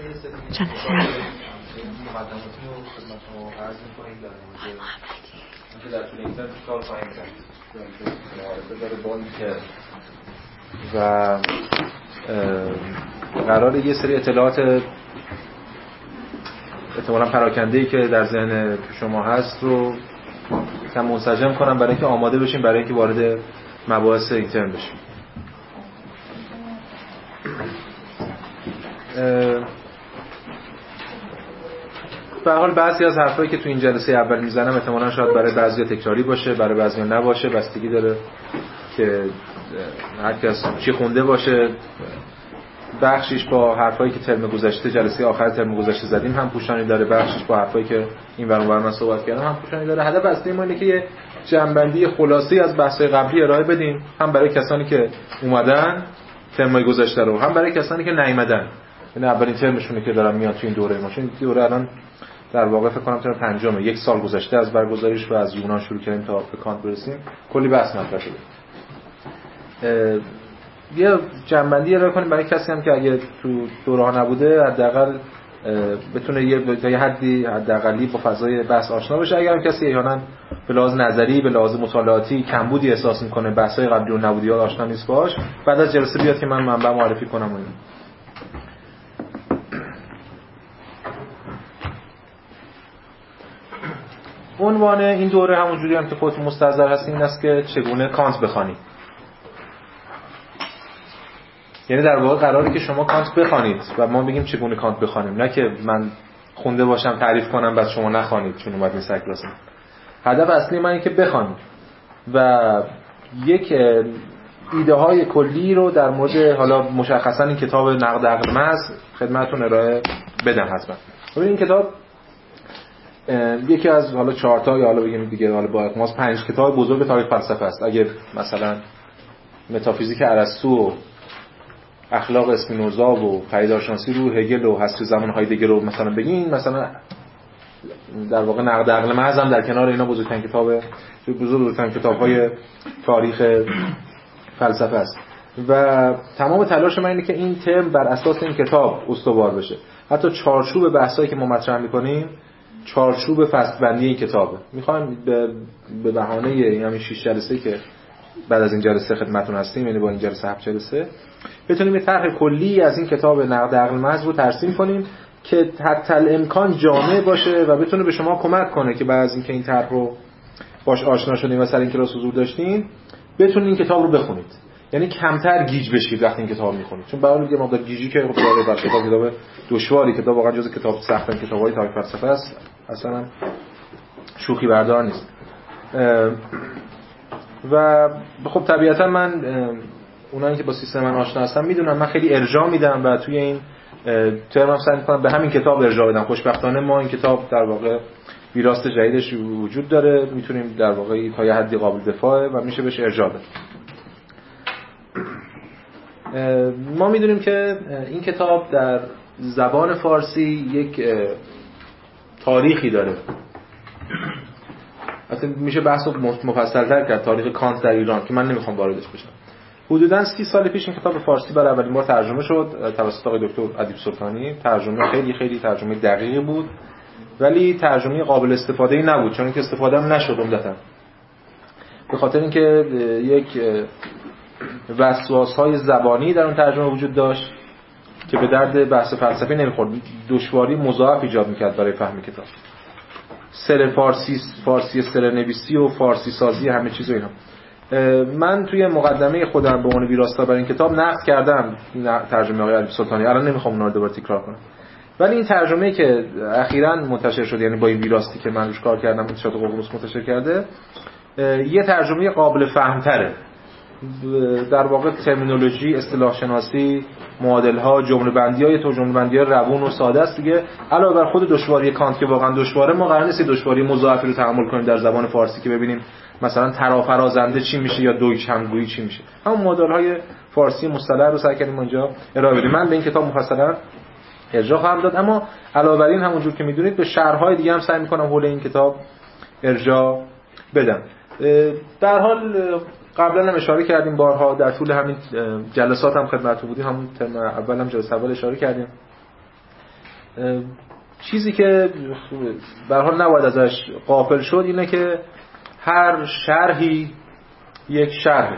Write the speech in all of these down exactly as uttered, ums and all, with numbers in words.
جلسه مقدماتی رو خدمت شما عرض می‌کنیم در مورد اینکه در طول این ترم کار خواهیم کرد. معارفه داره باند کرد و قراره یه سری اطلاعات احتمالاً پراکنده‌ای که در ذهن شما هست رو کم منسجم کنم برای اینکه آماده بشیم برای اینکه وارد مباحث این ترم بشیم. به هر حال بعضی از حرفایی که تو این جلسه اول میزنم احتمالاً شاید برای بعضیا تکراری باشه، برای بعضیا نباشه، بستگی داره که هر کس چی خونده باشه. بخشش با حرفایی که ترم گذشته جلسه آخر ترم گذشته زدیم هم پوشانی داره، بخشش با حرفایی که این ور اونور من صحبت کردم هم پوشانی داره. هدف اصلی ما اینه که یه جمع‌بندی خلاصه‌ای از بحث‌های قبلی ارائه بدیم، هم برای کسانی که اومدن ترمای گذشته رو، هم برای کسانی که نیومدن. این اولین ترمشونه که دارن میاد تو این دوره ما. چون دوره الان در واقع فکر کنم ترم پنجمه، یک سال گذشته از برگزاریش و از یونان شروع کردیم تا به کانت برسیم، کلی بحث مطرح شده. یه جنبندی ارائه کنیم برای کسی هم که اگه تو دوره ها نبوده حداقل بتونه یه تا یه حدی حداقلی با فضای بحث آشنا بشه. اگر هم کسی احیانا به لحاظ نظری به لحاظ مطالعاتی کمبودی احساس میکنه، بحث‌های قبلی و نبودی‌ها آشنا نیست باش، بعد از جلسه بیاد که من منبع معرفی کنم. اون عنوان این دوره همونجوری هم که خودتون مستحضر هستین این است که چگونه کانت بخوانید. یعنی در واقع قراره که شما کانت بخوانید و ما بگیم چگونه کانت بخوانیم، نه که من خونده باشم تعریف کنم بعد شما نخوانید چون اومد نیست کلاس. هدف اصلی من اینه که بخوانید و یک ایده های کلی رو در مورد حالا مشخصا این کتاب نقد عقل محض خدمتتون ارائه بدم. حتما ببین این کتاب یکی از حالا چهار تا یا حالا بگیم دیگه حالا با اقماس پنج کتاب بزرگ تاریخ فلسفه است. اگه مثلا متافیزیک ارسطو و اخلاق اسپینوزا و پدیدارشناسی رو هگل و هستی زمان هایدگر رو مثلا بگین، مثلا در واقع نقد عقل محض هم در کنار اینا بزرگترین کتاب بزرگترین کتاب‌های تاریخ فلسفه است. و تمام تلاش من اینه که این ترم بر اساس این کتاب استوار بشه. حتی چارچوب بحثایی که ما مطرح می‌کنیم چارچوب فصل‌بندی این کتابه. می‌خوایم به بهانه این همین شش جلسه‌ای که بعد از این جلسه خدمتتون هستیم، یعنی با این جلسه هفت جلسه بتونیم یه طرح کلی از این کتاب نقد عقل محض رو ترسیم کنیم که حتی الامکان جامع باشه و بتونه به شما کمک کنه که بعد از اینکه این طرح رو باش آشنا شدین و سر این کلاس حضور داشتین بتونید این کتاب رو بخونید. یعنی کمتر گیج بشید وقتی این کتاب میخونید، چون برای یه مقدار گیجی که خب داره بر کتاب کتاب دشواری، کتاب واقعا جز کتاب سخت‌ترین کتاب‌های تاریخ فلسفه است، اصلا شوخی بردار نیست. و خب طبیعتا من اونایی که با سیستم من آشنا هستن میدونن من خیلی ارجاع میدم و توی این ترم هم سعی می‌کنم به همین کتاب ارجاع بدم. خوشبختانه ما این کتاب در واقع ویراست جدیدش وجود داره، میتونیم در واقع تا یه حدی قابل دفاعه و میشه بهش ارجاع داد. ما میدونیم که این کتاب در زبان فارسی یک تاریخی داره. اصلا میشه بحث رو مفصل‌تر کرد، تاریخ کانت در ایران که من نمیخوام واردش بشم. حدوداً سی سال پیش این کتاب به فارسی برای اولین بار ترجمه شد توسط آقای دکتر ادیب سلطانی. ترجمه خیلی خیلی ترجمه دقیقی بود ولی ترجمه قابل استفاده‌ای نبود، چون اینکه استفاده هم نشد عمدتاً به خاطر اینکه یک وسواس‌های زبانی در اون ترجمه وجود داشت که به درد بحث فلسفی نمیخورد، دشواری مضاعف ایجاد میکرد برای فهم کتاب. سر فارسی فارسی سر نویسی و فارسی سازی همه چیز و اینا. من توی مقدمه خودم به عنوان ویراستا برای این کتاب نقد کردم ترجمه آقای ادیب سلطانی، الان نمیخوام اونها رو دوباره تکرار کنم. ولی این ترجمه‌ای که اخیراً منتشر شد، یعنی با این ویراستی که من روش کار کردم انتشارات ققنوس منتشر کرده، یه ترجمه قابل فهم‌تره. در واقع ترمینولوژی، اصطلاح شناسی، معادل‌ها، جمله‌بندی‌های تو جمله‌بندی‌ها روون و ساده است دیگه. علاوه بر خود دشواری کانت که واقعا دشواره، ما قرار نیست دشواری مضاعفی رو تحمل کنیم در زبان فارسی که ببینیم مثلا ترافرازنده چی میشه یا دویچ همگویی چی میشه. همون مدل‌های فارسی مصطلح رو سعی کردیم اونجا ارائه بدیم. من به این کتاب مفصلا ارجاع خواهم داد، اما علاوه بر این همونجور که میدونید به شرح‌های دیگه هم سعی می‌کنم حول این کتاب ارجاع بدم. در حال قبلا هم اشاره کردیم بارها در طول همین جلسات هم خدمتتون بودیم، همون ترم اول هم جلسه اول اشاره کردیم چیزی که به هر حال نباید ازش غافل شد اینه که هر شرحی یک شرحه.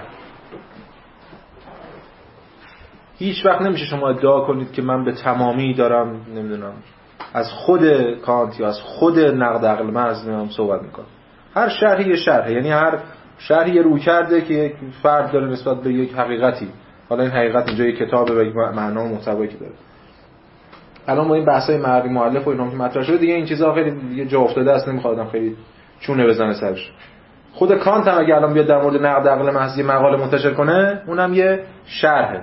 هیچ وقت نمیشه شما ادعا کنید که من به تمامی دارم نمیدونم از خود کانت یا از خود نقد عقل محض نمیدونم صحبت میکنم. هر شرحی یه شرحه، یعنی هر شرحی یه روی کرده که یک فرد داره نسبت به یک حقیقتی. حالا این حقیقت اینجا یک کتابه و یک معنا و محتوایی که داره. الان با این بحثای معرفی مؤلف و اینا که مطرح شده دیگه این چیزا خیلی دیگه جا افتاده است، نمیخواد آدم خیلی چونه بزنه سرش. خود کانت هم اگه الان بیاد در مورد نقد عقل محض یه مقاله منتشر کنه اونم یه شرحه.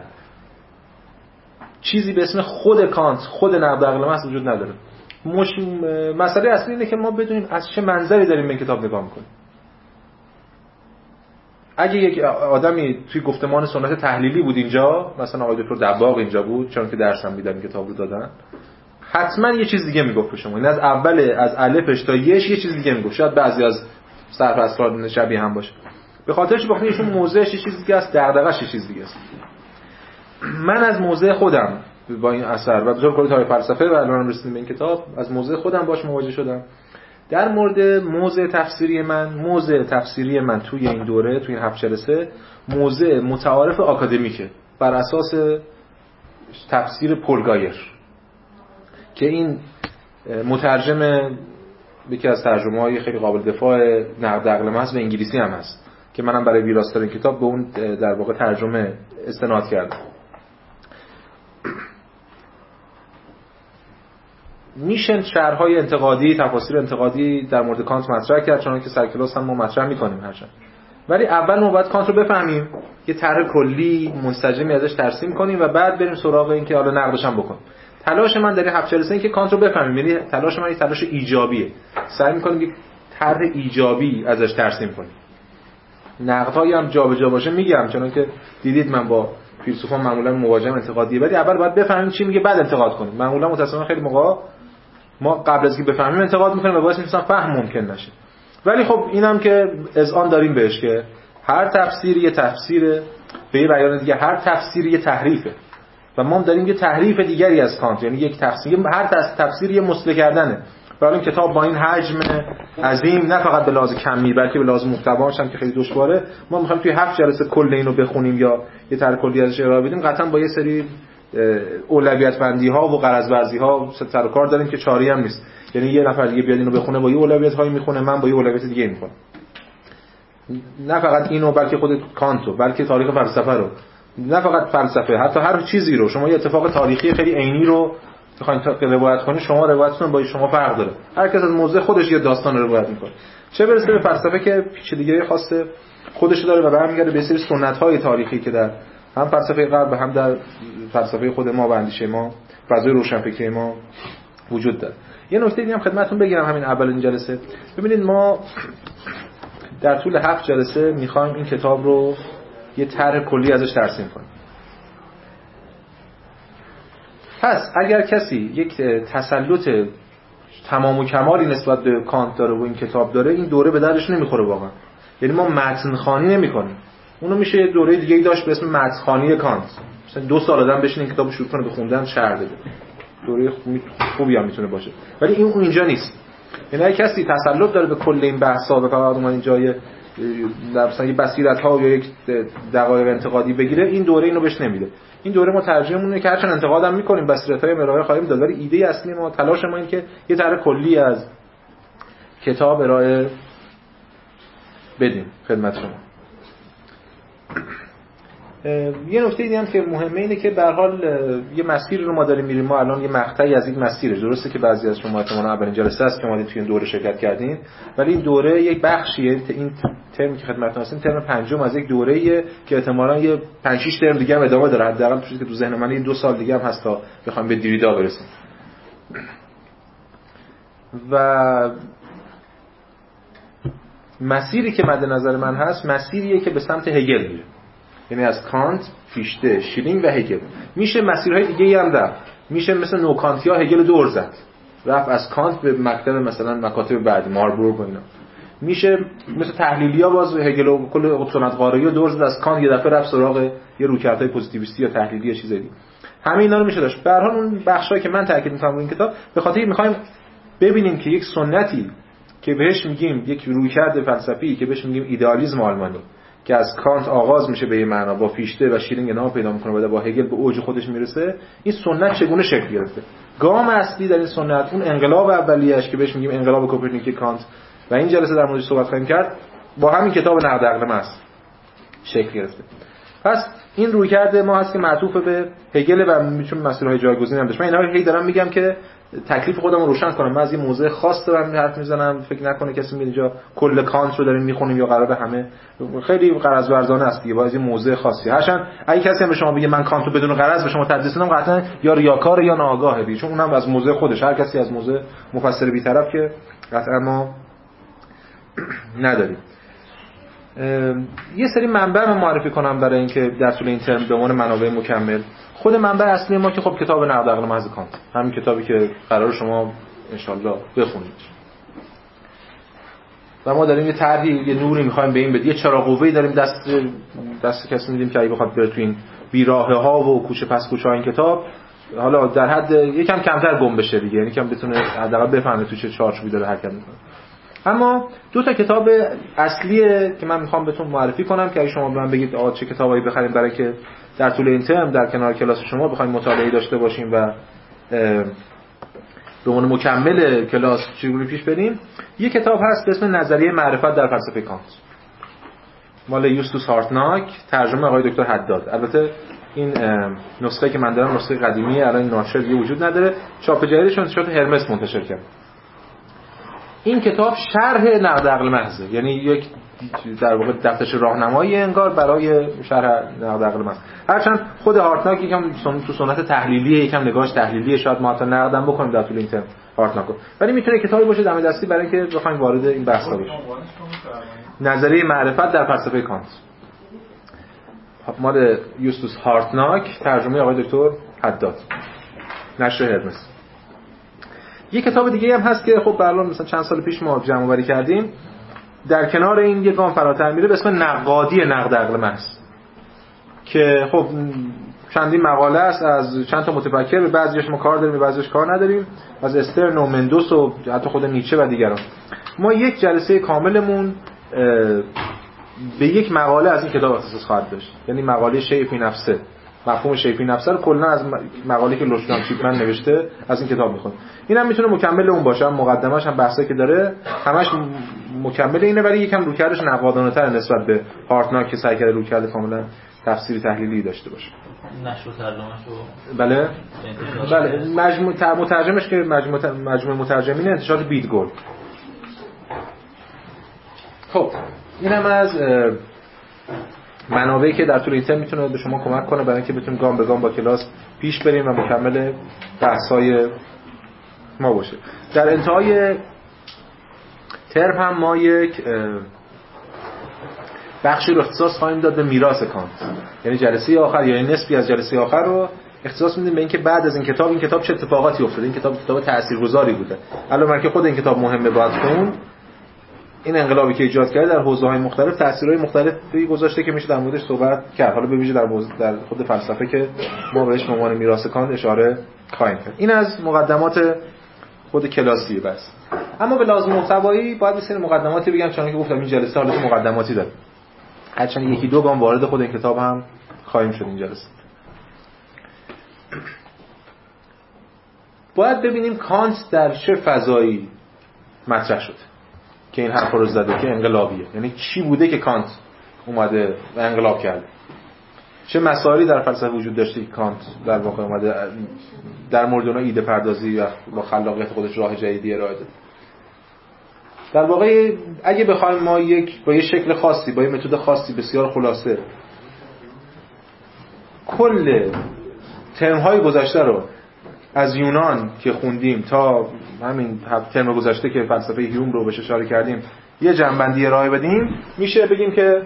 چیزی به اسم خود کانت، خود نقد عقل محض وجود نداره. مش... مسئله اصلی اینه که ما بدونیم از چه منظری داریم به این کتاب نگاه میکنیم. اگه یک آدمی توی گفتمان سنت تحلیلی بود اینجا، مثلا آقای دکتر دباغ اینجا بود چون که درس هم میدن کتاب رو دادن، حتما یه چیز دیگه میگفت به شما. این از اول از الفش تا یهش یه چیز دیگه میگفت. شاید بعضی از صرف اسرار شبیه هم باشه. به خاطرش بخاطر ایشون موضعش یه چیز دیگه است، دغدغه‌اش یه چیز دیگه است. من از موضع خودم با این اثر و بزرگ کلی تاریخ فلسفه و الان رسیدیم به این کتاب، از موضع خودم باش مواجه شدم. در مورد موضع تفسیری من، موضع تفسیری من توی این دوره، توی این هفت جلسه، موضع متعارف آکادمیکه بر اساس تفسیر پل گایر که این مترجم یکی از ترجمه‌های خیلی قابل دفاع نقد عقل محض به انگلیسی هم هست که منم برای ویراستار این کتاب به اون در واقع ترجمه استناد کردم. میشن شرح‌های انتقادی، تفاسیر انتقادی در مورد کانت مطرح کرد، چون که سر کلاس هم ما مطرح می‌کنیم هرچند. ولی اول ما باید کانت رو بفهمیم، یه طرح کلی منسجمی ازش ترسیم کنیم و بعد بریم سراغ این که حالا نقدش هم بکنیم. تلاش من در این هفت جلسه این که کانت رو بفهمیم، یعنی تلاش من یه تلاش ایجابیه. سعی می‌کنیم یک طرح ایجابی ازش ترسیم کنیم. نقدهایی هم جابجا باشه میگم، چون که دیدید من با فیلسوفان معمولا مواجهه انتقادیه، ولی اول باید بفهمیم چی میگه بعد انتقاد کنیم. معمولا متأسفانه خیلی موقع ما قبل از اینکه بفهمیم انتقاد میکنیم و باعث میشه فهم ممکن نشه. ولی خب اینم که اذعان داریم بهش که هر تفسیر یه تفسیره، به یه بیان دیگه هر تفسیر یه تحریفه و ما داریم یه تحریف دیگری از کانت، یعنی یک تفسیر، هر تفسیر یه مسله کردنه. برای این کتاب با این حجم عظیم نه فقط به لحاظ کمی بلکه به لحاظ محتواش هم که خیلی دشواره، ما میخوایم توی هفت جلسه کل اینو بخونیم یا یه طرح کلی ازش ارائه بدیم. قطعا با یه سری اولویت بندی ها و غرض ورزی ها سر و کار داریم که چاری هم نیست. یعنی یه نفر دیگه بیاد اینو بخونه با یه اولویت هایی میخونه، من با یه اولویت دیگه میخونم. نه فقط اینو بلکه خود کانتو، بلکه تاریخ فلسفه رو، نه فقط فلسفه، حتی هر چیزی رو. شما یه اتفاق تاریخی خیلی عینی رو بخواید روایت کنید، شما روایتتون با شما فرق داره. هر کس از موضع خودش یه داستان رو روایت میکنه. چه برسه به فلسفه که پیچیدگی خاص خودش داره و برمیگرده به سری سنت‌های تاریخی که در هم فلسفه غرب و هم در فلسفه خود ما و اندیشه ما، فضای روشنفکری ما وجود داره. یه نکته دیگه هم خدمتتون بگم همین اول این جلسه. ببینید ما در طول هفت جلسه می‌خوایم این کتاب رو یه طرح کلی ازش ترسیم کنیم. پس اگر کسی یک تسلط تمام و کمالی نسبت به کانت داره و این کتاب داره، این دوره به دردش نمیخوره واقعا. یعنی ما متن خوانی نمی‌کنیم. اونو میشه یه دوره دیگه‌ای داشت به اسم متن خوانی کانت. مثلا دو سال آدم بشینه این کتابو شروع کنه به خوندن، شرح بده. دوره خوبی هم میتونه باشه. ولی این اینجا نیست. یعنی اگه کسی تسلط داره به کل این بحث‌ها و فقط اومد اینجا یه مثلا یه بصیرت‌ها یا یک دقایق انتقادی بگیره، این دوره اینو بهش نمیده. این دوره ما ترجمه‌مونه که هرچند انتقادم می‌کنیم، بصیرت‌های ارائه خواهیم داد، ولی ایده اصلی ما، تلاش ما این که یه طرح کلی از کتاب ارائه بدیم خدمت شما. یه نکته دیگه هم که مهمه اینه که به هر حال یه مسیر رو ما داریم میریم. ما الان یه مقطعی از این مسیره. درسته که بعضی از شما احتمالاً اولین جلسه است که اومدید توی این دوره شرکت کردین، ولی این دوره یک بخشیه. این ترمی که خدمتتون هستیم ترم پنجم از یک دوره‌ایه که احتمالاً یه پنج شش ترم دیگه هم ادامه داره. حداقل چیزی که تو ذهن من این دو سال دیگه هم هست تا بخوایم به دیریدا برسیم. و مسیری که مد نظر من هست مسیریه که به سمت هگل میره. یعنی از کانت، فیشته، شیلینگ و هگل. میشه مسیرهای دیگه‌ای هم رفت. میشه مثل نوکانتیا هگل دور زد. رفت از کانت به مکتب مثلا مکاتب بعدی ماربورگ و اینا. میشه مثل تحلیلیا باز هگل و کل سنت قاره‌ای و دور زد از کانت یه دفعه رفت سراغ یه رویکردهای پوزیتیویستی یا تحلیلی یا چیزی. همه اینا رو میشه داشت. به هر حال اون بخشایی که من تاکید می‌کنم روی این کتاب به خاطر اینکه می‌خوایم ببینیم که یک سنتی که بهش میگیم یک رویکرد فلسفی که بهش میگیم ایدئالیسم آلمانی که از کانت آغاز میشه به این معنا با فیشته و شیرینگ نام پیدا میکنه و با هگل به اوج خودش میرسه، این سنت چگونه شکل گرفته. گام اصلی در این سنت اون انقلاب اولیه‌اش که بهش میگیم انقلاب کوپرنیکی کانت و این جلسه در موردش صحبت خواهیم کرد با همین کتاب نقد عقل محض شکل گرفته. پس این رویکرد ما هست که معطوف به هگل و میتونه مسائل جایگزین هم داشت. من اینا رو هی دارم میگم که تکلیف خودم رو روشن کنم. من از این موضوع خاص دارم حرف میزنم، فکر نکنه کسی میاد اینجا کل کانت رو داریم میخونیم یا قراره همه. خیلی غرض ورزانه است دیگه، با از این موضوع خاصی. هرچند اگه کسی هم به شما بگه من کانت رو بدون غرض به شما تدریس کنم، قطعا یا ریاکار یا ناآگاهه دیگه، چون اونم از موضوع خودش. هر کسی از موضوع مفسر بی‌طرف که قطعا ما نداریم. یه سری منبع رو معرفی کنم برای اینکه در طول این ترم به عنوان منابع مکمل. خود منبع اصلی ما که خب کتاب نقد عقل محض کانت، همین کتابی که قرار شما ان شاءالله بخونید. و ما داریم یه طرحی، یه نوری می‌خوایم به این بدیم، یه چراغ قوه‌ای داریم دست دست کسی میدیم که اگه بخواد بره تو این بیراهه‌ها و کوچه پس کوچه این کتاب، حالا در حد یکم کمتر گم بشه دیگه، یعنی کم بتونه حداقل بفهمه تو چه چارچوبی داره حرکت می‌کنه. اما دو تا کتاب اصلیه که من میخوام بهتون معرفی کنم که اگه شما به من بگید آقا چه کتابایی بخریم برای که در طول این ترم در کنار کلاس شما بخوایم مطالعه داشته باشیم و به عنوان مکمل کلاس چگونه پیش بریم. یه کتاب هست به اسم نظریه معرفت در فلسفه کانت، مال یوستوس هارتناک، ترجمه آقای دکتر حداد. البته این نسخه که من دارم نسخه قدیمیه، الان ناشر دیگه وجود نداره. چاپ جدیدش انتشارات هرمس منتشر کرد. این کتاب شرح نقد عقل محض، یعنی یک در واقع دفترچه راهنمایی انگار برای شرح نقد عقل محض. هرچند خود هارتناک یکم تو سنت تحلیلیه، یکم نگاهش تحلیلیه، شاید ما حتی نقدم بکنیم در طول این ترم هارتناکو، ولی میتونه کتابی باشه دم دستی برای اینکه بخوایم وارد این بحثا بشیم. نظریه معرفت در فلسفه کانت، مال یوستوس هارتناک، ترجمه آقای دکتر حداد، نشر هرمس. یه کتاب دیگه هم هست که خب برای مثلا چند سال پیش ما جمع آوری کردیم، در کنار این یه گام فراتر میره، به اسم نقادی نقد عقل محض که خب چندین مقاله است از چند تا متفکر، به بعضیش ما کار داریم به بعضیش کار نداریم، از استرن و مندوس و حتی خود نیچه و دیگران. ما یک جلسه کاملمون به یک مقاله از این کتاب اختصاص خواهد داشت، یعنی مقاله شیء فی نفسه. مفهوم شیء فی نفسه رو کلا از مقاله که لوشتان چیپمن نوشته از این کتاب میخونیم. اینم میتونه مکمل اون باشه، هم مقدمه‌اش هم بحثایی که داره همش مکمل اینه، ولی یکم رویکردش نقادانه‌تر نسبت به هارتناک که سعی کرده رویکرد کاملا تفسیری تحلیلی داشته باشه. نشر و ترجمه‌شو بله بله مجموع مترجمش که مجموع مجموع مترجمین انتشارات بیدگل. خب اینم از منابعی که در طول این ترم میتونه به شما کمک کنه برای اینکه بتونیم گام به گام با کلاس پیش بریم و مکمل بحث‌های ما باشه. در انتهای ترم هم ما یک بخشی رو اختصاص خواهیم داد به میراث کانت، یعنی جلسه آخر یا نصفی از جلسه آخر رو اختصاص میدیم به اینکه بعد از این کتاب این کتاب چه اتفاقاتی افتاده. این کتاب کتاب تاثیرگذاری بوده، علاوه بر که خود این کتاب مهمه باید خون، این انقلابی که ایجاد کرده در حوزه‌های مختلف تاثیرهای مختلفی گذاشته که میشه در موردش صحبت کرد. حالا به ویژه در موضوع در خود فلسفه که ما بهش به عنوان میراث کانت اشاره خواهیم کرد. این از مقدمات خود کلاسیه بس. اما به لازم محتوایی باید مثلا مقدماتی بگم، چون که گفتم این جلسه حالت مقدماتی داره. هرچند یکی دو گام وارد خود این کتاب هم خواهیم شد این جلسه. باید ببینیم کانت در چه فضایی مطرح شده که این حرف رو زده که انقلابیه. یعنی چی بوده که کانت اومده و انقلاب کرده؟ چه مسائلی در فلسفه وجود داشته که کانت در واقع اومده در مورد اونها ایده پردازی و با خلاقیت خودش راه جدیدی ارائه داده؟ در واقع اگه بخوایم ما یک با یه شکل خاصی، با یه متد خاصی بسیار خلاصه کل ترم‌های گذشته رو از یونان که خوندیم تا همین ترم گذشته که فلسفه هیوم رو بهش اشاره کردیم یه جنبندی ارائه بدیم، میشه بگیم که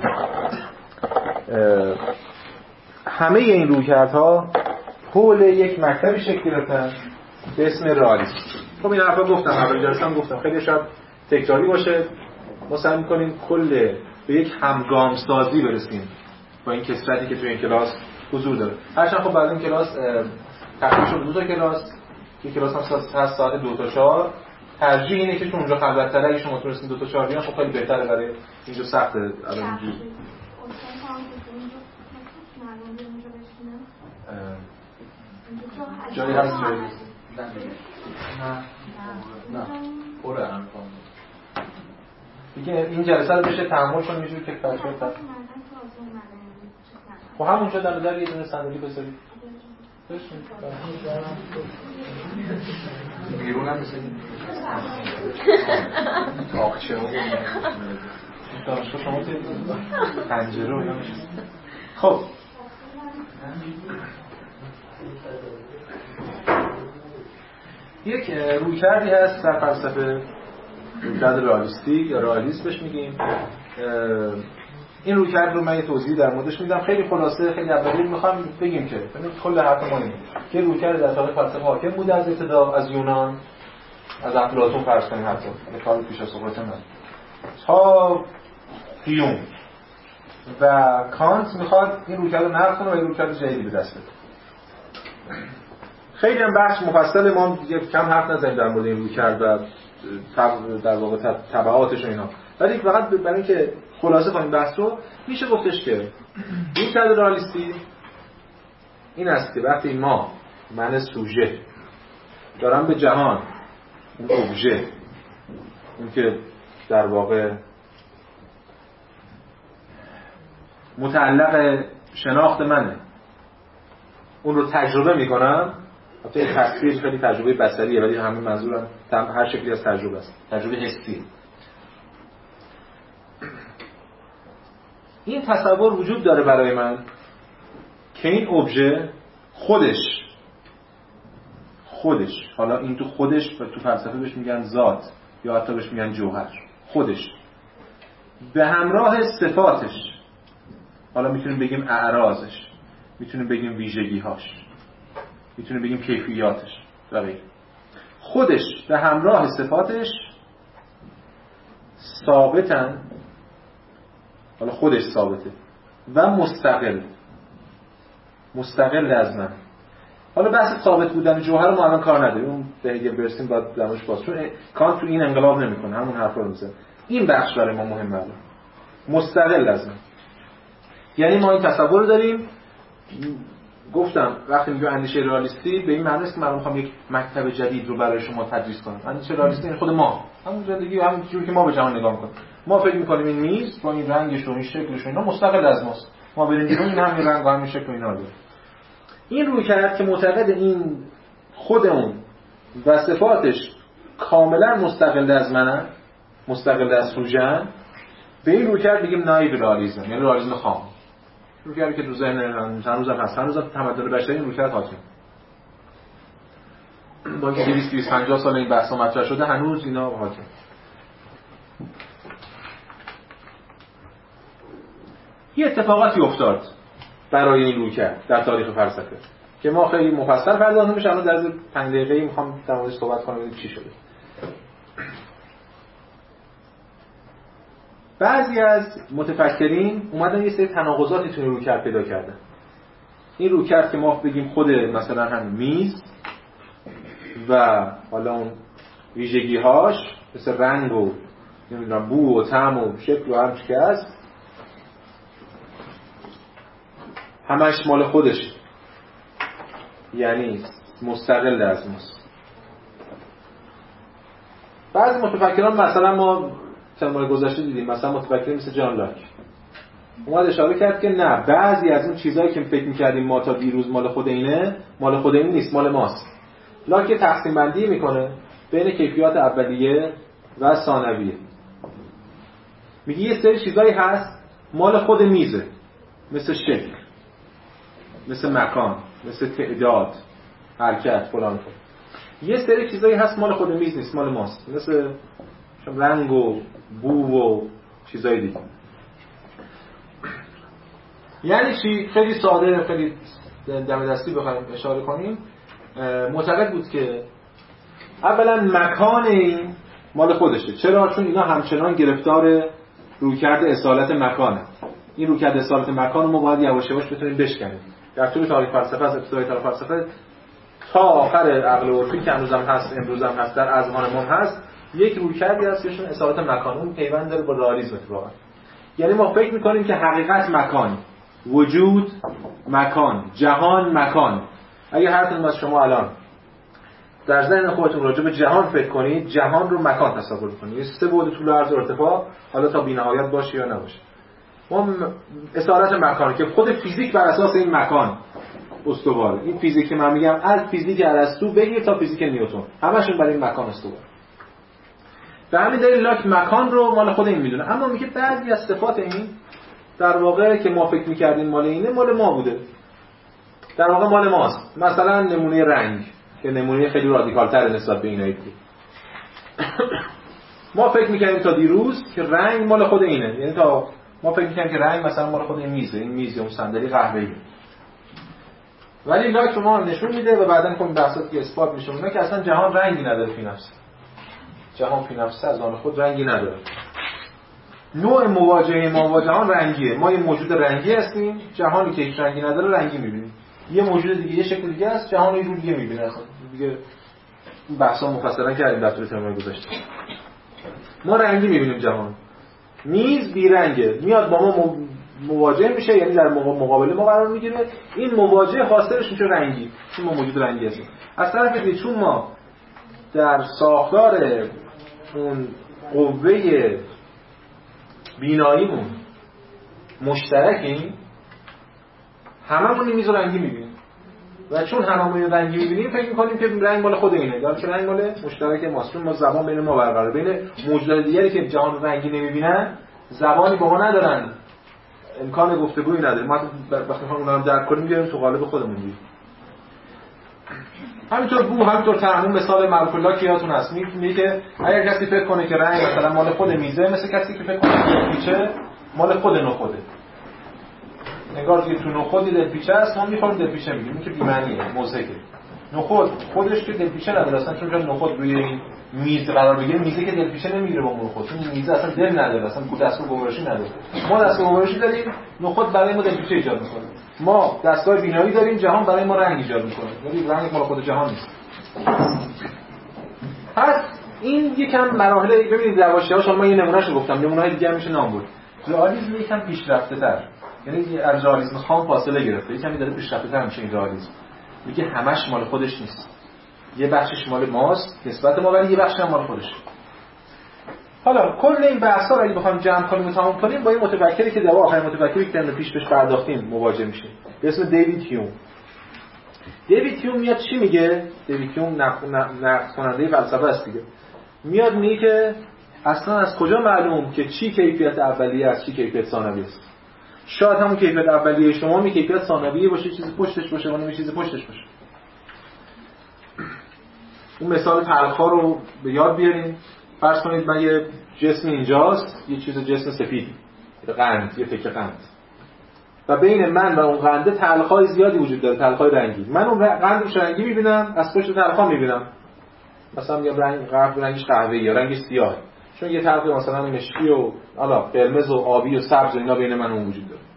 همه این رویکردها حول یک مکتبی شکل گرفتن به اسم رئالیسم. خب این حرفا گفتم اول جلسه هم گفتم، خیلی شاید تکراری باشه ما سعی می‌کنیم کل به یک همگام سازی برسیم با این کثرتی که توی این کلاس حضور داره. هرچند خب بعد این کلاس تقسیم شد دو تا کلاس، یک کلاس هم هست ساعت دو تا چهار. ترجیح اینه که چون اونجا خلوت‌تره اگه شما تونستین دو تا چهار بیان خب خیلی بهتره، برای اینجا سخته الان اینجوری. جایی هست جایی نیست. نه نه پره هم دیگه. این جلسه رو بشه تحمل کنیم یه جوری که بچه‌ها تا خب همونجا در نظر یه دونه صندلی بذارید بشین بیرون هم بسید تاقچه ها دانشگاه شما توی پنجره رو اینا میشه. خب یک رویکردی هست در فلسفه، رویکرد رئالیستی یا رئالیسم بهش میگیم. این رویکرد رو من یه توضیح در موردش میدم خیلی خلاصه، خیلی اولیه میخوام بگیم که کل حرف ما اینه که رویکرد در تاریخ فلسفه حاکم بوده از ابتدا، از یونان، از افلاطون فرض کنیم حتی نکال پیش از سقراط من تا هیوم و کانت میخواد این رویکرد رو نقد کنه و این رویکرد جدیدی به دست بده. خیلی هم بحث مفصل، ما کم حرف نزنیم در مورد این رویکرد و در واقع تبعاتش و اینا، ولی فقط برای اینکه خلاصه کنیم بحث رو، میشه گفتش که رویکرد رئالیستی این است که وقتی ما من سوژه دارم به جهان، اون ابژه، اون که در واقع متعلق شناخت منه، اون رو تجربه میکنم. البته این تصویر خیلی تجربه بصریه ولی همین منظورم هر شکلی از تجربه است، تجربه حسی. این تصور وجود داره برای من که این ابژه خودش خودش حالا این تو خودش و تو فلسفه بهش میگن ذات یا حتی بهش میگن جوهر، خودش به همراه صفاتش، حالا میتونیم بگیم اعراضش، میتونیم بگیم ویژگی‌هاش، میتونیم بگیم کیفیاتش و غیره، خودش به همراه صفاتش ثابتن، حالا خودش ثابته و مستقل مستقل از من. حالا بحث ثابت بودن جوهر ما الان کار نداریم، اون به هگل برسیم بعد درمش باز، چون کانت تو این انقلاب نمیکنه، همون حرفا رو میزنه. این بخش برای ما مهمه، مستقل از من. یعنی ما این تصور رو داریم، گفتم وقتی میگم اندیشه رئالیستی به این معنی است که من میخوام یک مکتب جدید رو برای شما تدریس کنم. اندیشه رئالیستی این خود ما، همون زندگی همون جوری که ما به جهان نگاه میکنیم. ما فکر میکنیم این میز با این رنگش و این شکلش و اینا مستقل از ماست، ما بریم بیرون این همین رنگ و همین شکل و اینا رو. این روی کرد که معتقد این خودمون و صفاتش کاملا مستقل از منن، مستقل از سوژه، به این روی کرد میگیم نایو رئالیسم، یعنی رئالیسم خام. روی کردی که تو ذهن هنوز هم هست، هنوز هم تمدن بشری روی کرد حاکم. با اینکه دویست تا دویست و پنجاه سال این بحثا مطرح شده هنوز اینا حاکم. یه اتفاقاتی افتاد برای این روی کرد در تاریخ فلسفه که ما خیلی مفصل پرداخته میشه، الان در پنج دقیقه‌ای میخوام در موردش صحبت کنم ببینیم چی شده. بعضی از متفکرین اومدن یه سری تناقضاتی تو این رویکرد پیدا کردن. این رویکرد که ما بگیم خود مثلا همین میز و حالا اون ویژگی‌هاش مثل رنگ و نمیدونم بو و طعم و شکل و هر چی که هست همش مال خودشه، یعنی مستقل از ماست. بعضی متفکران مثلا ما ترمال گذشته دیدیم، مثلا متفکری مثل جان لاک اومد اشاره کرد که نه، بعضی از اون چیزایی که فکر می‌کردیم ما تا دیروز مال خود اینه، مال خود این نیست، مال ماست. لاک تقسیم بندی میکنه بین کیفیات اولیه و ثانویه. میگه یه سری چیزایی هست مال خود میزه، مثل شکل، مثل مکان، مثل تعداد، حرکت، فلان. یه سری چیزایی هست مال خود میز نیست، مال ماست، مثل رنگ و بو و چیزای دیگه. یعنی چی؟ خیلی ساده، خیلی دم دستی بخوایم اشاره کنیم، معتقد بود که اولا مکان این مال خودشه. چرا؟ چون اینا همچنان گرفتار رویکرد اصالت مکانه. این رویکرد اصالت مکان ما باید یواش یواش بتونیم بشکنیم. در طول تاریخ فلسفه، از ابتدای تاریخ فلسفه تا آخر عقل عرفی که هنوزم هست، امروزم هست، در اذهان ما هست، یک رویکردی هست که اسمش اصالت مکان. اون پیوند داره با رئالیسم اتفاقا. یعنی ما فکر می‌کنیم که حقیقت مکان، وجود مکان، جهان مکان. اگه هر کدوم از شما الان در ذهن خودتون راجع به جهان فکر کنید، جهان رو مکان تصور کنید. سه بعد طول و عرض و ارتفاع، حالا تا بی‌نهایت باشه یا نباشه. ما اصالت مکان که خود فیزیک بر اساس این مکان استواره. این فیزیک که من میگم از فیزیک ارسطو بگیر تا فیزیک نیوتن، همشون برای این مکان استواره. به همین دلیل لاک مکان رو مال خود این میدونه. اما میگه بعضی از صفات این در واقع که ما فکر می‌کردیم مال اینه، مال ما بوده. در واقع مال ماست. مثلا نمونه رنگ که نمونه خیلی رادیکال‌تر نسبت به اینایی بود. ما فکر می‌کردیم تا دیروز که رنگ مال خود اینه. یعنی تا ما فکر می‌کردیم که رنگ مثلا مال خود این میزه، این میز یا اون صندلی قهوه‌ای. ولی لاک رو ما نشون میده و بعداً خود بحثاتی که اثبات میشه اونها که اصلا جهان رنگی نداره فی نفسه. جهان فی نفسه از آن خود رنگی نداره. نوع مواجهه ما با جهان رنگیه. ما یه موجود رنگی هستیم، جهانی که هیچ رنگی نداره رنگی می‌بینیم. یه موجود دیگه یه شکل دیگه است، جهان رو یه جور دیگه می‌بینه اصلا. دیگه بحثا مفصلا کردیم در طول ترم گذشته. ما رنگی می‌بینیم جهان. میز بی رنگه، میاد با ما مواجه میشه، یعنی در مقابل ما قرار میگیره. این مواجهه حاصلش میشه رنگی، چون ما موجود رنگی هستیم. از طرف دیگه چون ما در ساختار اون قوه بیناییمون مشترکیم، هممون این میز رنگی میبینیم و چون هممون رنگی میبینیم فکر میکنیم که رنگ مال خود اینه، در که رنگ مال مشترک ماست. چون ما زبان بین ما برقراره. بین موجودات دیگری که جهان رنگی نمیبینن زبانی با ما ندارن، امکان گفتگویی نداریم. ما وقتی میخوایم اونا رو درک کنیم میگیم تو قالب خودمون میگیم. همینطور بو، همینطور ترحم. مثال معروف لاک یادتون هست، میگه که اگر کسی فکر کنه که رنگ مثلا مال خود میزه، مثل کسی که فکر کنه که دلپیچه مال خود نخوده. نگار که تو نخودی دلپیچه است، ما میخوریم دلپیچه میگیم. این که بی‌معنیه، موزیکه. نخود خودش که دلپیچه نداره اصلا، چون نخود روی این میز قرار بگیره، میزه که دلپیچه نمیگیره با نخود، چون میزه اصلا دل نداره، اصلا دستگاه گوارشی نداره. ما دستگاه گوارشی داریم، نخود برای ما دلپیچه ایجاد میکنه. ما دستگاه بینایی داریم، جهان برای ما رنگ ایجاد میکنه، ولی رنگ مال خود جهان نیست. پس این یکم مراحل، ببینید رواشی‌هاش، ما یه نمونهشو گفتم، نمونه‌های دیگه هم میشه نام برد. رئالیسم یکم پیشرفته‌تر، یعنی از رئالیسم خام فاصله گرفته، یکم داره پیشرفته‌تر میشه این رئالیسم. میگه همش مال خودش نیست، یه بخشش مال ماست نسبت ما، ولی یه بخشش هم مال خودشه. حالا کل این بحثا رو اگه بخوایم جمع کنیم و تمام کنیم، با این متفکری که در واقع آخرین متفکری که پیش بهش پرداختیم مواجه میشیم، به اسم دیوید هیوم. دیوید هیوم میاد چی میگه؟ دیوید هیوم نقد کننده فلسفه است دیگه. میاد میگه که اصلا از کجا معلوم که چی کیفیت اولیه است، چی کیفیت ثانویه است؟ شاید همون کیفیت اولیه شما می کیفیت ثانویه باشه، چیزی پشتش باشه، اون چیزی پشتش باشه. اون مثال تلخ‌ها رو به یاد بیارین. فرض کنید من یه جسم اینجاست، یه چیز جسم سفید، یه قند، یه تکه قند، و بین من و اون قنده تلخ‌های زیادی وجود داره، تلخ‌های رنگی. من اون قند رو رنگی می‌بینم، از پشت تلخ‌ها می‌بینم. مثلا میگم رنگ قهوه، رنگش قهوه‌ای یا رنگش سیاه، چون یه تلخ مثلا مشکی و حالا قرمز و آبی و سبز و اینا بین من اون وجود داره.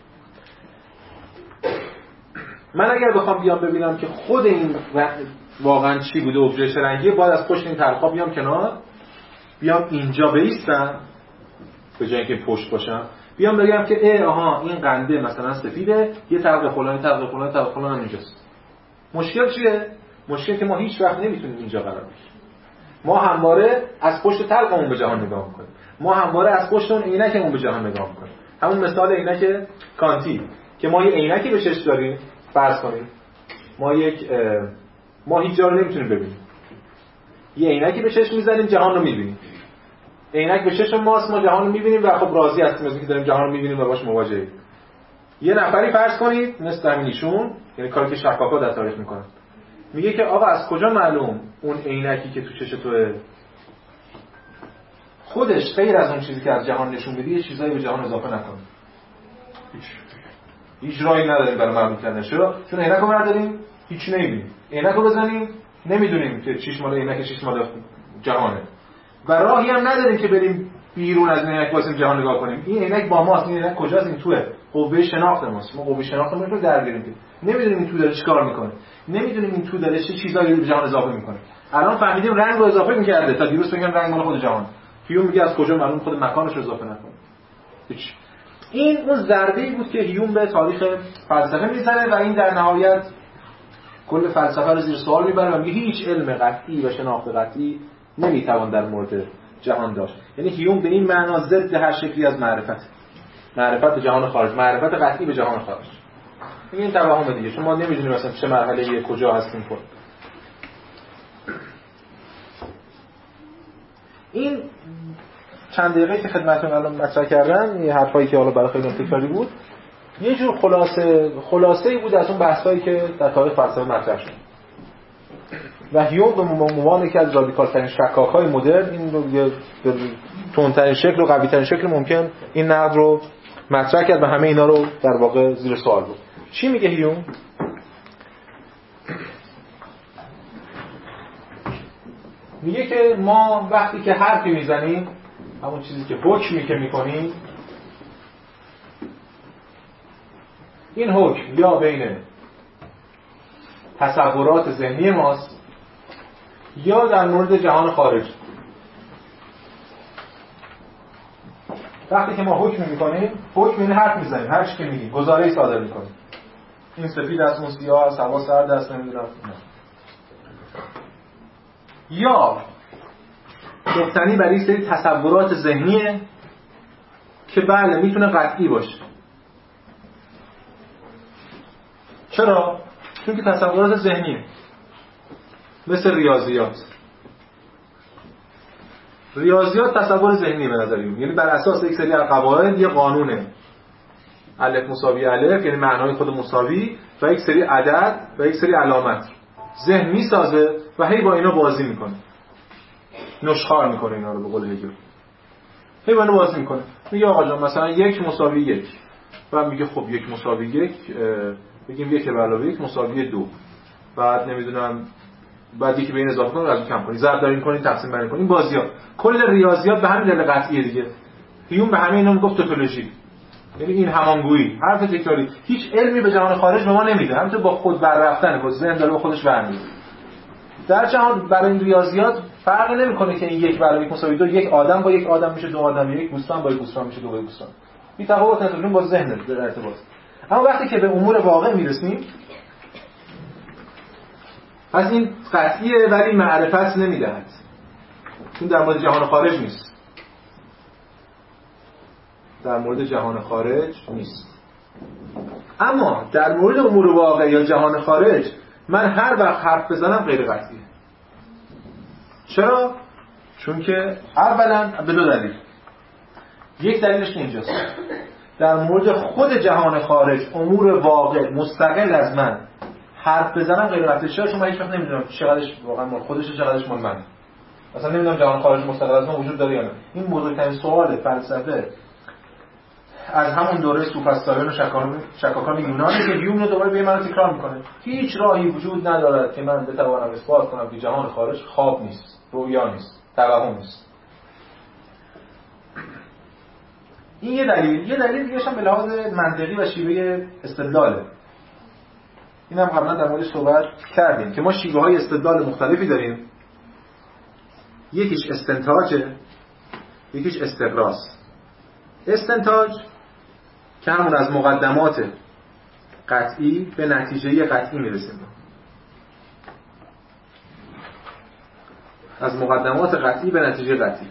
من اگر بخوام بیام ببینم که خود این واقعا چی بوده، ابژه چه رنگیه، باید از پشت این تلخ‌ها بیام کنار، بیام اینجا بیستم به جای اینکه پشت باشم، بیام بگم که ای آها این قنده مثلا سفیده، یه تلخ فلانی تلخ فلانی تلخ فلان هم اینجاست. مشکل چیه؟ مشکل که ما هیچ وقت نمیتونیم اینجا قرار بگیریم. ما همواره از پشت تلخمون به جهان نگاه میکنیم. ما همواره از پشت اون عینکمون به جهان نگاه میکنیم. همون مثال عینک کانتی که ما یه عینکی به چشم داریم، فرض کنیم ما یک ما هیچ جا رو نمیتونیم ببینیم. یه عینکی به چشم میزنیم، جهان رو میبینیم. عینک به چشم ماست، ما جهان رو میبینیم و خب راضی هستیم از اینکه داریم جهان رو میبینیم و باش مواجهیم. یه نفری فرض کنید مثل همینیشون، یعنی کاری که شفافا در تاریخ میکنه، میگه که آقا از کجا معلوم اون عینکی که تو چش توه خودش غیر از اون چیزی که از جهان نشون میده یه چیزایی به جهان اضافه نکنه؟ هیچ هیچ راهی نداریم برای معلوم کردن. چرا؟ چون عینک رو برداریم هیچ نمیبینیم، عینک رو بزنیم نمیدونیم که چیش مال عینک چیش مال جهانه. و راهی هم نداریم که بریم بیرون از این عینک واسه جهان نگاه کنیم. این عینک با ماست، این عینک کجاست؟ این توئه. قوه شناخت ماست. ما قوه شناختمون رو درگیریم. نمیدونیم این تو داره چیکار میکنه. نمیدونیم این تو داره چه چیزایی به جهان اضافه میکنه. الان فهمیدیم رنگ رو اضافه میکرده. تا دیروز بگم رنگ مال خود جهان. هیوم میگه از کجا معلوم خود مکانش رو اضافه نکنه. هیچ. این اون ضربه‌ای بود که هیوم به تاریخ فلسفه میزنه و این در نهایت کل فلسفه رو زیر سوال میبره و میگه هیچ علم قطعی و شناخت قطعی نمیتوان در مورد جهان داشت. یعنی هیوم به این معنا ضد هر شکلی از معرفت. معرفت به جهان خارج، معرفت قطعی به جهان خارج. این توهم دیگه. شما نمیدونید مثلا چه مرحله‌ای کجا هستیم خود. این چند دقیقه که خدمتتون الان مطرح کردم، این حرفایی که حالا برای خیلی تکراری بود، یه جور خلاصه خلاصه‌ای بود از اون بحثایی که در تاریخ فلسفه مطرح شد. و هیوم به عنوان یکی از رادیکال‌ترین شکاک‌های مدرن این رو یه تندترین شکل و قوی‌ترین شکل ممکن این نقد رو مطرح کرد و همه اینا رو در واقع زیر سوال برد. چی میگه هیوم؟ میگه که ما وقتی که حرفی میزنیم، همون چیزی که حکمی که میکنیم، این حکم یا بین تصورات ذهنی ماست یا در مورد جهان خارج. وقتی که ما حکم میکنیم، حکم یعنی حرف میزنیم، هر چی که میگیم، گزاره‌ای صادر میکنیم. این سفید است، اون سیاه است، هوا سرد است، نمیدونم. یا گفتنی برای سری تصورات ذهنیه که بله میتونه قطعی باشه. چرا؟ چون که تصورات ذهنیه. مثل ریاضیات. ریاضیات تصور ذهنی به نظر میاد. یعنی بر اساس یک سری قواعد یه قانونه. الف مساوی الف یعنی معنای خود مساوی و یک سری عدد و یک سری علامت. ذهن میسازه و هی با اینا بازی میکنه. نشخوار میکنه اینا رو به قول هگل. هی با اینا بازی میکنه. میگه آقا جان مثلا یک مساوی یک. و میگه خب یک مساوی یک بگیم یک به علاوه یک مساوی دو. بعد نمیدونم بعد یکی به این اضافه کنید، از اون کم کنید، ضرب دارین کنید، تقسیم بندی کنید. این بازی‌ها کل ریاضیات به همین دلیل قطعیه دیگه. هیوم به همه اینا میگفت توتولوژی. یعنی این همانگویی، حرف تکراری. هیچ علمی به جهان خارج به ما نمیده. همینطور با خود بر رفتن، با ذهن داره به خودش برمی‌داره. در جهان برای این ریاضیات فرقی نمی‌کنه که این یک برابر یک مساوی دو، یک آدم با یک آدم میشه دو آدم، یک بوستان با یک بوستان میشه دو با یک بوستان. این تفاوت نداره، با ذهن در ارتباط. اما وقتی که به امور واقع میرسیم، پس این قطعیه ولی معرفت نمیدهد. این در مورد جهان خارج نیست. در مورد جهان خارج نیست. اما در مورد امور واقع یا جهان خارج من هر وقت حرف بزنم غیر قطعیه. چرا؟ چون که اولا به دو دلیل. یک دلیلش اینجاست. در مورد خود جهان خارج امور واقع مستقل از من حرف بزنم غیر قطعیه. چرا؟ چون من هیچ وقت نمیدونم چقدرش واقعا مال خودشه، چقدرش مال منه. مثلا نمیدونم جهان خارج مستقل از من وجود داره یا نه. این بزرگترین سوال فلسفه از همون دوره سوفسطائیان و شکاکان یونانه که هیوم رو دوباره به من تکرار میکنه. هیچ راهی وجود ندارد که من بتوانم اثبات کنم که جهان خارج خواب نیست، رویا نیست، توهم نیست. این یه دلیل. یه دلیل دیگه هم به لحاظ منطقی و شیوه استدلاله. این هم قبلا در موردش صحبت کردیم که ما شیوه های استدلال مختلفی داریم. یکیش استنتاجه، یکیش استقراست. استنتاج که همون از مقدمات قطعی به نتیجه قطعی میرسیم. از مقدمات قطعی به نتیجه قطعی.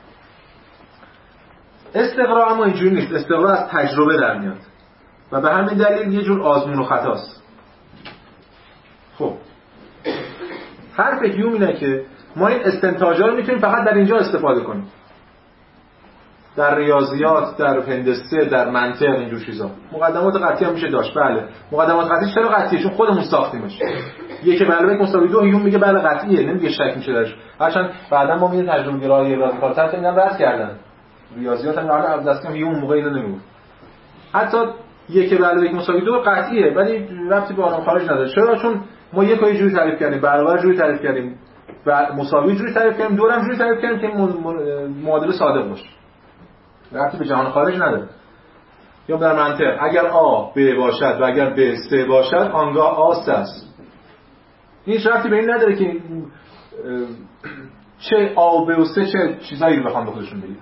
استقرا اما اینجوری نیست. استقرا از تجربه در میاد و به همین دلیل یه جور آزمون و خطاست. خب حرف هیوم اینه که ما این استنتاجا رو میتونیم فقط در اینجا استفاده کنیم. در ریاضیات، در هندسه، در منطق، اینجور چیزا. مقدمات قطعی هم میشه داشت. بله. مقدمات قطعی چرا قطعیه؟ چون خودمون ساختیمش. یک به علاوه یک مساوی دو هیوم میگه بله قطعیه، نمیگه شک میشه درش. هرچند بعدا ما میگیم تجربه گرایی رادیکال‌تر تا اینا رد کردن. ریاضیات هم قبل از دستم هیوم موقع اینو نمیگفت. حتی یک به علاوه یک مساوی دو قطعیه ولی ربطی به عالم خارج نداره. چرا؟ چون ما یک یه جوری تعریف کردیم، برابر جوری تعریف کردیم، و مساوی جوری تعریف کردیم، دو هم جوری تعریف کردیم که معادله صادق باشه. ربطی به جهان خارج نداره. یا در منطق اگر آ ب باشد و اگر ب س باشد آنگاه آ س است. هیچ ربطی به این نداره که چه آ و ب و س چه چیزایی رو بخوام به خودشون بگیرن.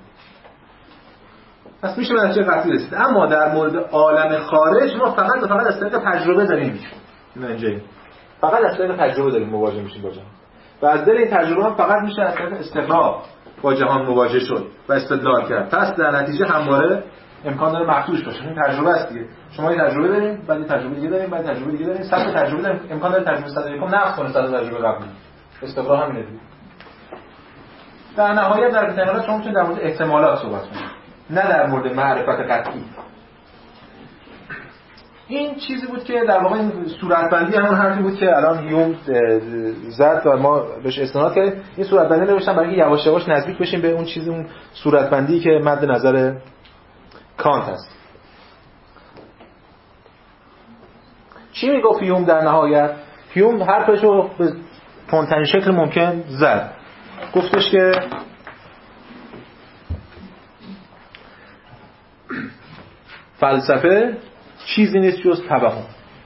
پس میشه به نتیجه قطعی رسید. اما در مورد عالم خارج ما فقط و فقط از طریق تجربه داریم. اینجایی فقط از طریق تجربه داریم مواجه میشیم با جهان. و از دل این تجربه هم فقط میشه از طریق استقرا با جهان مواجه شد و استدلال کرد. پس در نتیجه همواره امکان داره مخدوش باشه. این تجربه است دیگه. شما این تجربه دارین، بعد این تجربه دیگه دارین، بعد تجربه دیگه دارین، صد تا تجربه دارین، امکان داره تجربه صد و یک نقص کنه صد تجربه قبلی. استقرا همینه دیگه. در نهایت در احتمالات شما میتونید در مورد احتمالات صحبت کنید، نه در مورد معرفت قطعی. این چیزی بود که در واقع این صورتبندی همون حرفی بود که الان هیوم زد و ما بهش استناد کردیم. این صورتبندی نوشتم برای اینکه یواش یواش نزدیک بشیم به اون چیزی، اون صورتبندی که مد نظر کانت هست. چی میگفت هیوم در نهایت؟ هیوم حرفش رو به تندترین شکل ممکن زد. گفتش که فلسفه چیزی نیست جز توهم.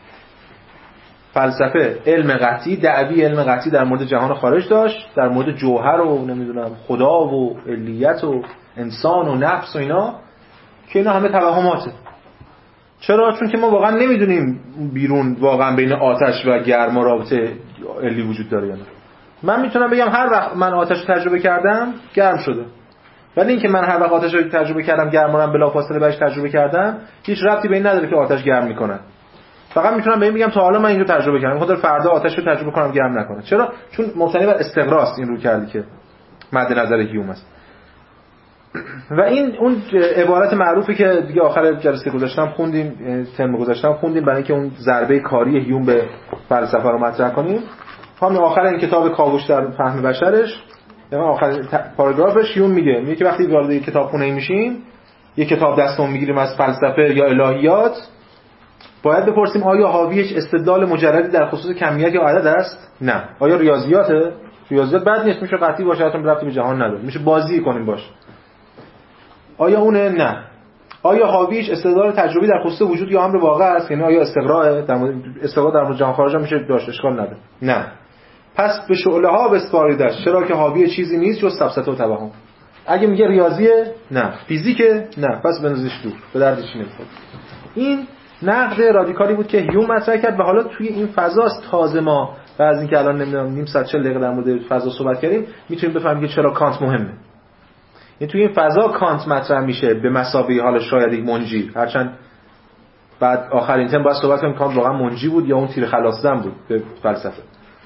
فلسفه علم قطعی، دعوی علم قطعی در مورد جهان خارج داشت، در مورد جوهر و نمیدونم خدا و علیت و انسان و نفس و اینا، که اینا همه توهماته. چرا؟ چون که ما واقعا نمیدونیم بیرون واقعا بین آتش و گرما رابطه علی وجود داره یا نه. من میتونم بگم هر وقت من آتش رو تجربه کردم گرم شده، ولی اینکه من هر وقت آتش رو تجربه کردم گرم رو بلافاصله بهش تجربه کردم هیچ ربطی به این نداره که آتش گرم میکنه. فقط میتونم به این بگم تا حالا من اینو تجربه کردم، خاطر فردا آتش رو تجربه کنم گرم نکنه. چرا؟ چون مبتنی بر استقراست این رو کردی که مد نظر هیوم است. و این اون عبارت معروفی که دیگه آخر جلسه گذاشتم خوندیم، ترم گذاشتم خوندیم برای اینکه اون ضربه کاری هیوم به فلسفه رو مطرح کنیم. همین آخر این کتاب کاوش در فهم بشرش، یعنی آخر پاراگرافش هیوم میگه میگه که وقتی وارد یک کتابخونه میشیم، یک کتاب دستمون میگیریم از فلسفه یا الهیات، باید بپرسیم آیا حاوی یک استدلال مجردی در خصوص کمیت یا عدد است؟ نه. آیا ریاضیاته؟ ریاضیات بد نیست، میشه قطعی باشه، اصلا ربطی به جهان نداره، میشه بازی کنیم باشه. آیا اونه؟ نه. آیا حاویش استدلال تجربی در خصوص وجود یا امر واقع است؟ یعنی آیا استقراء در مورد استقراء در مورد جهان خارج میشه داشت، اشکال نداره. نه. پس به شعله ها بسپاریدش، چرا که حاوی چیزی نیست جز سفسطه و توهم. اگه میگه ریاضیه، نه. فیزیکه، نه. پس بنزیش دور، به دردش نمیخوره. این نقد رادیکالی بود که هیوم مطرح کرد و حالا توی این فضاست تازه ما بعد از اینکه الان نمیدونم نیم ساعت چهل دقیقه در مورد فضا صحبت کردیم میتونیم بفهمیم که چرا کانت مهمه. این توی این فضا کانت مطرح میشه به مثابه حال شاید یک منجی، هرچند بعد آخرین ترم باید صحبت کنیم کانت واقعا منجی بود یا اون تیر خلاص زن بود به فلسفه.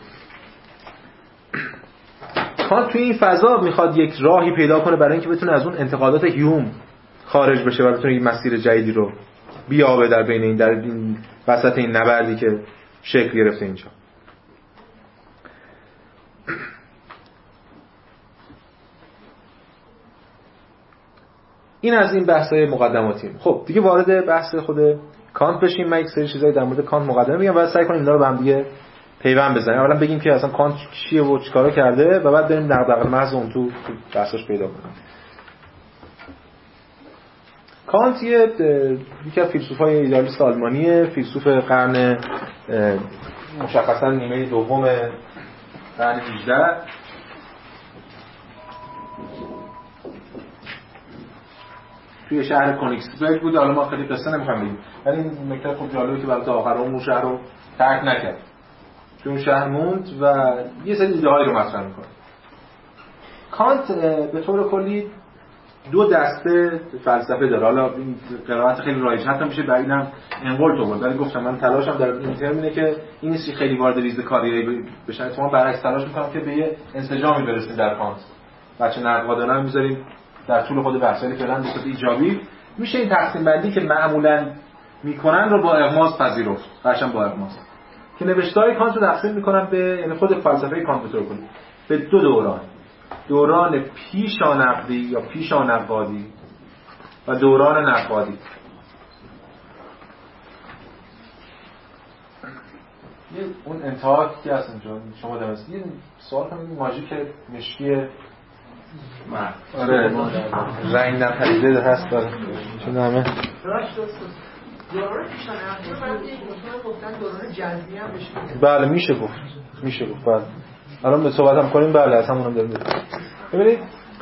کانت توی این فضا میخواد یک راهی پیدا کنه برای اینکه بتونه از اون انتقادات هیوم خارج بشه و بتونه یک مسیر جدیدی رو بیابه در بین این در این وسط این نبردی که شکل گرفته اینجا. این از این بحث‌های مقدماتیم. خب دیگه وارد بحث خود کانت بشیم. من یک سری چیزایی در مورد کانت مقدمه میگم و سعی کنیم اینا رو به هم دیگه پیوند بزنیم. اولا بگیم که اصلا کانت چیه و چیکارا کرده و بعد بریم دغدغه محض اون تو بحثش پیدا کنیم. کانت یکی از فیلسوفای ایدالیست آلمانیه، فیلسوف قرن مشخصا نیمه دوم قرن هجدهم. توی شهر کونیگسبرگ بود. حالا ما خیلی قصه نمی‌خوام بگیم، ولی این نکته خوب جالبه که برای تا آخر اون شهر رو ترک نکرد. توی اون شهر موند و یه سری ایده‌هایی رو مطرح می‌کنه. کانت به طور کلی دو دسته فلسفه داره. حالا این قرائت خیلی رایج حتی میشه برای اینم انولت بود، ولی گفتم من تلاشم در این ترم اینه که این نیست خیلی وارد ریزکاری بشه، اتفاقا برعکس تلاش می‌کنم که به یه انسجامی برسیم در کانت. بچه نقادانه می‌ذاریم در طول خود بحثایی که فعلا به صورت ایجابی میشه این تقسیم بندی که معمولاً میکنن رو با اغماض پذیرفت، قشنگ با اغماض که نوشته‌های کانت رو تقسیم میکنن به، یعنی خود فلسفه کانت به طور کلی به دو دوران: دوران پیشانقدی یا پیشانقادی و دوران نقادی. یه اون انتها که هست اینجا شما درست یه سوال کنم ماژیک مشکی مرد آره رنگ نپریده هست داره چون همه راش دوست دوران پیشان عقلی من یک مطمئن گفتن دوران جذبی هم بشه بله میشه گفت میشه گفت بله الان به صحبت هم کنیم بله از همونم داریم ببینید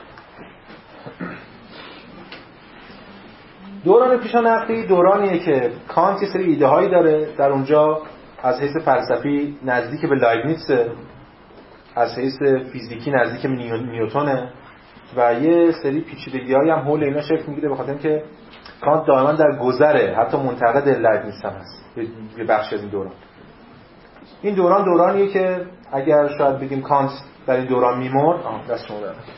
دوران پیشان عقلی دورانیه که کانت یه سری ایده هایی داره در اونجا از حیث فلسفی نزدیک به لایبنیتسه از حیث فیزیکی نزدیک به نیوتونه و یه سری پیچیدگی‌هایی هم حول اینا شکل میگیره به خاطر اینکه کانت دائما در گذره حتی منتقد لایبنیتس هم هست یه بخش از این دوران این دوران دورانیه که اگر شاید بگیم کانت در این دوران میمرد دست شما دارم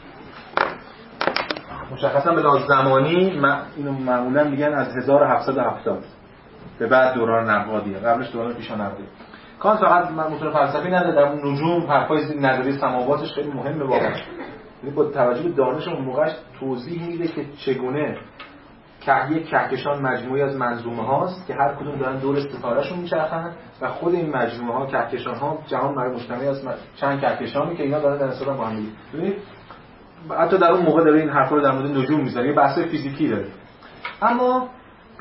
مشخصا به لحاظ زمانی اینو معمولا میگن از هزار و هفتصد و هفتاد به بعد دوران نقادیه قبلش دوران پیشان عقلی کانت فقط متون فلسفی نداره در نجوم حرفای نظریه سماواتش خیلی مهمه واقعا یعنی با توجه به دانش اون موقعش توضیح میده که چگونه که یک کهکشان مجموعی از منظومه هاست که هر کدوم دارن دور ستارهشون میچرخن و خود این مجموعه ها کهکشان ها جهان مشتمل از چند کهکشانی که اینا دارن در اصل با هم دیگه ببینید حتی در اون موقع داره این حرفا رو در مورد نجوم میزنه یه بحث فیزیکی داره اما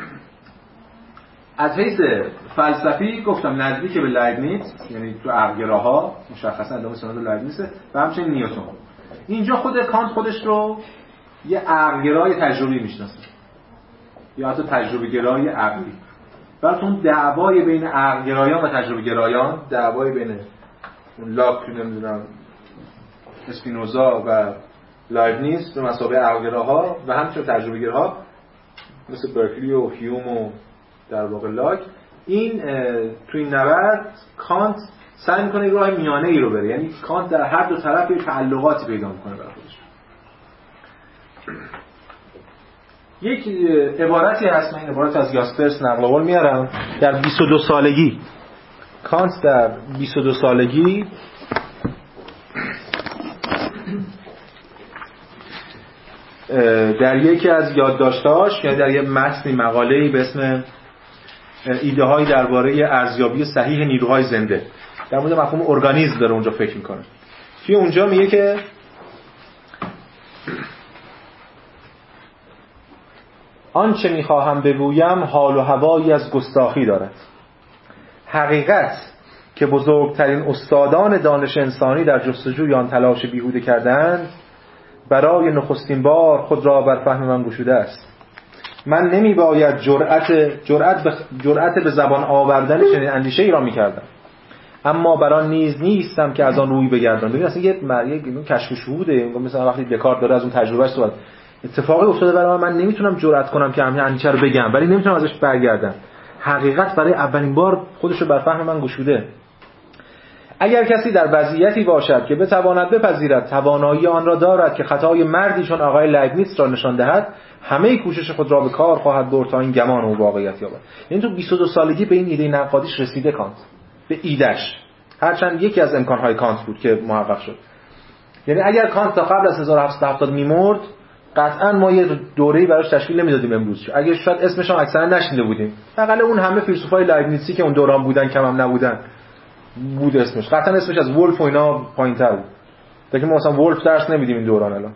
از حیث فلسفی گفتم نزدیک به لایبنیتس یعنی تو عقلگراها مشخصا ادامه سنت لایبنیتس و همچنین نیوتن اینجا خود کانت خودش رو یه عقلگرای تجربی میشناسه یا حتی تجربه گرای عقلی براتون دعوای بین عقلگرایان و تجربه گرایان دعوای بین لاک نمیدونم اسپینوزا و لایبنیتس به مثابه عقلگراها و همچنین تجربه گرها مثل برکلی و هیوم و در واقع لاک این تو این نبرد کانت سعی میکنه راه میانه ای رو بره یعنی کانت در هر دو طرف یه تعلقاتی پیدا میکنه برای خودش یک عبارتی هست من این عبارت از یاسپرس نقل قول میارم در بیست و دو سالگی کانت در بیست و دو سالگی در یکی از یادداشت‌هاش یا در یک متن مقاله‌ای به اسم ایده های درباره ارزیابی صحیح نیروهای زنده در مورد مفهوم ارگانیسم داره اونجا فکر میکنه توی اونجا میگه که آنچه میخواهم بگویم حال و هوایی از گستاخی دارد حقیقت که بزرگترین استادان دانش انسانی در جستجوی آن تلاش بیهوده کردند برای نخستین بار خود را بر فهم من گشوده است من نمی باید جرأت جرأت به جرأت به زبان آوردن چنین اندیشه‌ای را می‌کردم اما برای نیز نیستم که از آن روی بگردم ببین اصلا یه مرگ کشف شهوده مثلا وقتی دکارت داره از اون تجربهش صحبت اتفاقی افتاده برای من من نمیتونم جرأت کنم که همین اندیشه رو بگم ولی نمیتونم ازش برگردم حقیقت برای اولین بار خودش رو بر فهم من گشوده اگر کسی در وضعیتی باشد که بتواند بپذیرد توانایی آن را دارد که خطای مردی چون آقای لایبنیتس را نشان دهد همه کوشش خود را به کار خواهد برد تا این گمان و واقعیت یابد یعنی تو بیست و دو سالگی به این ایده نقادیش رسیده کانت به ایدهش هرچند یکی از امکانهای کانت بود که محقق شد یعنی اگر کانت تا قبل از هزار و هفتصد و هفتاد میمرد قطعا ما یه دوره‌ای براش تشکیل نمیدادیم امروز اگه شاید اسمش هم اکثرا نشنیده بودیم حداقل اون همه فیلسوفای لایبنیتسی که اون دوران بودن کم هم نبودن بود اسمش قطعا اسمش از ولف و اینا پایین‌تر بود تا که ما مثلا ولف درس نمیدیم این دوران الان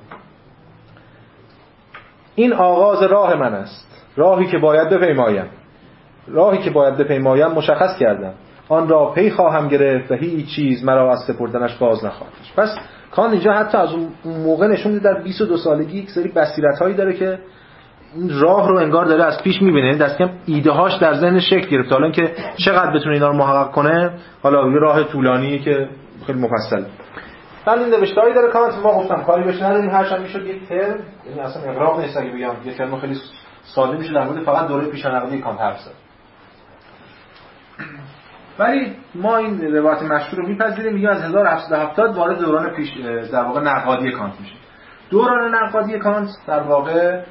این آغاز راه من است راهی که باید بپیمایم راهی که باید بپیمایم مشخص کردم آن را پی خواهم گرفت و هیچ چیز مرا از سپردنش باز نخواهد داشت پس کان اینجا حتی از اون موقع نشون میده در بیست و دو سالگی یک سری بصیرت‌هایی داره که این راه رو انگار داره از پیش می‌بینه دست کم ایده‌هاش در ذهنش شکل گرفته حالا اینکه چقدر بتونه اینا رو محقق کنه حالا یه راه طولانیه که خیلی مفصل ولی این نوشته‌ای داره کانت ما گفتم کاری بهش نداریم هرچند میشد یک ترم یعنی اصلا اغراق نیست اگه بگم یه ترم خیلی ساده میشه در مورد فقط دوره پیش‌نقدی کانت حرف زد ولی ما این روایت مشهور رو میپذیریم میگه از هزار و هفتصد و هفتاد وارد دوران پیش در واقع نقادی کانت میشه دوران نقادی کانت در واقع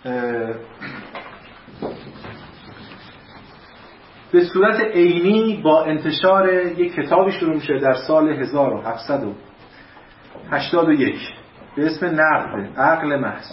به صورت عینی با انتشار یک کتابی شروع میشه در سال هزار و هفتصد و هشتاد و یک به اسم نقد عقل محض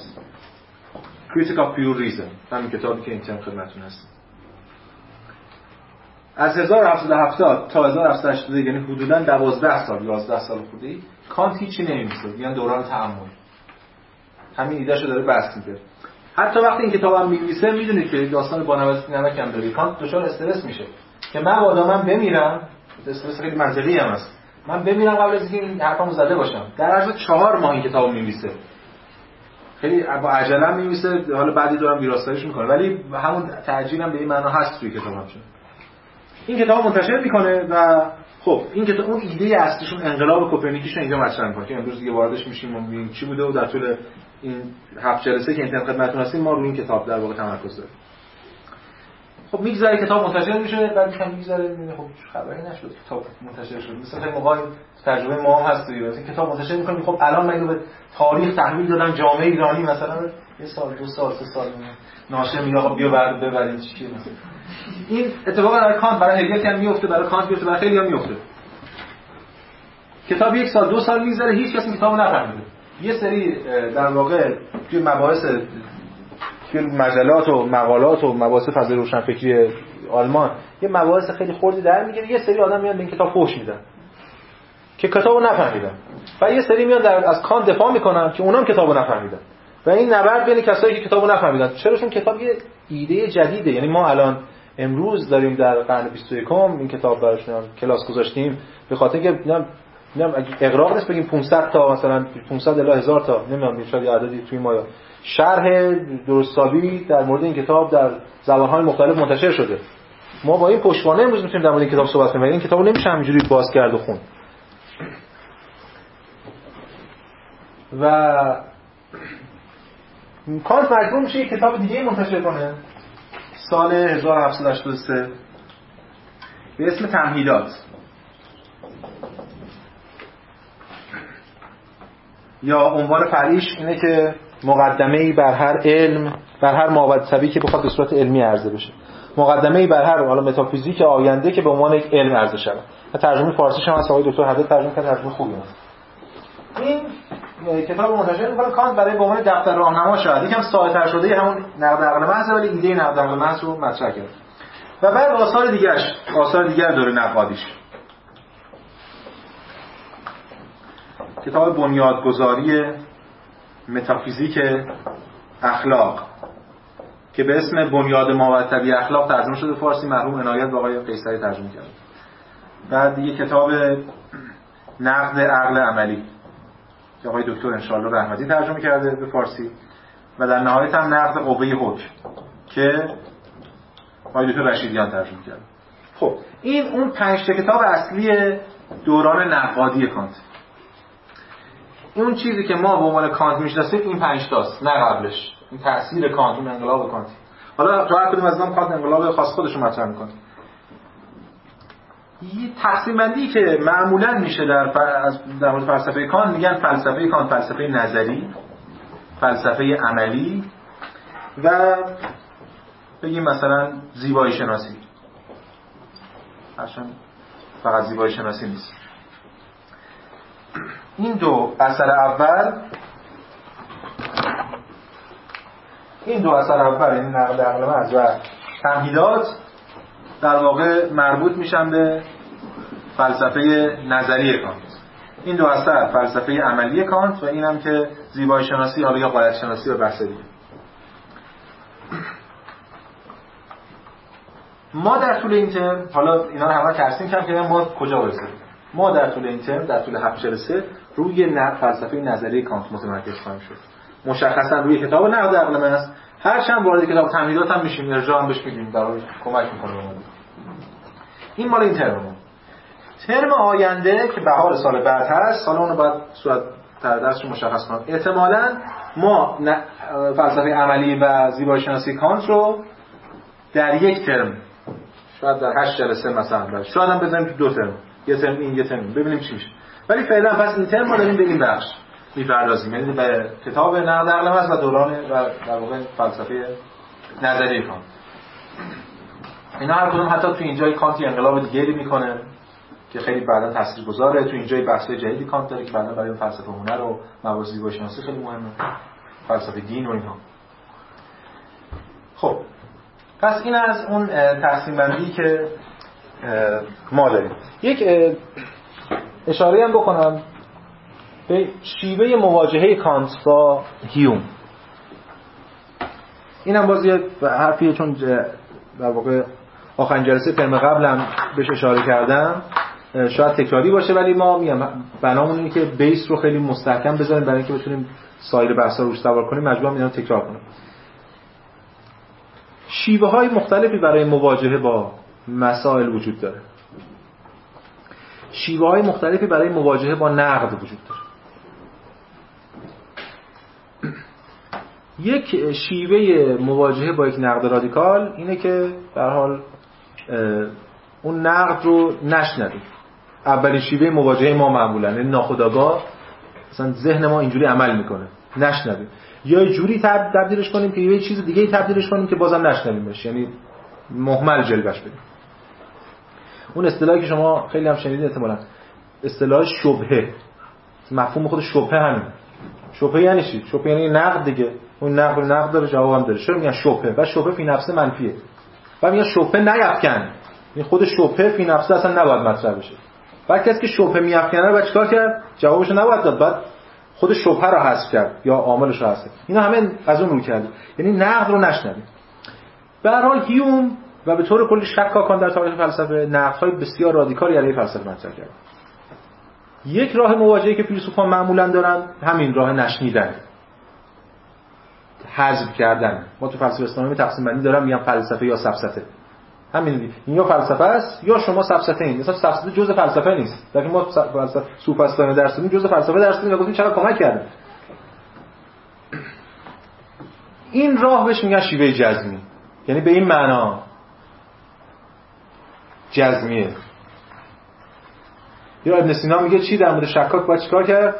Critique of Pure Reason همین کتابی که این ترم خدمتتون هست از هزار و هفتصد و هفتاد تا هزار و هفتصد و هشتاد یعنی حدوداً دوازده سال یازده سال خودی کانت هیچی نمی‌نویسه، میگن دوران تأمل. همین ایدهشو داره بحث می‌کنه. حتی وقتی این کتابم می‌نویسه میدونید که داستان بانوازی نمک هم داره. کانت دچار استرس میشه که من مبادا من بمیرم، استرس خیلی منطقی هم است. من بمیرم قبل از اینکه این حرفمو زده باشم. در عرض چهار ماه این کتابو می‌نویسه. خیلی با عجله می‌نویسه، حالا بعدی دورم ویراستاریش می‌کنه، ولی همون تعجیلم به این معنا هست توی کتابم. این کتاب منتشر میکنه و خب این کتاب اون ایده اصلیشون انقلاب کوپرنیکیشون اینجا مطرح میکنه که امروز دیگه واردش میشیم و میبینیم چی بوده و در طول این هفت جلسه که اینترنت خدمتتون هستیم ما روی این کتاب در واقع تمرکز داریم. خب میگذره کتاب منتشر میشه، بعد یکم میگذره میبینه خب خبری نشد کتاب منتشر شد. مثلا خیلی موقع تجربه ما هم هست دیگه، این کتاب منتشر میکنیم خب الان من اینو به تاریخ تحویل دادم جامعه ایرانی مثلا یه سال دو سال سه سال ناشر میگه آقا بیا بعد ببرید چی مثلا. این اتفاقا برای کانت برای هگل هم میفته، برای کانت میفته، برای خیلی هم میفته. کتاب یک سال دو سال میگذره هیچ کس این کتابو نفهمیده. یه سری در واقع توی مباحث توی مجلات و مقالات و مباحث فضای روشنفکری آلمان یه مباحث خیلی خردی در میگیره، یه سری آدم میان به این کتاب فحش میدن که کتابو نفهمیدن و یه سری میان در از کانت دفاع میکنن که اونام کتابو نفهمیدن و این نبرد بین کسایی که کتابو نفهمیدن. چرا؟ چون کتاب یه ایده جدیده. یعنی ما الان امروز داریم در قرن بیست و یکم این کتاب براش کلاس گذاشتیم به خاطر که نمیدونم نمیدونم اغراق نیست بگیم پانصد تا مثلا پانصد الی هزار تا نمیدونم شاید عددی توی ما شرح درستابی در مورد این کتاب در زبان‌های مختلف منتشر شده. ما با این پشتوانه امروز میتونیم در مورد این کتاب صحبت کنیم. این کتابو نمیشه همینجوری باز کرد و خوند. و کانت مجبور میشه یک کتاب دیگه منتشر کنه سال هزار و هفتصد و هشتاد و سه به اسم تمهیدات یا عنوان فرعیش اینه که مقدمه‌ای بر هر علم، بر هر مابعدی که بخواد به صورت علمی عرضه بشه، مقدمه‌ای بر هر حالا متافیزیک آینده که به عنوان یک علم عرضه شود. و ترجمه فارسیش هم از آقای دکتر حداد ترجمه کرد، ترجمه خوبی است. این کتاب منتشر می‌کنه کانت برای به عنوان دفتر راهنما شد. یکم ساده‌تر شده همون نقد عقل محض، ولی ایده نقد عقل محض رو مطرح کرد. و بعد آثار دیگرش، آثار دیگر دوره نقادیش. کتاب بنیادگذاری متافیزیک اخلاق که به اسم بنیاد ماورای اخلاق ترجمه شده فارسی، مرحوم عنایت با آقای قیصری ترجمه کرد. بعد یک کتاب نقد عقل عملی که آقای دکتر انشالله رحمتی ترجمه کرده به فارسی و در نهایت هم نقد قوه حکم که آقای دکتر رشیدیان ترجمه کرده. خب این اون پنج تا کتاب اصلی دوران نقادی کانت. اون چیزی که ما به عنوان کانت میشناسیم این پنج تاست، نه قبلش. این تأثیر کانت، اون انقلاب کانت. حالا تو هر کدوم از اینا کانت انقلاب خاص خودش رو مطرح میکنه. یه تقسیم بندی که معمولا میشه در از در مورد فلسفه کانت میگن فلسفه کانت فلسفه نظری، فلسفه عملی و بگیم مثلا زیبایی شناسی. هرچند فقط زیبایی شناسی نیست. این دو اثر اول این دو اثر اول یعنی نقد عقل محض و تمهیدات در واقع مربوط میشن به فلسفه نظری کانت. این دو اثر فلسفه عملی کانت و اینم که زیبایی شناسی حالا یا غایت شناسی و بحث دیگه. ما در طول این ترم حالا اینا رو همه ترسیم کردیم که ما کجا برسیم. ما در طول این ترم در طول هفت جلسه روی نقد فلسفه نظری کانت متمرکز خواهیم شد. مشخصا روی کتاب نقد عقل محض، هرچند وارد کتاب تمهیدات هم میشیم، ارجاع هم بهش میدیم، برای کمک میکنه به ما. این مال این ترم. ترم آینده که بهار سال بعد هست، سال اونو بعد صورت تر درسش مشخص کنم. احتمالاً ما فلسفه عملی و زیبایی شناسی کانت رو در یک ترم، شاید در هشت جلسه مثلا، شاید هم بزنیم تو دو ترم، یه ترم این یه ترم، ببینیم چی میشه. ولی فعلا پس این ترم ما داریم به این بخش میپردازیم، یعنی به کتاب نقد عقل محض و دوران و در واقع فلسفه نظری کانت. اینا هر کدوم حتی تو اینجای کانت انقلاب دیگری میکنه که خیلی بعدا تاثیرگذاره. تو اینجای بحث‌های جدیدی کانت داره که بعدا برای فلسفه هنر و مباحث زیبایی شناسی خیلی مهمه، فلسفه دین و اینها. خب پس این از اون تقسیم بندی که ما داریم. یک اشاره هم بکنم به شیوه مواجهه کانت با هیوم. اینم باز یه حرفیه، چون در واقع آخرین جلسه ترم قبلم بهش اشاره کردم، شاید تکراری باشه، ولی ما میگم بنامون اینه که بیس رو خیلی مستحکم بذاریم برای اینکه بتونیم سایر بحثا رو روش سوار کنیم، مجبورم اینا رو تکرار کنم. شیوه‌های مختلفی برای مواجهه با مسائل وجود داره. شیوه‌های مختلفی برای مواجهه با نقد وجود داره. یک شیوه مواجهه با یک نقد رادیکال اینه که به هر حال اون نقد رو نشنویم. اولین شیوه مواجهه ما معمولاً یعنی ناخودآگاه مثلا ذهن ما اینجوری عمل میکنه، نشنویم، یا یه جوری تبدیلش کنیم که یه چیز دیگه ای تبدیلش کنیم که بازم نشنویمش، یعنی مهمل جلوش بدیم. اون اصطلاحی که شما خیلی هم شنیدید احتمالاً، اصطلاح شبهه، مفهوم خود شبهه همین. شبهه یعنی چی؟ شبهه یعنی نقد دیگه. اون نقد نقد داره، جواب هم داره. چرا میگن شبهه؟ و شبهه فی نفسه منفیه. و میگن شبهه نیفکن. این خود شبهه فی نفسه اصلا نباید مطرح بشه. بعد کسی که شبهه میافکنه رو بعد چیکار کرد؟ جوابش رو نباید داد، بعد خود شبهه رو حذف کرد یا عاملش رو حذف کرد. اینا همه از اون رو کرد. یعنی نقد رو نشنوید. به هر حال هیوم و به طور کلی شکاکان در تاریخ فلسفه نقدهای بسیار رادیکالی علیه فلسفه مطرح کردن. یک راه مواجهه که فیلسوفان معمولا دارن همین راه نشنیدن، حذف کردن. ما تو فلسفه اسلامی تقسیم بندی دارم، میگم فلسفه یا سفسطه. همین دیگه، این یا فلسفه است یا شما سفسطه این. مثلا سفسطه جزء فلسفه نیست، لیکن ما فلسفه سوفسطائیان درس دادیم، جزء فلسفه درس دادیم و گفتیم چقدر کمک کرده. این راه بهش میگن شیوه جزمی، یعنی به این معنا جزمیه. یا ابن سینا میگه چی در مورد شکاک باید چیکار کرد؟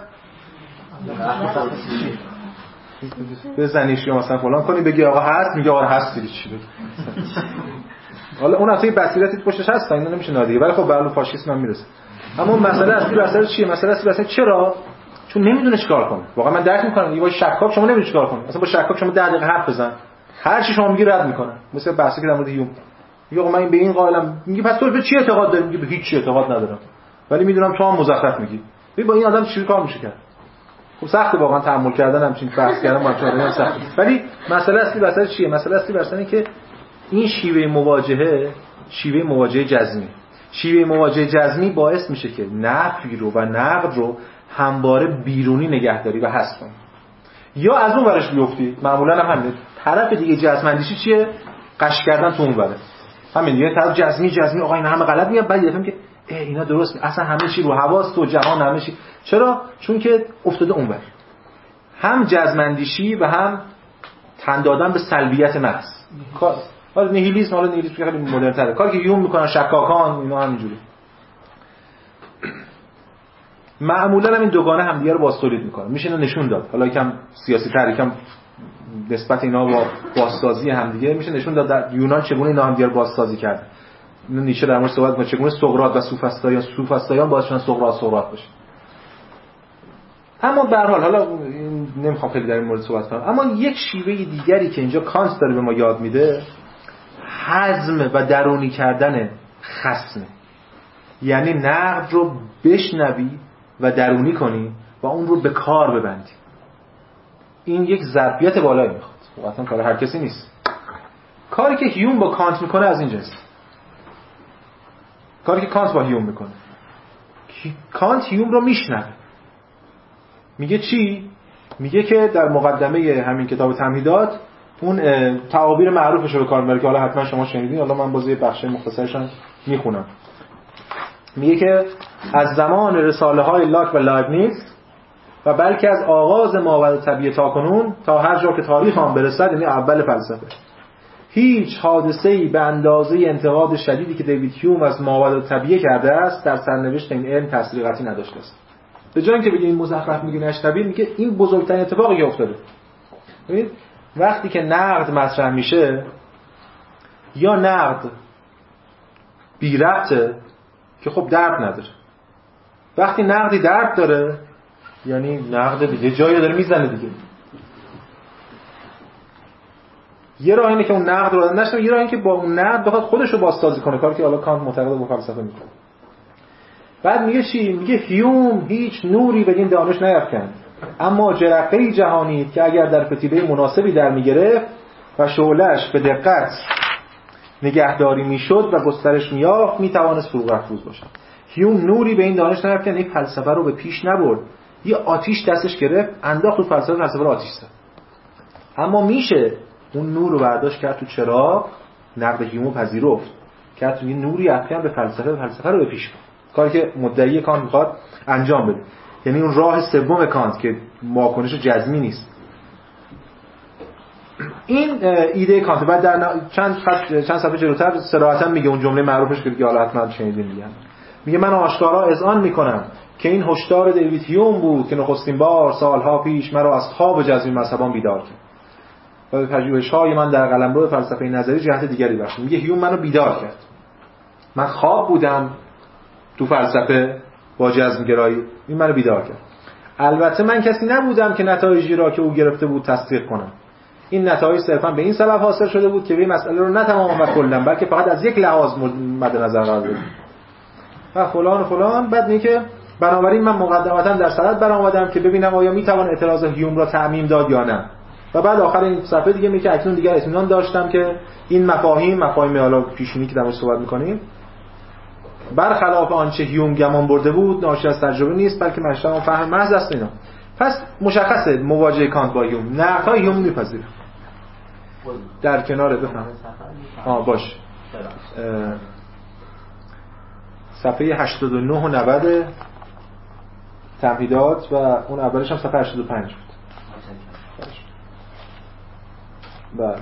بزنیش یا مثلا فلان کنی، بگی آقا هست، میگه آقا هست دیگه چی بگی. حالا اون اصلا بصیرتی پشتش هست، اینا نمیشه نادیده، ولی خب به علاوه فاشیسم هم میرسه. اما مسئله اصلی مسئله چیه؟ مسئله اصلی مثلا چرا؟ چون نمیدونه چیکار کنه. واقعا من درک میکنم با شکاک شما نمیدونی چیکار کنی. اصلا با شکاک شما ده دقیقه حرف بزن، هر چی شما میگی رد میکنه. مثلا بحثی که در مورد هیوم میگه من به این قائلم، میگه پس تو به چی اعتقاد داری؟ میگه به هیچ چی اعتقاد ندارم، ولی میدونم تو هم مزخرف میگی. ببین با این آدم چی کار میشه کرد؟ خب سخته واقعا تحمل کردن همچین بحث کردن با چهار سخت. ولی مسئله اصلی مسئله چیه؟ مسئله اصلی برسنه که این شیوه مواجهه شیوه مواجهه جزمی شیوه مواجهه جزمی باعث میشه که نفی رو و نقد رو همواره بیرونی نگهداری و حذف کنی، یا از اون ورش بیفتی. معمولا هم همین طرف دیگه جزمندیشی چیه؟ قش کردن تو اون وره. همین دیگه طرف جزمی جزمی آقا اینا همه غلط میگن، بعد یفهم که اینا درست، اصلا همه چی رو حواس تو جهان همه چی. چرا؟ چون که افتاده اونور، هم جزمندیشی و هم تن دادن به سلبیت محض. حالا نیهیلیسم، حالا نیهیلیسم خیلی مدرن تره، کاری که هیوم میکنن شکاکان اینا همینجوری. معمولا هم این دوگانه همدیگه رو باستولید میکنن، میشه اینو نشون داد. حالا یکم سیاسی تر، یکم نسبت اینا با بازسازی همدیگه میشه نشون داد در یونان چگونه اینا همدیگه رو بازسازی کردن. اینو نیچه در مورد صحبت می‌کنه چگونه سقراط و سوفسطائیان سوفسطائیان باعث شدن سقراط سقراط بشه. اما به هر حال حالا نمیخوام خیلی در این مورد صحبت کنم، اما یک شیوه دیگری که اینجا کانت داره به ما یاد میده حزم و درونی کردن خصم، یعنی نقد رو بشنوی و درونی کنی و اون رو به کار ببندی. این یک ظرفیت بالایی میخواد، واقعا کار هر کسی نیست. کاری که هیوم با کانت میکنه از این جنس، کاری که کانت با هیوم میکنه. کانت هیوم رو میشنوه، میگه چی؟ میگه که در مقدمه همین کتاب تمهیدات اون تعابیر معروفش رو به کار میبره که حالا حتما شما شنیدین، حالا من باز یه بخش مختصرشون میخونم. میگه که از زمان رساله های لاک و لایبنیتز و بلکه از آغاز ماورا طبیعه تا کنون تا هر جا که تاریخ آن برسد، یعنی اول فلسفه، هیچ حادثه‌ای به اندازه انتقاد شدیدی که دیوید هیوم از ماورا طبیعه کرده است در سرنوشت این علم تأثیر قطعی نداشته است. به جای اینکه بگه این مزخرف میگه نشنوید، میگه این بزرگترین اتفاقی که افتاده. ببینید وقتی که نقد مطرح میشه، یا نقد بی ربطه که خب درد نداره، وقتی نقدی درد داره یعنی نقد دیگه جایی داره میزنه دیگه. یه راه اینه که اون نقد رو نشنه، یه راه اینه که با اون نقد بخواد خودش رو بازسازی کنه، کاری که حالا کانت معتقد به فلسفه میکنه. بعد میگه چی؟ میگه هیوم هیچ نوری بدین دانش نیافکند، اما جرقه‌ای جهانید که اگر در فتیله مناسبی در میگرفت و شعله‌اش به دقت نگهداری میشد و گسترش میافت میتوانست فروغ افروز باشد. هیوم نوری به این دانش نیافکند، یک فلسفه رو به پیش نبرد، یه آتیش دستش گرفت انداخت تو فلسفه، فلسفه رو آتیش زد. اما میشه اون نور رو برداشت کرد تو چراغ، نقد هیوم پذیرفت، کرد تو یه نوری افکن به فلسفه، فلسفه رو به پیش برد. کاری که مدعی کانت میخواد انجام بده. یعنی اون راه سوم کانت که واکنش جزمی نیست. این ایده کانت. بعد در چند چند صفحه جلوتر صراحتا میگه اون جمله معروفش که حالا حتما شنیدین دیگه. میگه من آشکارا اذعان میکنم که این هشدار دیوید هیوم بود که نخستین بار سالها پیش مرا از خواب جزمی مذهبان بیدار کرد. و پژوهش‌های من در قلمرو فلسفه نظری جهت دیگری بخشید. میگه هیوم منو بیدار کرد. من خواب بودم تو فلسفه با جزم گرایی، این منو بیدار کرد. البته من کسی نبودم که نتایجی را که او گرفته بود تصدیق کنم. این نتایج صرفا به این سبب حاصل شده بود که این مسئله رو نه تماما و کلا بلکه فقط از یک لحاظ مد نظر قرار بدیم. و فلان و فلان. بعد میگه بنابراین من مقدمتا در صدد برآمدم که ببینم آیا میتوان اعتراض هیوم را تعمیم داد یا نه. و بعد آخر این صفحه دیگه میگه اکنون دیگه اطمینان داشتم که این مفاهیم مفاهیم حالا پیشینی که در مورد صحبت می‌کنیم برخلاف آنچه هیوم گمان برده بود ناشی از تجربه نیست، بلکه منشأ اون فهم محض است. اینا پس مشخصه مواجهه کانت با هیوم نقدهای هیوم میپذیره. در کنار بفهم آه باش صفحه هشتاد و نه و نود تمهیدات و اون اولش هم صفحه هشتاد و پنج بود. بله.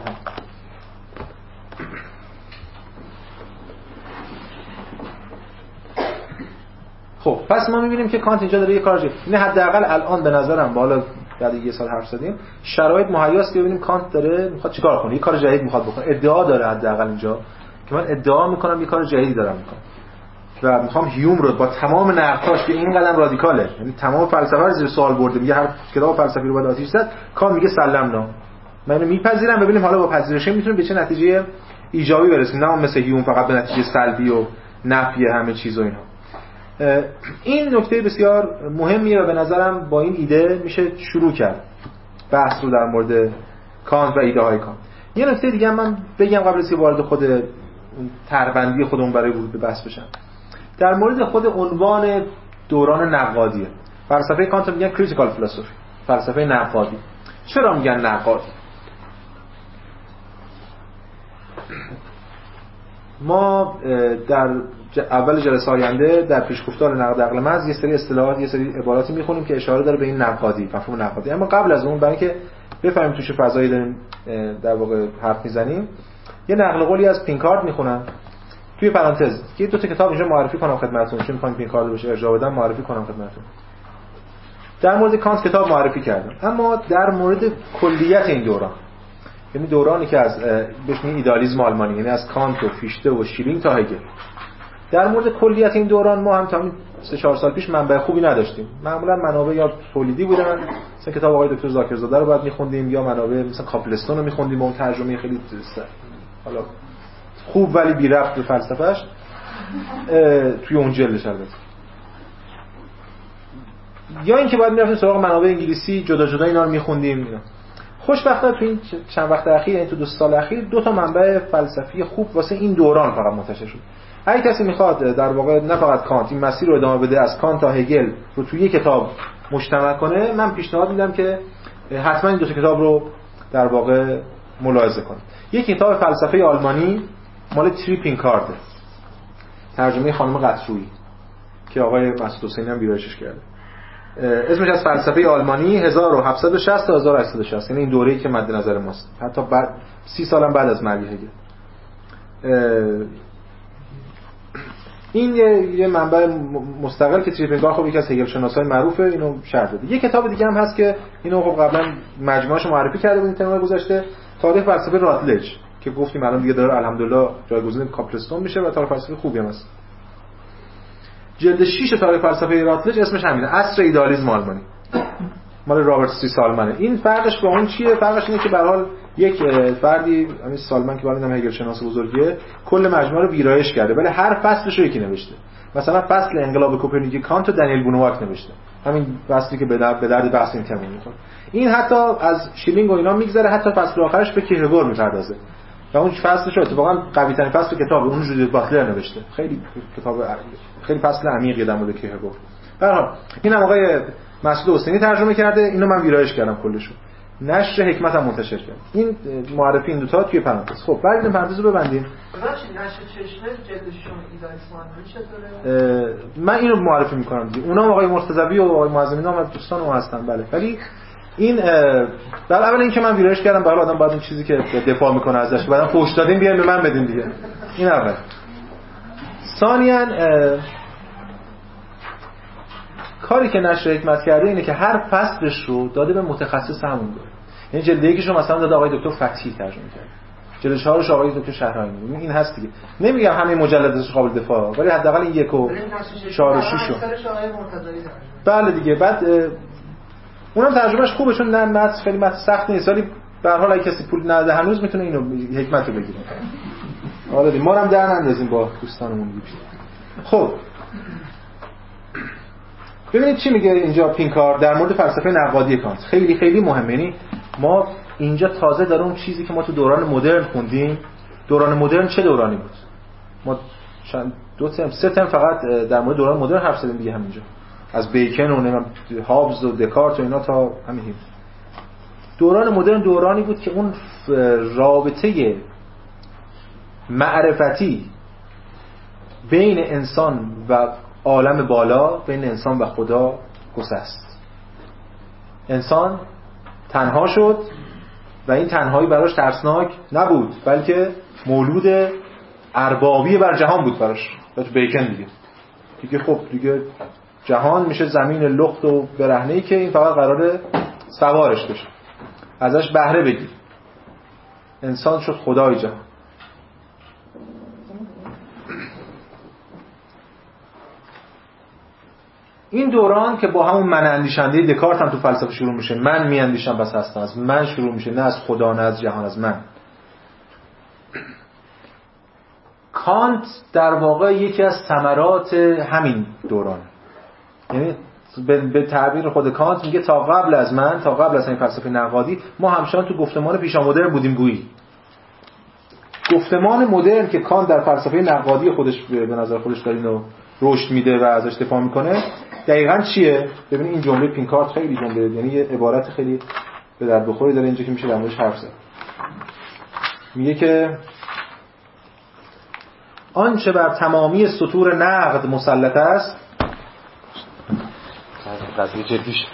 خب پس ما می‌بینیم که کانت اینجا داره یه کار جدید. این حداقل الان به نظرم بالا بعد یه سال حرف زدیم شرایط مهیاست که ببینیم کانت داره میخواد چیکار کنه، یه کار جدید میخواد بکنه. ادعا داره حداقل اینجا که من ادعا میکنم یه کار جدیدی دارم میکنم و میخوام هیوم رو با تمام نقداش که این قدم رادیکاله، یعنی تمام فلسفه رو زیر سوال برده، میگه هر کتاب فلسفی رو باید آتیش زد، کانت میگه سلمنا من اینو میپذیرم. ببینیم حالا با پذیرش میتونیم به چه نتیجه ایجابی برسیم، نه مثل هیوم فقط به نتیجه سلبی و نفی همه چیز و اینا. این نکته بسیار مهمیه و به نظرم با این ایده میشه شروع کرد بحث رو در مورد کانت و ایده های کانت. یه نکته دیگه هم من بگم قبل از اینکه وارد خود طرح‌بندی خودمون برای ورود به بحث بشم. در مورد خود عنوان دوران نقادیه. فلسفه کانت میگن کریتیکال فلسفی، فلسفه نقادی. چرا میگن نقادی؟ ما در اول جلسه آینده در پیشگفتار نقد عقل محض یه سری اصطلاحات یه سری عباراتی میخونیم که اشاره داره به این نقادی، مفهوم نقادی. اما قبل از اون برای اینکه بفهمیم توش فضایی داریم در واقع حرف میزنیم یه نقل قولی از پینکارد میخونم توی پرانتز که دو تا کتاب اینجا معرفی کنم خدمتتون، چون میخوام پینکارد بشه ارجاع بدم معرفی کنم خدمتتون. در مورد کانت کتاب معرفی کردم، اما در مورد کلیت این دوران، یعنی دورانی که از بهش میگن ایدالیسم آلمانی، یعنی از کانت و فیشته و شیلینگ تا هگل، در مورد کلیت این دوران ما هم تا سه چهار سال پیش منبع خوبی نداشتیم. معمولا منابع یا تولیدی بودن، مثلا کتاب آقای دکتر ذاکرزاده رو بعد می‌خوندیم یا منابع مثلا کاپلستون رو می‌خوندیم و اون ترجمه خیلی حالا خوب ولی بی ربط به فلسفه‌اش توی اون جلدش البته. یا اینکه بعد می‌رفتیم سراغ منابع انگلیسی جدا جدا اینا رو می‌خوندیم. خوشبختانه تو این چند وقت اخیر، یعنی تو دو سال اخیر، دو تا منبع فلسفی خوب واسه این دوران فقط منتشر شد. اگه کسی میخواد در واقع نه فقط کانت این مسیر رو ادامه بده از کانت تا هگل رو توی یک کتاب مجتمع کنه، من پیشنهاد میدم که حتما این دو تا کتاب رو در واقع ملاحظه کنید. یک کتاب فلسفه آلمانی مال تری پینکارد، ترجمه خانم قطرویی که آقای مسعود حسینی هم ویرایشش کرده. اسمش از فلسفه آلمانی هزار و هفتصد و شصت تا هزار و هشتصد و شصت، یعنی این دوره‌ای که مد نظر ماست، حتی بعد سی سالم بعد از مرگ هگل. این یه, یه منبع مستقل که تریپینگار خب یکی از هگل شناسای معروفه، اینو شرح داده. یه کتاب دیگه هم هست که اینو خب قبلا مجموعه‌اش معرفی کرده بودیم ترم گذشته، تاریخ فلسفه راتلج، که گفتیم الان دیگه داره الحمدلله جایگزین کاپلستون میشه و تاریخ فلسفه خوبی هم هست. جلد شش تاریخ فلسفه راتلج اسمش همینه، عصر ایدالیسم آلمانی. مال رابرت سی سالمنه. این فرقش با اون چیه؟ فرقش اینه که به هر حال یک فردی همین سالمن که بعدم هگل شناس بزرگیه کل مجموعه رو ویرایش کرده، ولی هر فصلش رو یکی نوشته. مثلا فصل انقلاب کوپرنیکی کانت و دنیل بونواک نوشته، همین فصلی که به درد به درد بحث این تموم می‌کنه. این حتی از شیلینگ و اینا میگذره، حتی فصل آخرش به کیرکگور میپردازه و اون فصلش اتفاقا قوی ترین فصل کتاب اون جودیت باتلر نوشته. خیلی کتاب خیلی فصل عمیقی در مورد کیرکگور. به هر حال اینم آقای مسعود حسینی ترجمه کرده، اینو من ویرایش کردم کلشو. نشر حکمت هم منتشر کرد. این معرفی این دو تا توی پرانتز. خب بعد این پرانتز رو ببندیم. ببخشید نشر چشمه جلدشون ایدا اسمان چطوره؟ من اینو معرفی می‌کنم دیگه. اونام آقای مرتضوی و آقای معظمی نام از دوستان ما هستن بله. ولی این در اول اینکه من ویرایش کردم برای آدم بعد اون چیزی که دفاع میکنه ازش بعدم فوش دادین بیاین به من بدین دیگه. این اول. ثانیاً کاری که نشر حکمت کرده اینه که هر فصلش رو داده به متخصص همون داره. یعنی جلد یکیش رو مثلا داده آقای دکتر فتحی ترجمه کرده. جلد چهارش آقای دکتر شهرایی. این هست دیگه. نمیگم همه مجلدش قابل دفاع، ولی حداقل این یک و چهار و شش رو. بله دیگه. بعد اونم ترجمهش خوبه چون نه متن خیلی متن سخت نیست، ولی به هر حال اگه کسی پول نده هنوز میتونه اینو حکمت رو بگیره. حالا ما هم در نندازیم با دوستانمون دیگه. خب ببینید چی میگه اینجا پینکار در مورد فلسفه نقادی کانت. خیلی خیلی مهمه. یعنی ما اینجا تازه داره اون چیزی که ما تو دوران مدرن خوندیم. دوران مدرن چه دورانی بود؟ ما چند دو ترم سه ترم فقط در مورد دوران مدرن حرف زدیم دیگه همینجا. از بیکن و نمیدونم هابز و دکارت و اینا تا همین. دوران مدرن دورانی بود که اون رابطه معرفتی بین انسان و عالم بالا، بین انسان و خدا گسست. انسان تنها شد و این تنهایی براش ترسناک نبود، بلکه مولود اربابی بر جهان بود براش. تو بیکن دیگه دیگه خب دیگه جهان میشه زمین لخت و برهنه‌ای که این فقط قراره سوارش بشه، ازش بهره بگیر. انسان شد خدای جهان. این دوران که با همون من اندیشنده دکارت هم تو فلسفه شروع میشه، من میاندیشم بس هستم، از من شروع میشه، نه از خدا نه از جهان، از من. کانت در واقع یکی از ثمرات همین دوران، یعنی به تعبیر خود کانت میگه تا قبل از من، تا قبل از این فلسفه نقادی ما همچنان تو گفتمان پیشامدرن بودیم گویی. گفتمان مدرن که کانت در فلسفه نقادی خودش به نظر خودش داره اینو رشد میده و ازش دفاع میکنه دقیقاً چیه؟ ببینید این جمله پینکارت خیلی جمله، یعنی یه عبارت خیلی به درد بخوری داره اینجا که میشه در موردش حرف زد. میگه که آنچه بر تمامی سطور نقد مسلط است قضیه جدی شد.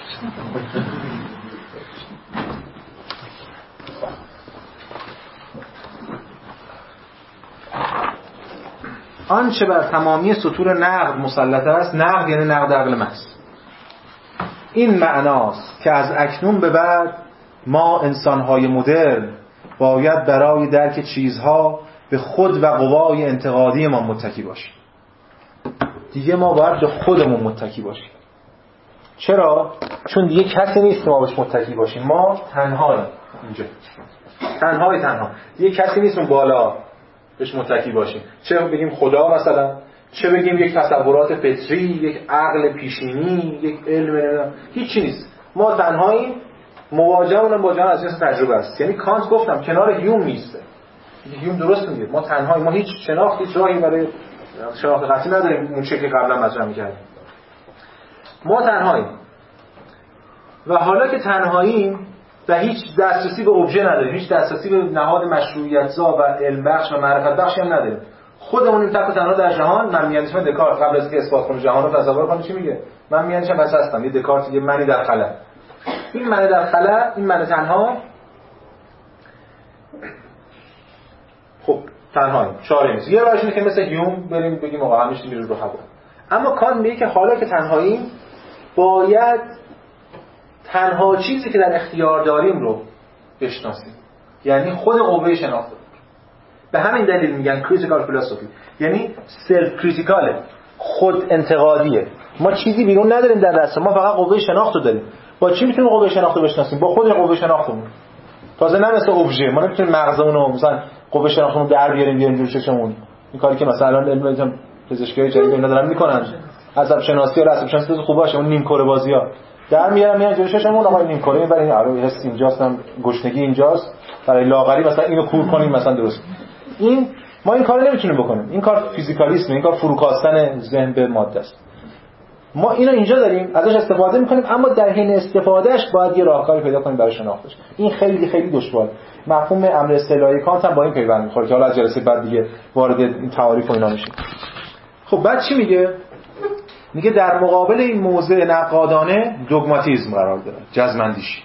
آنچه بر تمامی سطور نقد مسلط است، نقد یعنی نقد عقل محض، این معناست که از اکنون به بعد ما انسان‌های مدرن باید برای درک چیزها به خود و قوای انتقادی ما متکی باشیم. دیگه ما باید به خودمون متکی باشیم. چرا؟ چون دیگه کسی نیست که ما بهش متکی باشیم. ما تنهاییم اینجا. تنهای تنها. دیگه کسی نیست اون بالا بهش متکی باشیم. چه بگیم خدا مثلا، چه بگیم یک تصورات فطری، یک عقل پیشینی، یک علم، هیچی نیست. ما تنهاییم. مواجهمون با جهان از جنس تجربه است. یعنی کانت گفتم کنار هیوم نیسته. هیوم درست میگه. ما تنهاییم. ما هیچ شناختی، هیچ راهی برای شناخت قطعی نداریم اون شکلی قبلا مطرح می‌کردیم. ما تنهاییم. و حالا که تنهاییم و هیچ دسترسی به ابژه نداریم، هیچ دسترسی به نهاد مشروعیت‌زا و علم بخش و معرفت بخشی هم نداریم، خودمونیم تک و تنها در جهان. من میاندیشم دکارت قبل از اینکه اثبات کنه جهان رو تصور کنه چی میگه؟ من میاندیشم بس هستم. یه دکارت یه منی در خلا. این من در خلا، این من تنها، خب تنهاییم، چاره نیست. یه راهش اینه که مثل هیوم بریم بگیم آقا همیشه میره رو هوا. اما کانت میگه که حالا که تنهاییم باید تنها چیزی که در اختیار داریم رو بشناسیم، یعنی خود قوه شناخت. به همین دلیل میگن کریتیکال فیلسوفی، یعنی سلف کریتیکاله، خود انتقادیه. ما چیزی بیرون نداریم در دست ما، فقط قوه شناخت رو داریم. با چی میتونیم قوه شناخت بشناسیم؟ با خود قوه شناختمون. تازه نه مثل ابژه، ما نمیتونیم مغزمون رو مثلا قوه شناختمون در بیاریم بیاریم جلوی چشمون. این کاری که مثلا علم پزشکی جدید اینا دارن میکنن. عصب شناسی یا عصب شناسی خوب باشه، اون نیم کره بازی‌ها در میارن میان جلوی چشمون، آقا نیم کره برای این آره حس اینجاست، هم گشنگی اینجاست، برای لاغری مثلا اینو کور کنیم مثلا درست. این ما این کارو نمیتونیم بکنیم. این کار فیزیکالیسم، این کار فروکاستن ذهن به ماده است. ما اینو اینجا داریم ازش استفاده میکنیم، اما در حین استفادهش باید یه راهکاری پیدا کنیم برای شناختش. این خیلی خیلی دشواره. مفهوم امر اصطلاحی کانت هم با این پیوند میخوره که حالا از جلسه بعد دیگه وارد این تعاریف و اینا میشیم. خب بعد چی میگه؟ میگه در مقابل این موضع نقادانه دوگماتیسم قرار داره، جزم‌اندیشی.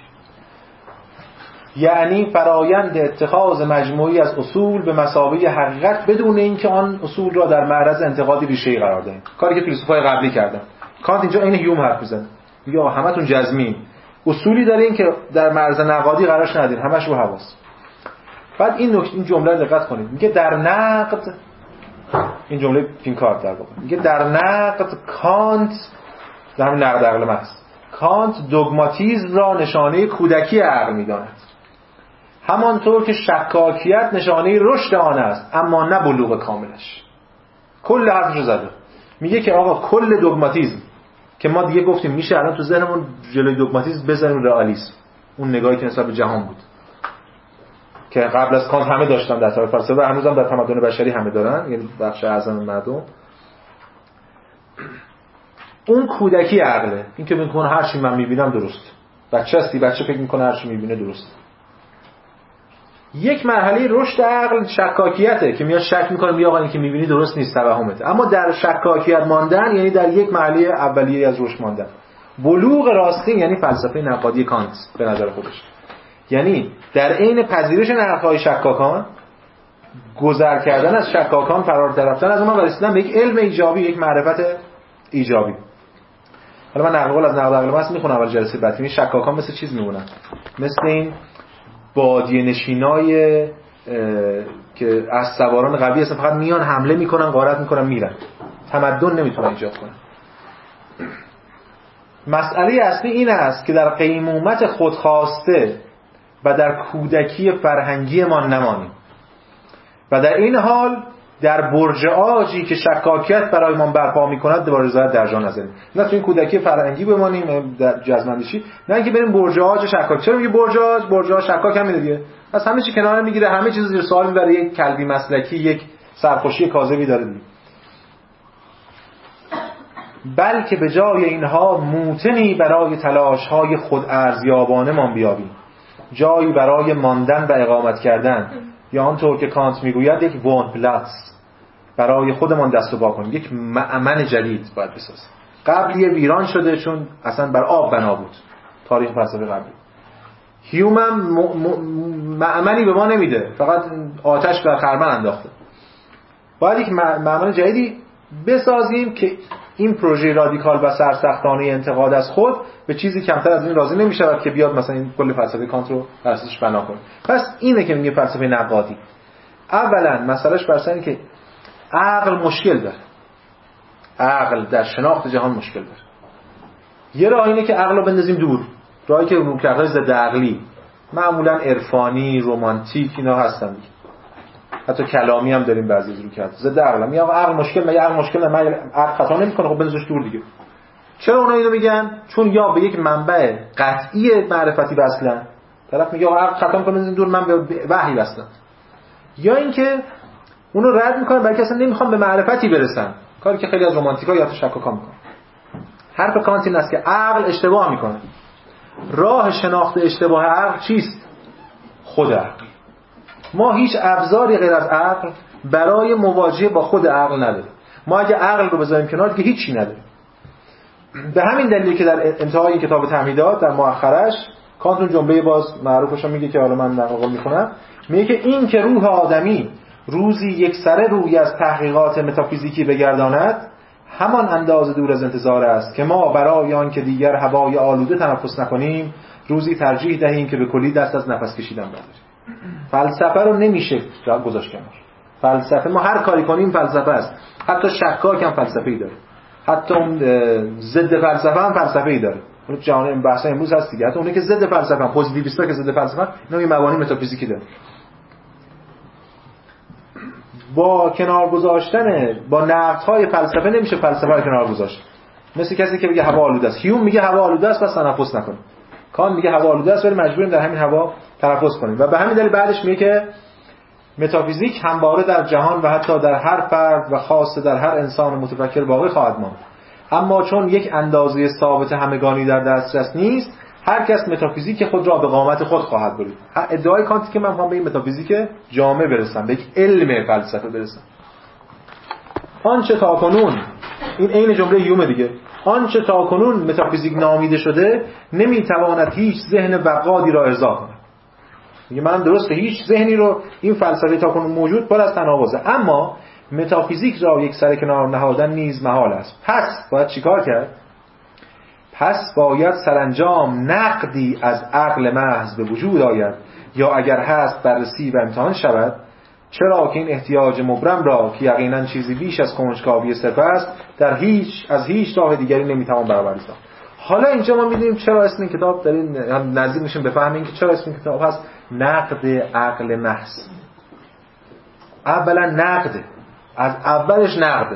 یعنی فرایند اتخاذ مجموعی از اصول به مثابه حقیقت بدون اینکه آن اصول را در معرض انتقادی ریشه‌ای قرار دهیم. کاری که فیلسوفای قبلی کردن. کانت اینجا این هیوم حرف میزنه. میگه آقا همتون جزمی، اصولی دارین که در معرض نقادی قرارش ندین، همش رو حواس. بعد این نکته این جمله دقت کنید. میگه در نقد، این جمله فینکارت در واقع میگه در نقد کانت، در همین نقد عقل محض، کانت دوگماتیسم را نشانه کودکی عقل می‌داند، همانطور که شکاکیت نشانه رشد آن است اما نه بلوغ کاملش. کل حرفش زده. میگه که آقا کل دوگماتیسم که ما دیگه گفتیم میشه الان تو ذهنمون جلوی دوگماتیسم بزنیم رئالیسم، اون نگاهی که نسبت به جهان بود که قبل از کانت همه داشتن در تاریخ فلسفه و هنوزم در تمدن بشری همه دارن، یعنی بخش اعظم مردم. اون کودکی عقله، این که میگه هر چی من میبینم درست. بچه هستی، بچه فکر میکنه هر چی میبینه درست. یک مرحله رشد عقل شکاکیته که میاد شک میکنه، میگه آقا این که میبینی درست نیست، توهمته. اما در شکاکیت ماندن یعنی در یک مرحله اولیه از رشد ماندن. بلوغ راستین یعنی فلسفه نقادی کانت به نظر خودش، یعنی در عین پذیرش نقدهای شکاکان، گذر کردن از شکاکان، فراتر رفتن از اونها و رسیدن به یک علم ایجابی، یک معرفت ایجابی. حالا من نقل قول از نقد عقل محض میخونم اول جلسه بعد. این شکاکان مثل چیز میمونن، مثل این بادیه نشینای که از سواران قوی هستن، فقط میان حمله میکنن، غارت میکنن، میرن. تمدن نمیتونن ایجاد کنن. مسئله اصلی این است که در قیمومت خودخواسته و در کودکی فرهنگی ما نمانیم و در این حال در برج آجی که شکاکیت برای ما برپا میکند دوباره رضایت در جا نذاریم. نه تو این کودکی فرهنگی بمانیم در جزم‌اندیشی، نه اینکه بریم برج آج شکاک. چرا میگه برج آج؟ برج آج شکاک هم میده دیگه. از همه چی کنار میگیره، همه چیز زیر سوال میبره، یک کلبی مسلکی، یک سرخوشی کاذبی داره دیگه. بلکه به جای اینها موتنی برای تلاش‌های خود ارزیابانه مان بیابیم، جایی برای ماندن و اقامت کردن، یا آنطور که کانت میگوید یک وون پلاتس، برای خودمان دست و پا کنیم، یک مأمن جدید باید بسازیم. قبلی ویران شده چون اصلا بر آب بنا بود تاریخ فلسفه قبلی. هیوم هم مأمنی به ما نمیده، فقط آتش بر خرمن انداخته. باید یک مأمن جدیدی بسازیم که این پروژه رادیکال و سرسختانه انتقاد از خود به چیزی کمتر از این راضی نمی‌شود که بیاد مثلا این کل فلسفه کانت رو بر اساسش بنا کنه. پس اینه که میگه فلسفه نقادی. اولا مسئلهش بر سر اینه که عقل مشکل داره. عقل در شناخت جهان مشکل داره. یه راه اینه که عقل رو بندازیم دور. راهی که روکردهای ضد عقلی، معمولا عرفانی، رمانتیک اینا هستن. حتی کلامی هم داریم بعضی از روکرد ضد عقل. میگه آقا عقل مشکل، مگه عقل مشکل نه، عقل خطا نمیکنه، خب بندازش دور دیگه. چرا اونا اینو میگن؟ چون یا به یک منبع قطعی معرفتی وصلن، طرف میگه آقا عقل خطا میکنه بندازیم دور، من به وحی وصلم، یا اینکه اونو رد میکنن برای که اصلا نمیخوام به معرفتی برسن، کاری که خیلی از رمانتیکا یا شکاکا میکنن. حرف کانت این است که عقل اشتباه میکنه. راه شناخت اشتباه عقل چیست؟ خود عقل. ما هیچ ابزاری غیر از عقل برای مواجهه با خود عقل نداریم. ما اگه عقل رو بذاریم کنار دیگه هیچی نداریم. به همین دلیلی که در انتهای این کتاب تمهیدات در مؤخرش کانت اون جمله باز معروفش میگه که حالا من نقل میکنم، میگه که این که روح آدمی روزی یک سره روی از تحقیقات متافیزیکی بگرداند همان اندازه دور از انتظار است که ما برای آن که دیگر هوای آلوده تنفس نکنیم روزی ترجیح دهیم که به کلی دست از نفس کشیدن برداریم. فلسفه رو نمیشه گذاشت کنار. فلسفه ما هر کاری کنیم فلسفه است. حتی شکاک هم فلسفه‌ای داره. حتی اون ضد فلسفه هم فلسفه‌ای داره. اون جهان بحث امروز هست دیگه. حتی اونایی که ضد فلسفه، پوزیتیویستا که ضد فلسفه، اینا یه مبانی متافیزیکی داره. با کنار گذاشتن با نقدهای فلسفه نمیشه فلسفه رو کنار گذاشت. مثل کسی که میگه هوا آلوده است. هیوم میگه هوا آلوده است پس تنفس نکنه. کان میگه هوا آلوده است ولی مجبوریم در همین هوا تنفس کنیم. و به همین دلیل بعدش میگه که متافیزیک همواره در جهان و حتی در هر فرد و خاصه در هر انسان متفکر باقی خواهد ماند. اما چون یک اندازه ثابت همگانی در دسترس نیست، هر کس متافیزیک خود را به قامت خود خواهد برید. ادعای کانتی که من میخوام به این متافیزیک جامع برسم، به یک علم فلسفه برسم. آنچه تاکنون، این عین جمله هیوم دیگه، آنچه تاکنون متافیزیک نامیده شده نمیتواند هیچ ذهن وقادی را ارضا کند. میگه منم درسته هیچ ذهنی رو این فلسفه تاکنون موجود پر از تناقضه، اما متافیزیک را یک سر کنار نهادن نیز محال است. پس باید چیکار کرد؟ پس باید سرانجام نقدی از عقل محض به وجود آید، یا اگر هست بررسی و امتحان شود، چرا که این احتیاج مبرم را که یقینا چیزی بیش از کنجکاوی صرف است در هیچ از هیچ راه دیگری نمیتوان برآورده ساخت. حالا اینجا ما می‌دونیم چرا اسم این کتاب دارین نزدیک میشیم بفهمیم اینکه چرا اسم این کتاب هست نقد عقل محض. اولا نقد، از اولش نقده.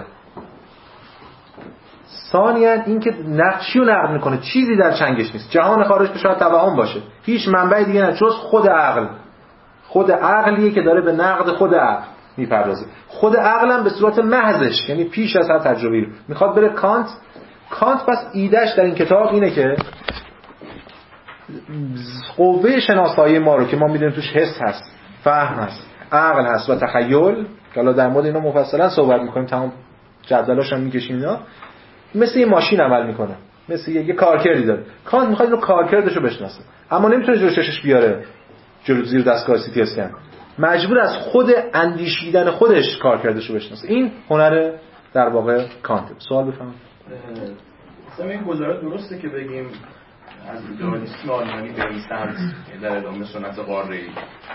ثانیاً اینکه نقد چی رو نقد میکنه؟ چیزی در چنگش نیست. جهان خارج که شاید توهم باشه، هیچ منبع دیگه نه جز خود عقل. خود عقلیه که داره به نقد خود عقل میپردازه. خود عقلم به صورت محضش، یعنی پیش از هر تجربی میخواد بره کانت. کانت پس ایدهش در این کتاب اینه که قوه شناسایی ما رو که ما میدونیم توش حس هست، فهم هست، عقل هست و تخیل، که حالا در مورد اینا مفصلا صحبت میکنیم، تمام جدولاش هم میکشیم اینا، مثل یه ماشین عمل میکنه، مثل یه, یه کارکردی داره. کانت میخواد اینو کارکردشو بشناسه، اما نمیتونه جلو چشش بیاره، جلو زیر دستگاه سی تی اسکن. مجبور از خود اندیشیدن خودش کارکردشو بشناسه. این هنر در واقع کانت. سوال بفرمایید. مثلا این گزارش درسته که بگیم از ایدئالیسم آلمانی به این سمت در ادامه سنت قاره‌ای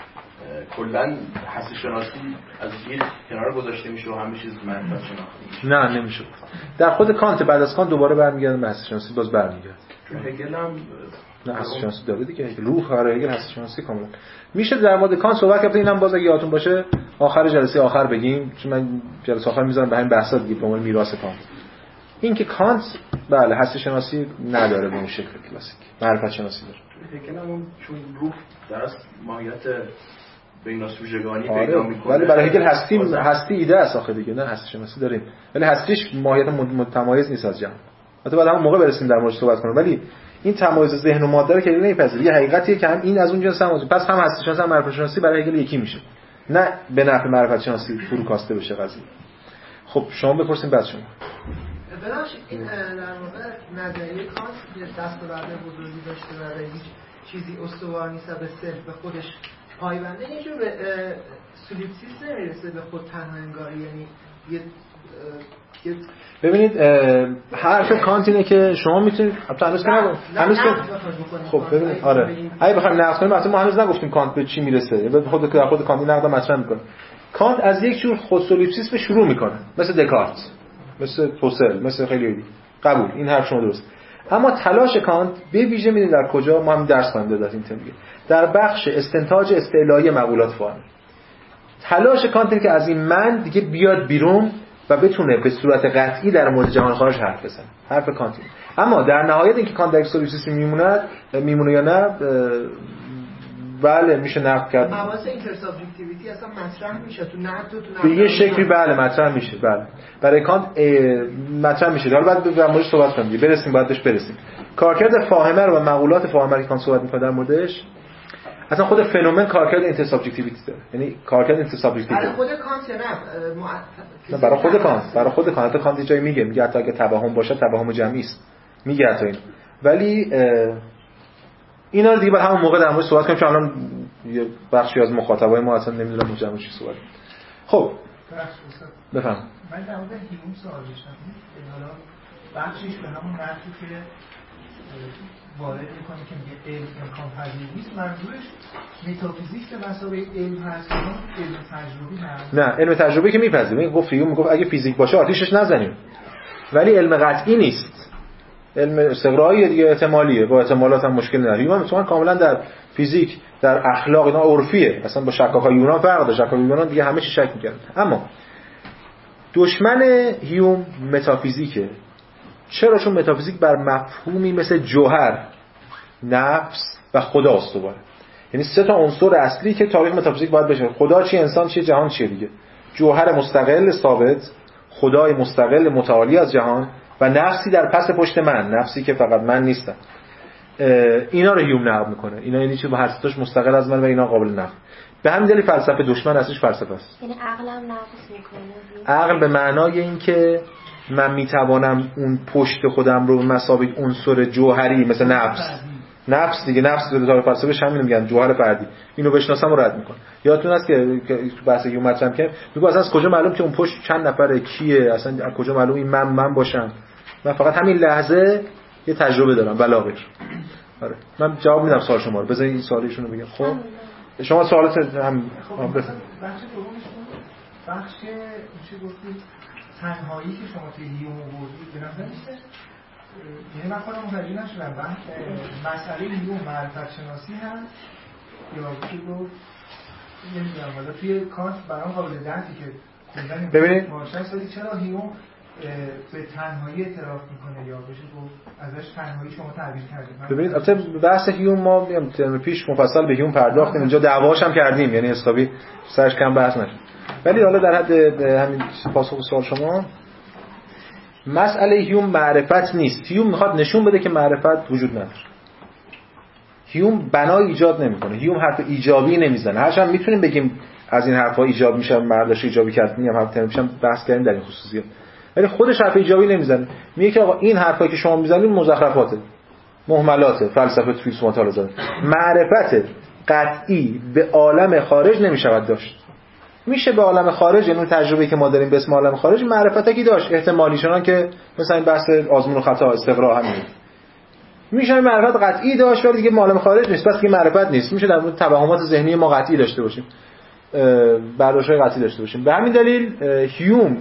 کلاً حس شناسی از یک کنار گذاشته میشه و همه چیز معرفت شناختی؟ نه نمیشه. در خود کانت بعد از کانت دوباره برمیگردن به حس شناسی، باز برمیگرده. هگل هم نه حس شناسی داره دیگه، روح آره هگل حس شناسی کاملا. میشه در مورد کانت صحبت کرد. اینم باز اگه یادتون باشه آخر جلسه آخر بگیم، چون من جلسه آخر میذارم به همین بحثا دیگه به عنوان میراث کانت. این که کانت بله حس شناسی نداره به اون شکل کلاسیک، معرفت شناسی داره. هگل هم چون روح در اصل ماهیت بین سوژگانی آره. پیدا میکنه، ولی برای هگل هستی هستی ایده است آخه دیگه، نه هستی شناسی داریم ولی هستیش ماهیت متمایز نیست از جهان. البته بعد همون موقع برسیم در موردش صحبت کنیم، ولی این تمایز ذهن و ماده رو که نمیپذیره. یه حقیقتیه که هم این از اون جنس هم پس هم هستی شناسی هم معرفت شناسی برای هگل یکی میشه، نه به نفع معرفت شناسی فرو کاسته بشه قضیه. خب شما بپرسین بعد شما. ببخشید این در واقع نظریه کانت که دستاورد بزرگی داشته و هیچ چیزی استوار نیست و به صرف به خودش پایبنده، یه جور به سولیپسیس نمیرسه، به خود تنها انگاری، یعنی یه یه ببینید حرف کانت اینه که شما میتونید البته هنوز که نگفتم هنوز که خب ببینید آره اگه بخوایم نقد کنیم البته ما هنوز نگفتیم کانت به چی میرسه، به خود در خود کانت نقد مطرح میکنه. کانت از یک جور خود سولیپسیس به شروع میکنه، مثل دکارت، مثل توسل، مثل خیلی دیگه. قبول، این حرف شما درست. اما تلاش کانت به ویژه می‌بینید در کجا؟ ما هم درس خوندیم در این تمیه، در بخش استنتاج استعلایی مقولات فاهمی. تلاش کانت اینه که از این من دیگه بیاد بیرون و بتونه به صورت قطعی در مورد جهان خارج حرف بزنه. حرف کانت. اما در نهایت اینکه کانت در سولیپسیس میمونه میمونه یا نه بله میشه نقد کرد. حواس اینتر سابجکتیویتی اصلا مطرح میشه تو نقد تو نقد به یه شکلی بله مطرح میشه. بله برای کانت مطرح میشه. حالا بعد در موردش صحبت کنیم، برسیم بعدش برسیم. کارکرد فاهمه رو و مقولات فاهمه که کانت صحبت میکنه در موردش، اصلا خود فنومن کارکرد اینتر سابجکتیویتی داره، یعنی کارکرد اینتر سابجکتیویتی برای خود کانت نه برای خود کانت برای خود کانت کانت یه جایی میگه میگه حتی اگه توهم باشه توهم جمعی است، میگه حتی این. ولی اینا رو دیگه بعد همون موقع در موردش صحبت کنیم چون الان یه بخشی از مخاطبای ما اصلا نمیدونن مجموع چی صحبت. خب بفهم. من در مورد هیوم سوال داشتم. حالا بخشش به همون نقطی که وارد میکنه که میگه علم امکان پذیر نیست، منظورش متافیزیک به مثابه علم هست، علم تجربی هست. نه علم تجربی که میپذیره. گفت هیوم میگفت اگه فیزیک باشه آتیشش نزنیم، ولی علم قطعی نیست. علم استقرایی دیگه احتمالیه، با احتمالات هم مشکل نداره. هیوم مثلا کاملا در فیزیک، در اخلاق اینا عرفیه، اصلا با شکاکای یونان فرق داره. شکاکای یونان دیگه همه چی شک می‌کردن. اما دشمن هیوم متافیزیکه. چرا؟ چون متافیزیک بر مفهومی مثل جوهر، نفس و خدا استواره. یعنی سه تا عنصر اصلی که تاریخ متافیزیک باید بشه: خدا چی، انسان چی، جهان چیه دیگه. جوهر مستقل ثابت، خدای مستقل متعالی از جهان و نفسی در پس پشت من، نفسی که فقط من نیستم. اینا رو هیوم نقد میکنه. اینا یعنی چی؟ با هر ستاش مستقل از من و اینا قابل نقد. به همین دلیل فلسفه دشمن اصلیش فلسفه است. یعنی عقلم نقص میکنه. عقل به معنای این که من میتوانم اون پشت خودم رو مسابق عنصر جوهری مثل نفس نفس دیگه، نفس به طور فلسفه همین میگن جوهر فردی، اینو بشناسم و رد میکنه. یادتون هست که تو بحث هیوم مطرح کردم، میگه اصلا از کجا معلوم که اون پشت چند نفره، کیه، اصلا از کجا معلوم این من من باشم؟ من فقط همین لحظه یه تجربه دارم بلاغش. آره من جواب میدم سوال شما رو. بذارید این سوالشون رو بگم. خب شما سوالات هم بفرمایید. بخش دومشون بخش چی گفتید؟ تنهایی که شما توی هیوم آوردید به نظر میاد، یعنی من خودم متوجه نشدم من مسئله هیوم معرفت شناسی هست یا چی گفت نمیدونم، ولی توی کانت برام قابل درکی که خوندن ببینید ماشاءالله ولی چرا هیوم به تنهایی اعتراف میکنه یا بشه گفت ازش تنهایی شما تعبیر کردید. ببینید البته بحث هیوم ما میگم ترم پیش مفصل به هیوم پرداختیم، اینجا دعواش هم کردیم، یعنی حسابی سرش کم بحث نشد. ولی حالا در حد همین پاسخ سوال شما، مسئله هیوم معرفت نیست. هیوم میخواد نشون بده که معرفت وجود نداره. هیوم بنا ایجاد نمیکنه. هیوم حرف ایجابی نمیزنه. هرچند میتونیم بگیم از این حرفا ایجاب میشه، مرداش ایجابی کرد، میگم هم ترم پیشم بحث کردیم در این خصوصیات. ولی خودش حرف ایجابی نمیزنه. میگه که آقا این حرفایی که شما میزنید مزخرفاته، مهملاته، فلسفه فیلسوفات حالا زده. معرفت قطعی به عالم خارج نمیشود داشت. میشه به عالم خارج، یعنی تجربه‌ای که ما داریم به اسم عالم خارج معرفتی که داشت، احتمالی چنان که مثلا این بحث آزمون و خطا استقرا همین میشه معرفت قطعی داشت، ولی دیگه عالم خارج نیست، پس دیگه معرفت نیست. میشه در مورد توهمات ذهنی ما قطعی داشته باشیم، برداشت‌های قطعی داشته باشیم. به همین دلیل هیوم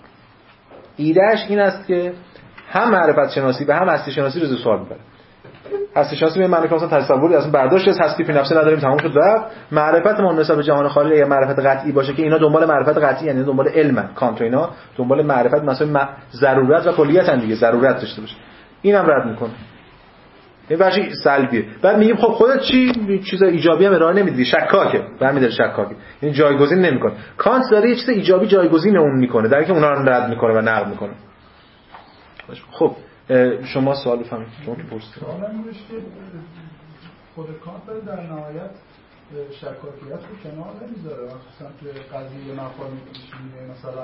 ایدهش این است که هم معرفت شناسی و هم هستی شناسی رو زیر سوال میبره. هستی شناسی به معنی که مثلا تصوری اصلا برداشت از هستی فی نفسه نداریم، تمام شد رفت. معرفت ما نسبت به جهان خارج یا معرفت قطعی باشه که اینا دنبال معرفت قطعی، یعنی دنبال علم، کانت و اینا دنبال معرفت مثلا ضرورت و کلیت ان دیگه، ضرورت داشته باشه. اینم رد میکنه. این بخشی سلبیه. بعد میگیم خب خودت چی چیز ایجابی هم ارائه نمیدی، شکاکه، برمی داره شکاکه، یعنی جایگزین نمیکنه. کانت داره یه چیز ایجابی جایگزین اون میکنه، در اینکه اونا رو رد میکنه و نقد میکنه. خب شما سوال بفرمایید. شما که پرسید. سوالم اینه که خود کانت داره در نهایت شکاکیت رو کنار نمیذاره، مخصوصا که قضیه مفاهیم پیشینه مثلا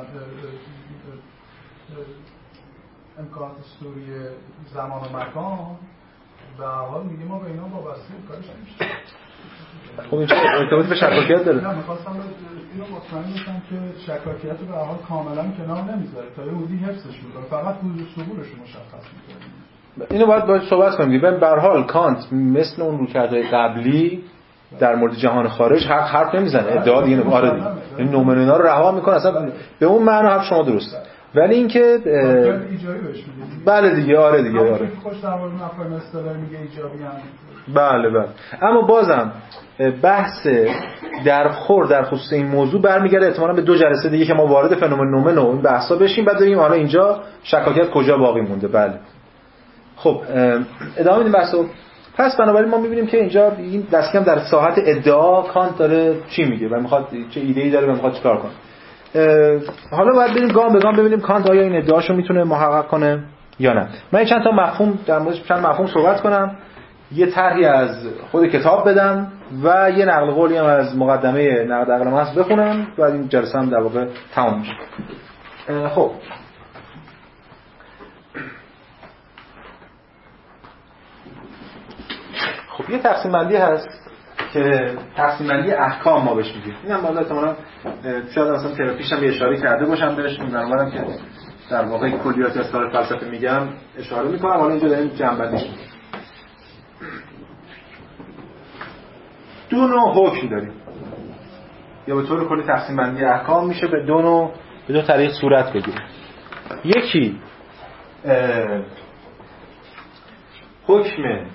امکانات سوری زمان و مکان به حال میگه ما به اینا وابسته کارش نمیشه. خب این چه ارتباطی به شکاکیت داره؟ نه می‌خواستم اینو مطمئن بشم که شکاکیت رو به حال کاملا کنار نمیذاره، تا یه حدودی حفظش می‌کنه، فقط حدود ثبورش رو مشخص می‌کنه. اینو باید باید صحبت کنیم. ببین به هر حال کانت مثل اون رویکردهای قبلی در مورد جهان خارج حق حرف نمیزنه، ادعا دیگه آره دیگه این نومنونا رو رها میکنه، اصلا به اون معنا حرف شما درسته. ولی اینکه ایجابی بهش میگه. بله دیگه آره دیگه آره. خوش در مورد مفاهیم اصطلاحی میگه ایجابی هم. بله بله. اما بازم بحث در خور در خصوص این موضوع برمیگرده احتمالاً به دو جلسه دیگه که ما وارد فنومن نومن و این بحثا بشیم، بعد ببینیم حالا اینجا شکاکیت کجا باقی مونده. بله خب ادامه میدیم بحثو. پس بنابراین ما میبینیم که اینجا این دست کم در ساحت ادعا کانت داره چی میگه و میخواد چه ایده‌ای داره و میخواد چیکار کنه. حالا باید بریم گام به گام ببینیم کانت آیا این ادعاشو میتونه محقق کنه یا نه. من چند تا مفهوم در موردش چند مفهوم صحبت کنم، یه طرحی از خود کتاب بدم و یه نقل قولی هم از مقدمه نقد عقل محض بخونم و این جلسه هم در واقع تمام میشه. خب خب یه تقسیم بندی هست که تقسیم بندی احکام ما بهش میگیم. اینم بالا احتمالاً شاید مثلا تراپیش هم یه اشاره کرده باشم بهش، می‌دونم که در واقع کلیات اصطلاح فلسفه میگم اشاره میکنم. حالا اینجا داریم جمع بندیش می‌کنیم. دو نوع حکم داریم یا به طور کلی تقسیم بندی احکام میشه به دو نوع به دو طریق صورت بگیره. یکی حکم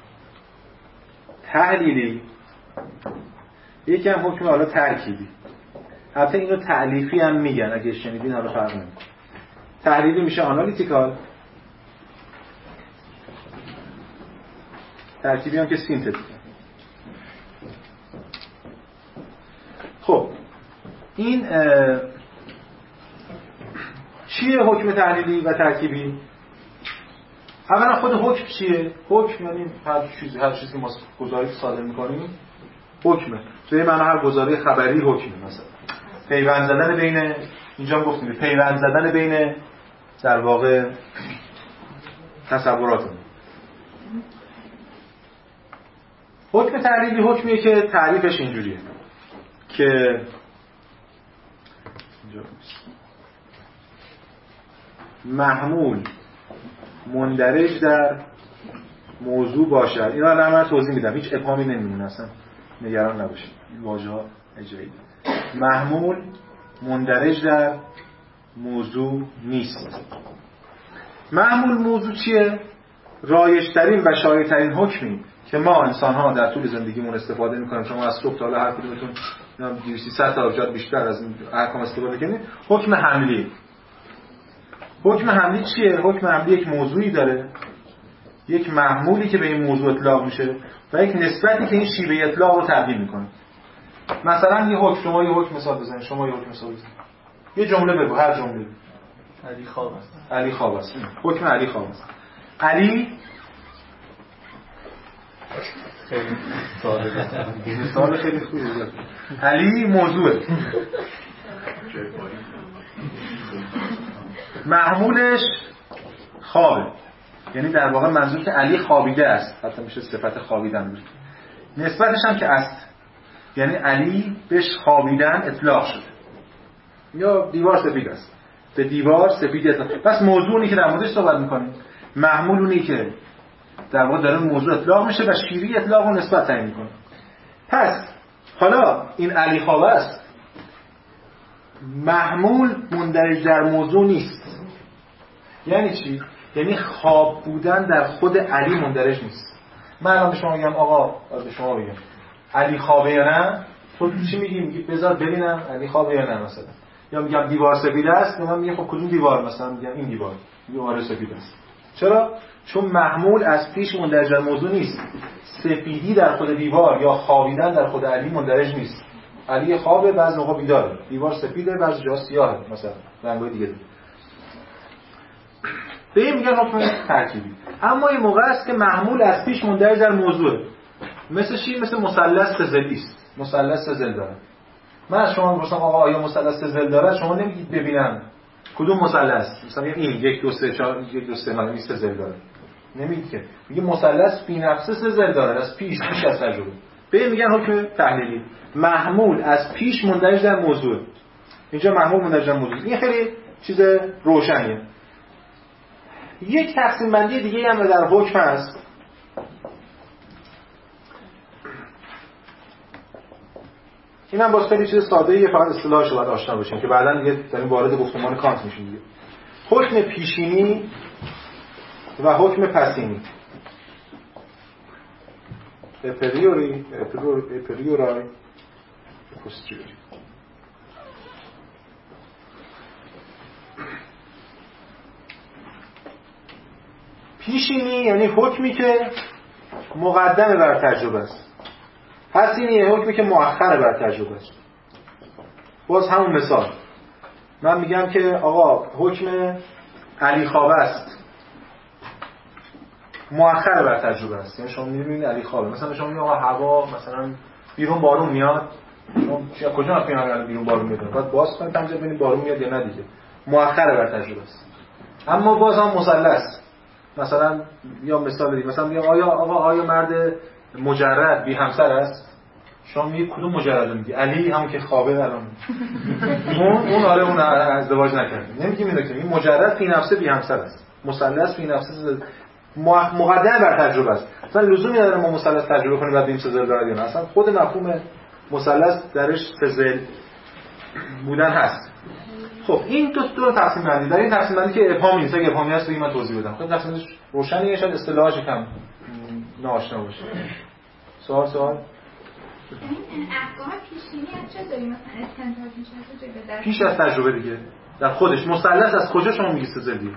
تحلیلی، یکی هم حکم حالا ترکیبی. البته اینو تعلیفی هم میگن، اگه شنیدین حالا فرق نمیکنه. تحلیلی میشه آنالیتیکال، ترکیبی هم که سینتتیکال. خب این چیه حکم تحلیلی و ترکیبی؟ اولا خود حکم چیه؟ حکم یعنی هر چیزی هر چیزی که ما گزارش صادر می‌کنیم حکمه. به معنی هر گزارش خبری حکمه. مثلا پیوند زدن بین، اینجا گفتیم پیوند زدن بین در واقع تصوراتمون. حکم تحلیلی حکمیه که تعریفش اینجوریه که محمول مندرج در موضوع باشد. اینا الان من توضیح میدم، هیچ ابهامی نمیمونه، اصلا نگران نباشید. این واژه‌ها اجرایی. محمول مندرج در موضوع نیست. محمول موضوع چیه؟ رایج‌ترین و شایع‌ترین حکمی که ما انسان‌ها در طول زندگیمون استفاده می‌کنیم. شما از صبح تا حالا هر کدومتون دویست صد تا جات بیشتر از این ارقام استفاده کنید. حکم حملی. حکم حملی چیه؟ حکم حملی یک موضوعی داره، یک محمولی که به این موضوع اطلاق میشه و یک نسبتی که این شیوه اطلاق رو تبدیل میکنه. مثلا یه حکم، شما یه حکم مثال بزنید، شما یه حکم مثال بزنید. یه جمله بگو، هر جمله. علی خواب است. علی خواب است. حکم علی خواب است. علی خیلی ساده مثال خیلی خوبه. علی موضوعه. محمولش خوابه، یعنی در واقع منظور که علی خوابیده است، حتی میشه صفت خوابیدن بود. نسبتش هم که است، یعنی علی بهش خوابیدن اطلاق شده، یا دیوار سفید است، به دیوار سفید اطلاق. پس موضوعی که در موردش صحبت میکنیم محمولونی که در واقع داره موضوع اطلاق میشه و شیوه اطلاق رو نسبت تعیین میکنه. پس حالا این علی خواب است، محمول مندرج در موضوع نیست. یعنی چی؟ یعنی خواب بودن در خود علی مندرج نیست. من الان به شما میگم آقا، به شما میگم علی خوابه یا نه، تو چی میگی؟ میگی بذار ببینم علی خوابه یا نه مثلا. یا میگم دیوار سفید است، من میگم خب کدوم دیوار؟ مثلا میگم این دیوار. دیوار سفید است. چرا؟ چون محمول از پیش مندرج در موضوع نیست. سفیدی در خود دیوار یا خوابیدن در خود علی مندرج نیست. علی خوابه، بعضی موقع بیداره. دیوار سفیده، بعضی جا سیاهه، مثلا رنگ‌های دیگه داره. به این میگن حکم ترکیبی. اما این موقع است که محمول از پیش مندرج در موضوعه. مثل چی؟ مثل مثلث سه‌ضلعی است. مثلث سه‌ضلع داره. من از شما می‌پرسم آقا آیا مثلث سه‌ضلع داره؟ شما نمیگید ببینم کدوم مثلث. مثلا این یک دو سه چهار یک دو سه نه سه‌ضلع داره. نمیگید که. میگه مثلث فی نفسه سه‌ضلع داره، از پیش پیش از تجربه. به این میگن حکم تحلیلی. محمول از پیش مندرج در موضوع. اینجا محمول مندرج در موضوع. این خیلی چیز روشنیه. یک تقسیم بندی دیگه هم در حکم هست. اینم باز خیلی چیز ساده‌ایه، فقط اصطلاحش رو باید آشنا باشیم که بعداً دیگه داریم وارد گفتمان کانت میشیم دیگه. حکم پیشینی و حکم پسینی. اپریوری، اپریورای، پوستریوری. پیشینی یعنی حکمی که مقدم بر تجربه است. پسینی یعنی حکمی که مؤخر بر تجربه است. باز همون مثال، من میگم که آقا حکم علی خوابه است، مؤخر بر تجربه است. یعنی شما میبینید علی خوابه، مثلا شما میگید آقا هوا مثلا بیرون بارون میاد، شما کجا میفهمید بیرون بارون میاد؟ بعد باز کنید پنجره ببینید بارون میاد یا نه دیگه. مؤخر بر تجربه است. اما باز هم مثلث، مثلا یا مثال دیگه، مثلا میگم آیا آقا آیا مرد مجرد بی همسر است؟ شما میگید کدوم مجرد میگی؟ علی همون که خوابه الان. اون اون آره اون ازدواج نکرده. نمیگیم اینو که این مجرد فی نفسه بی همسر است. مثلث فی نفسه مقدم بر تجربه است. مثلا لزومی نداره ما مثلث تجربه کنیم بعد ببینیم سه داره یا نه. اصلا خود مفهوم مثلث درش سه بودن هست. خب این دو دو تقسیم بندی در این تقسیم بندی که ابهامی نیست، اگه ابهامی هست بگید من توضیح بدم. خب تقسیم بندیش روشنه، شاید اصطلاحش کم ناآشنا باشه. سوال سوال این احکام پیشینی از چه داریم مثلا استنتاج میشه در پیش از تجربه دیگه در خودش مثلث از کجا شما میگی سزلیه؟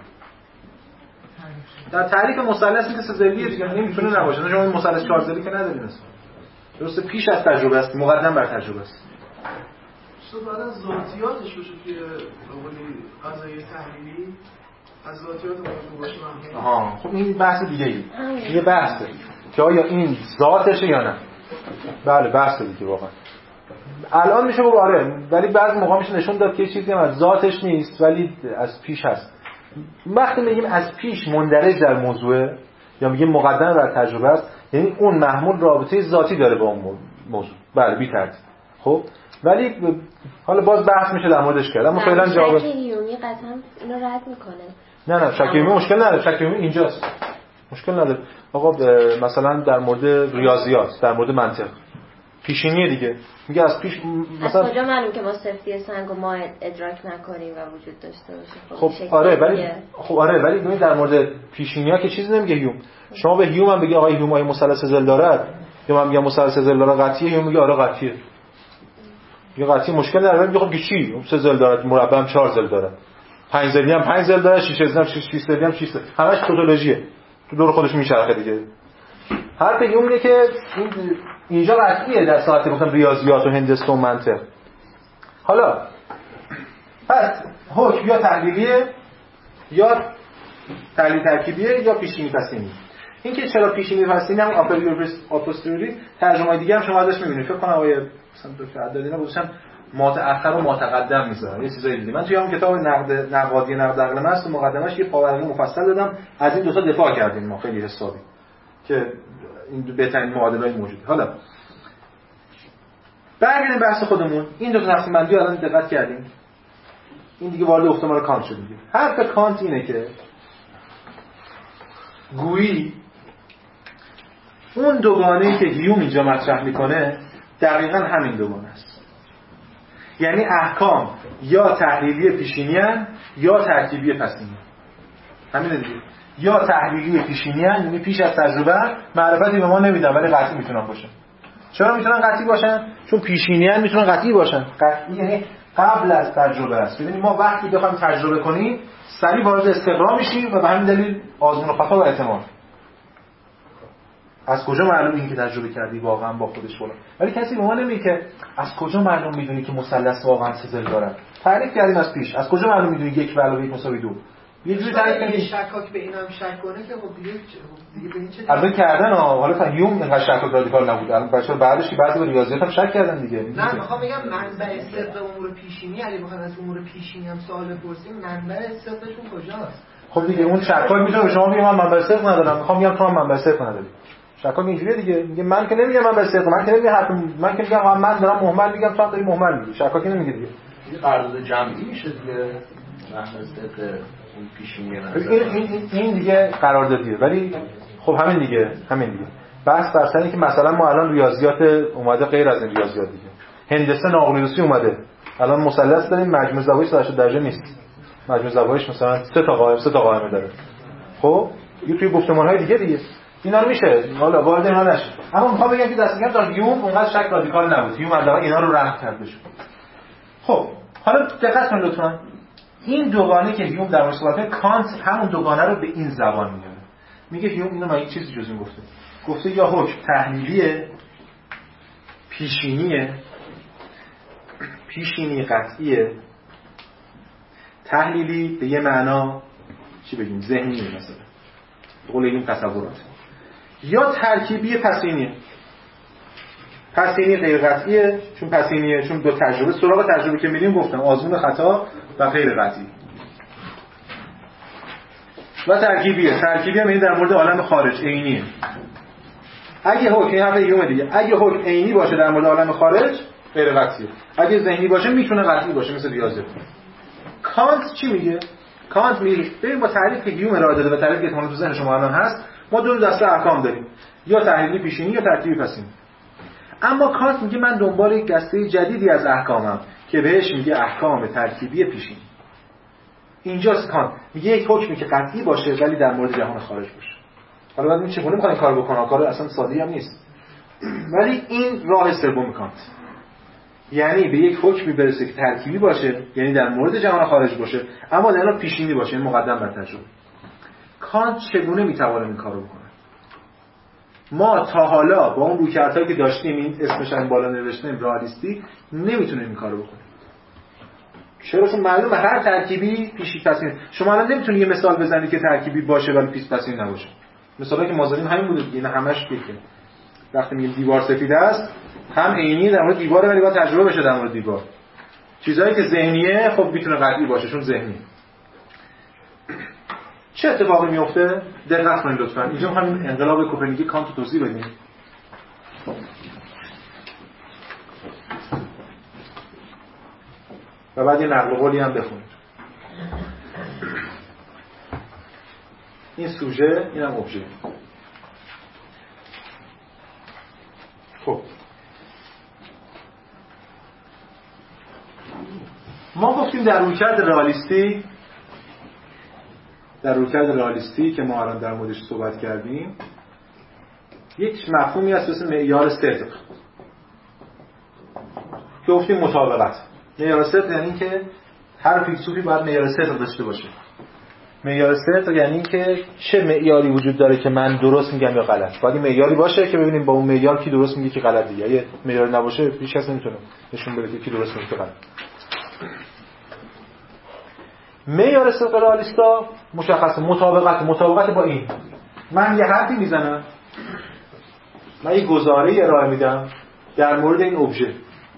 در تعریف مثلث میگه سزلیه دیگه، نمیتونه نباشه. شما این مثلث چهارزلی که ندارین اصلا. درسته پیش از تجربه است، مقدم بر تجربه است. تو بعد از ذاتیاتش بشه که قولی قضایی تحلیلی از ذاتیات موضوع باشه ممکنه. آها خب این بحث دیگه ای. یه بحثه که آیا این ذاتشه یا نه. بله بحث دیگه واقعا. الان میشه گفت آره، ولی بعضی موقع میشه نشون داد که چیزی هم از ذاتش نیست ولی از پیش هست. وقتی میگیم از پیش مندرج در موضوع یا میگیم مقدم بر تجربه است، یعنی اون محمول رابطه ذاتی داره با اون موضوع. بله بی تردید. خب ولی حالا باز بحث میشه در موردش کرد، اما فعلا جواب شک هیومی قطعا اینو رد میکنه. نه نه شک هیومی مشکل نداره، شک هیومی اینجاست مشکل نداره. آقا مثلا در مورد ریاضیات، در مورد منطق پیشینیه دیگه، میگه از پیش مثلا از کجا معلوم که ما سفتی سنگ و ما ادراک نکنیم و وجود داشته باشه؟ خب آره ولی خب آره ولی ببین در مورد پیشینی‌ها که چیزی نمیگه هیوم. شما به هیوم هم بگی آقا هیوم آیا مثلث زل دارد، یا من میگم مثلث زل داره قطعیه، هیوم میگه آره قطعیه. یه قطعی مشکل نداره، میگه خب چی؟ سه زل داره، مربع هم چهار زل داره. پنج زلی هم پنج زل داره، شش زلی هم شش زلی هم شش زل. همش توتولوژیه. تو دور خودش میچرخه دیگه. حرف هیوم اینه که این اینجا قطعیه در ساعت مثلا ریاضیات و هندسه و منطق. حالا پس حکم یا تحلیلیه یا تحلیل ترکیبیه یا پیشینی پسینی. این که چرا پیشینی پسینی هم آپوستریوری ترجمه دیگه هم شما ازش میبینید. فکر کنم آقای مثلا دکتر عدادینا گفتن متأخر و متقدم میذارن یه چیزایی دیگه. من توی اون کتاب نقد نقادی نقد عقل محض تو مقدمش یه پاورقی مفصل دادم، از این دو تا دفاع کردیم ما خیلی حسابی که این بهترین معادلای موجوده. حالا برگردیم بحث خودمون. این دو تا تقسیم بندی الان دقت کردیم، این دیگه وارد احتمال کانت شد دیگه. حرف کانت اینه که گویی اون دوگانه‌ای که هیوم اینجا مطرح میکنه دقیقاً همین دوگانه است. یعنی احکام یا تحلیلی پیشینی هن یا ترکیبی پسینی. همینه دیگه. یا تحلیلی پیشینی هن، یعنی پیش از تجربه معرفتی به ما نمیدن ولی قطعی میتونن باشن. چرا میتونن قطعی باشن؟ چون پیشینی هن میتونن قطعی باشن. قطعی یعنی قبل از تجربه است. ببینید ما وقتی بخوایم تجربه کنیم سریع وارد استقرا میشیم و به همین دلیل آزمون و خطا و احتمال. از کجا معلوم این که تجربه کردی واقعا با خودش فلان؟ ولی کسی به ما نمیگه که از کجا معلوم میدونی که مثلث واقعا سه ضلع داره. تعریف کردیم از پیش. از کجا معلوم میدونی یک به علاوه یک مساوی دو؟ یه جوری تعریف کردیم شکاک به اینم شک کنه که خب دیگه دیگه به این چه البته کردن ها. حالا تا هیوم اینقدر شکاک رادیکال نبود. الان بچه‌ها بعدش که بعضی به ریاضیات هم شک کردن دیگه. نه میخوام بگم منبع صدق امور پیشینی، اگه بخوام از امور پیشینی هم سوال بپرسیم منبع صدقشون کجاست؟ خب دیگه اون شکاک میتونه به شما بگه من منبع صدق ندارم، میخوام بگم تو هم منبع صدق نداری. شکاک اینجوریه دیگه. میگه من که نمیگم من به صدق، من که نمیگم حرف، من که میگم من دارم مهمل میگم تو هم داری مهمل میگی. شکاک نمیگه دیگه. این قرارداد جمعی میشه دیگه. محض صدق اون پیشینی نظر. این این این دیگه قراردادیه. ولی خب همین دیگه، همین دیگه. بحث بر سر اینه که مثلا ما الان ریاضیات اومده غیر از این ریاضیات دیگه. هندسه ناقلیوسی اومده. الان مثلث داریم مجموع زوایاش صد و هشتاد درجه نیست. مجموع زوایاش مثلا سه تا قائم سه تا قائمه داره. خب یه توی گفتمان‌های دیگه دیگه اینا رو میشه حالا وارد اینا نشه. اما میخوام بگم که دست میگم تا هیوم اونقدر شک رادیکال نبود. هیوم حداقل اینا رو رحم کرده شد. خب حالا دقت کن لطفا. این دوگانه که هیوم در مورد صحبت کانت همون دوگانه رو به این زبان میاره. میگه هیوم اینو من یک چیزی جز این گفته. گفته یا حکم تحلیلیه، پیشینیه، پیشینی قطعیه، تحلیلی به یه معنا چی بگیم ذهنی مثلا. قول این تصورات. یا ترکیبی پسینیه. پسینی غیر قطعیه چون پسینیه چون دو تجربه سراغ تجربه که میریم گفتم آزمون خطا و غیر قطعی. و ترکیبیه. ترکیبی هم این در مورد عالم خارج عینیه. اگه حکم این حرف یوم دیگه اگه حکم عینی باشه در مورد عالم خارج غیر قطعیه. اگه ذهنی باشه میتونه قطعی باشه مثل ریاضیات. کانت چی میگه؟ کانت میگه ببین با تعریف که هیوم ارائه داده و تعریفی که احتمالاً تو ذهن شما الان هست ما دو دسته احکام داریم یا تحلیلی پیشینی یا ترکیبی پسینی. اما کانت میگه من دنبال یک دسته جدیدی از احکامم که بهش میگه احکام ترکیبی پیشینی. اینجاست کانت میگه یک حکمی که قطعی باشه ولی در مورد جهان خارج باشه. حالا بعد این چگونه میخواد این کارو بکنه؟ کار اصلا ساده‌ای هم نیست. ولی این راه سوم کانت، یعنی به یک حکمی برسه که ترکیبی باشه، یعنی در مورد جهان خارج باشه، اما در اون پیشینی باشه، این مقدم بر تجربه. کانت چگونه میتونه این کارو بکنه؟ ما تا حالا با اون رویکردهایی که داشتیم، این اسمش هم بالا نوشتیم رئالیستی، نمیتونیم این کارو بکنیم. چرا؟ چون معلومه هر ترکیبی پیشی تصمیم. شما الان نمیتونی یه مثال بزنید که ترکیبی باشه ولی پیش تصمیم نباشه. مثالی که ما زدیم همین بوده دیگه، اینا همش دیگه. وقتی میگیم دیوار سفید است، هم عینی در مورد دیواره ولی باید تجربه بشه در مورد دیوار. چیزایی که ذهنیه خب میتونه قطعی باشه چون ذهنیه. چه اتفاقی میفته؟ دقت کنید لطفاً. اینجا همین انقلاب کوپرنیکی کانت رو توضیح بدیم. و بعد یه نقل قولی هم بخونید. این سوژه، اینم ابژه. خب ما گفتیم در رویکرد رئالیستی، در رویکرد رئالیستی که ما الان در موردش صحبت کردیم، یک مفهومی هست اسم معیار صدق. که گفتیم مطابقت. معیار صدق یعنی که هر فیلسوفی باید معیار صدق داشته باشه. معیار صدق یعنی این که چه معیاری وجود داره که من درست میگم یا غلط. باید معیاری باشه که ببینیم با اون معیار کی درست میگه کی غلط دیگه. اگه معیار نباشه هیچ کس نمیتونه نشون بده که کی درست میگه کی غلط. معیار صدق رئالیستا مشخصه مطابقت مطابقت با این. من یه حرفی میزنم، من یه گزاره‌ای ارائه میدم در مورد این ابژه.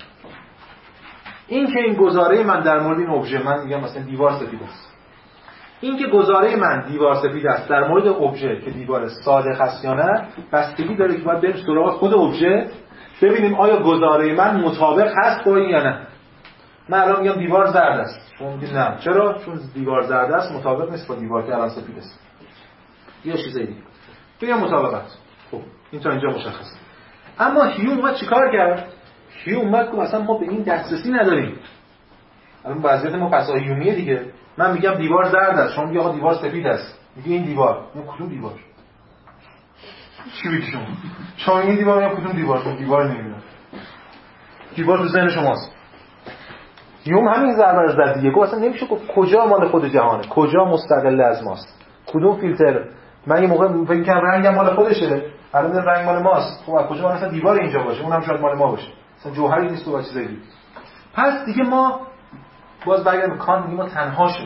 این که این گزاره من در مورد این ابژه، من میگم مثلا دیوار سفید است. این که گزاره من دیوار سفید است در مورد ابژه که دیوار صادق است یا نه، بستگی داره که باید بریم سراغ خود ابژه ببینیم آیا گزاره من مطابق هست با این یا نه. من الان میگم دیوار زرد است، شما میگید نه. چرا؟ چون دیوار زرد است مطابق نیست با دیوار که الان سفید است. یا چیز دیگه. بگم مطابقت. خب این تا اینجا مشخصه. اما هیوم اومد چیکار کرد؟ هیوم اومد که مثلا ما به این دسترسی نداریم. الان وضعیت ما پس هیومیه دیگه. من میگم دیوار زرد است، شما میگی آقا دیوار سفید است. میگی این دیوار. این کدوم دیوار؟ چی میگی شما؟ شما این دیوار یا کدوم دیوار؟ من دیوار نمیبینم. دیوار تو ذهن شماست. هیوم همین ضربه رو زد دیگه. گفت اصلا نمیشه گفت کجا مال خود جهانه، کجا مستقل از ماست. کدوم فیلتر؟ من یه موقع فکر کنم رنگم مال خودشه، الان رنگ مال ماست. خب از کجا مثلا دیوار اینجا باشه، اونم شاید مال ما باشه. مثلا جوهری نیست تو چیزایی دیگه. پس دیگه ما باز برگردیم به کانت، میگیم ما تنها شد.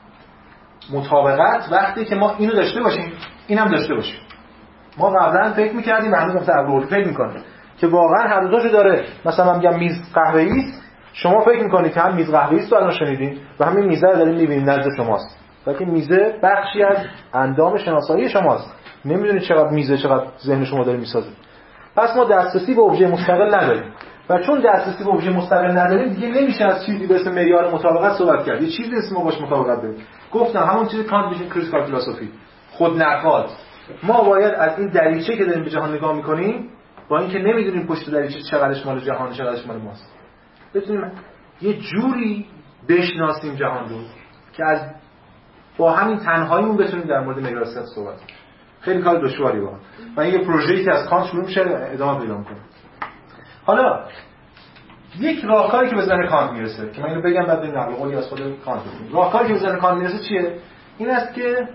مطابقت وقتی که ما اینو داشته باشیم، اینم داشته باشیم. ما قبلا فکر می‌کردیم و هنوز مثلا ابرو فکر می‌کنه که واقعا هر دو تاشو داره. مثلا من میگم میز قهوه‌ای است، شما فکر می‌کنید که هم میز قهوه‌ای است رو الان شنیدین و همین میزه رو دارین می‌بینید نزد شماست. ولی میزه بخشی از اندام شناسایی شماست. نمی‌دونید چقدر میزه چقدر ذهن شما داره می‌سازه. پس ما دسترسی به ابژه مستقل نداریم. و چون دسترسی به ابژه مستقل نداریم دیگه نمیشه از چیزی به اسم معیار مطابقت صحبت کرد. یه چیزی اسم ما باش مطابقت داریم. گفتم همون چیزی کانت میشه کریتیکال فیلسوفی، خود نقاد. ما باید از این دریچه که داریم به جهان نگاه می‌کنیم، با اینکه نمی‌دونیم پشت دریچه چقدرش مال جهان چقدرش مال ماست، بتونیم یه جوری بشناسیم جهان رو که از با همین تنهاییمون بتونیم در مورد معیار صدق صحبت کنیم. خیلی کار دشواری واقعا. و این یه پروژه‌ای که از کانت شروع میشه ادامه پیدا می‌کنه. حالا یک راهکاری که به ذهن کانت میرسه که من اینو بگم بعد این نقل قولی از خود کانت بگم. راهکاری که به ذهن کانت میرسه چیه؟ این است که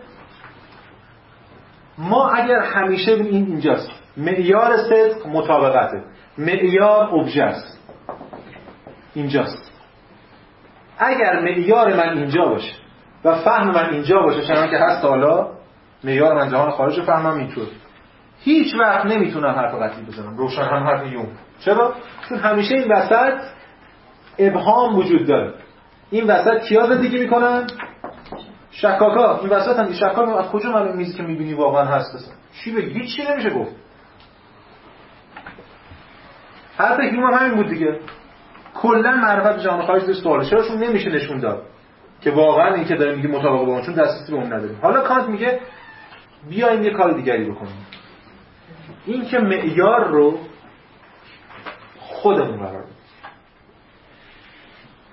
ما اگر همیشه این اینجاست، معیار صدق مطابقته، معیار ابژه است، اینجاست. اگر معیار من اینجا باشه و فهم من اینجا باشه، چنانکه هست حالا معیار من جهان خارج رو فهمم اینطور، هیچ وقت نمیتونم حرف قطعی بزنم، روشن هم حرف یوم. چرا؟ چون همیشه این وسط ابهام وجود داره. این وسط کیا زندگی میکنن؟ شکاکا. این وسط هم شکاک از کجا معلوم میزی که میبینی واقعا هست اصلا؟ چی بگی؟ هیچ چی نمیشه گفت. حرف یوم هم همین بود دیگه. کلا معرفت جهان خارج در سواله. چرا؟ چون نمیشه نشون داد که واقعا این که داره میگه مطابق با اون، چون دسترسی به اون نداریم. حالا کانت میگه بیایم یه کار دیگری بکنیم. این که معیار رو خودمون قرار بدیم.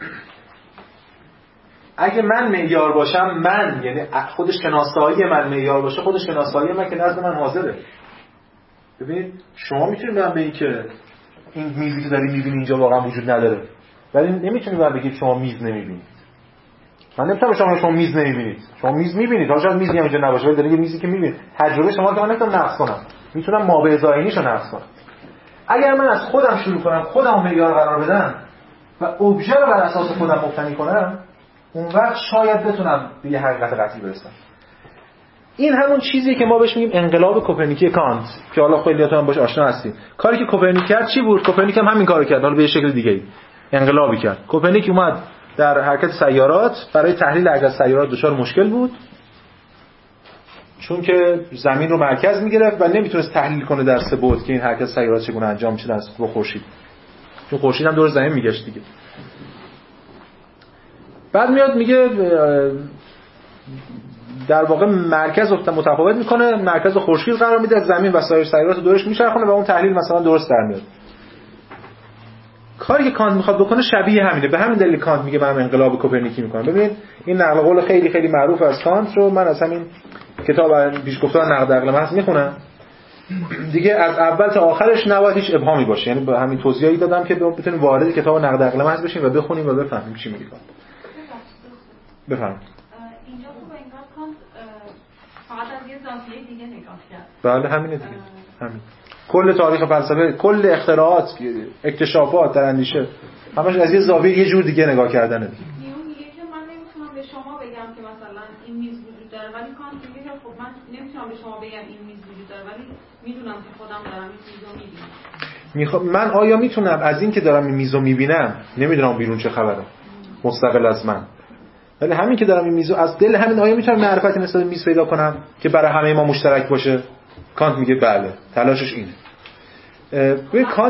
اگه من معیار باشم، من یعنی خود شناسایی من معیار باشه، خود شناسایی من که نزد من حاضره. ببین شما میتونید بگید به این که این میزی که داری میبینی اینجا واقعا وجود نداره، ولی نمیتونید بگید شما میز نمیبینید. من نمیتونم شما شما میز نمیبینید. شما میز میبینید، حالا شاید میزی هم اینجا نباشه، ولی داره یه میزی که میبینید. تجربه شما که من نمیتونم نقص کنم. میتونم مابع ضاینیشو نقص کنم. اگر من از خودم شروع کنم، خودم معیار قرار بدم و ابژه رو بر اساس خودم مبتنی کنم، اون وقت شاید بتونم به یه حقیقت قطعی برسم. این همون چیزیه که ما بهش میگیم انقلاب کوپرنیکی کانت، که حالا خیلیاتون باش آشنا هستین. کاری که کوپرنیک کرد چی بود؟ کوپرنیک هم همین کارو کرد، حالا به یه شکل دیگه‌ای. انقلابی کرد. کوپرنیک اومد در حرکت سیارات برای تحلیل حرکت سیارات دچار مشکل بود، چون که زمین رو مرکز میگرفت و نمیتونست تحلیل کنه در سه بعد که این حرکت سیارات چگونه انجام میشه در با خورشید، چون خورشید هم دور زمین میگشت دیگه. بعد میاد میگه در واقع مرکز رو متفاوت میکنه، مرکز خورشید قرار میده، زمین و سایر سیارات دورش میچرخونه و اون تحلیل مثلا درست در میاد. کاری که کانت میخواد بکنه شبیه همینه. به همین دلیل کانت میگه من انقلاب کوپرنیکی میکنم. ببینید این نقل قول خیلی خیلی معروف از کانت رو من از همین کتاب پیشگفتار نقد عقل محض میخونم دیگه. از اول تا آخرش نباید هیچ ابهامی باشه، یعنی به همین توضیحی دادم که بتونیم وارد کتاب نقد عقل محض بشیم و بخونیم و بفهمیم چی میگه کانت. بفهمید اینجا تو انگار کانت فقط از یه زاویه دیگه نگاه کرد. بله همینه دیگه. همین کل تاریخ فلسفه، کل اختراعات، اکتشافات در اندیشه همش از یه زاویه یه جور دیگه نگاه کردنه دیگه. میگه که من نمیتونم به شما بگم که مثلا این میز وجود داره، ولی کانت میگه که خب من نمیتونم به شما بگم این میز وجود داره، ولی میدونم که خودم دارم این میزو میبینم. میخوام من آیا میتونم از این که دارم این میزو میبینم، نمیدونم بیرون چه خبره، مستقل از من، ولی همین که دارم این میزو از دل همین آیا میتونم معرفتی نسبت به میز پیدا کنم که برای همه ما مشترک باشه؟ کانت میگه بله، تلاشش اینه. به کانت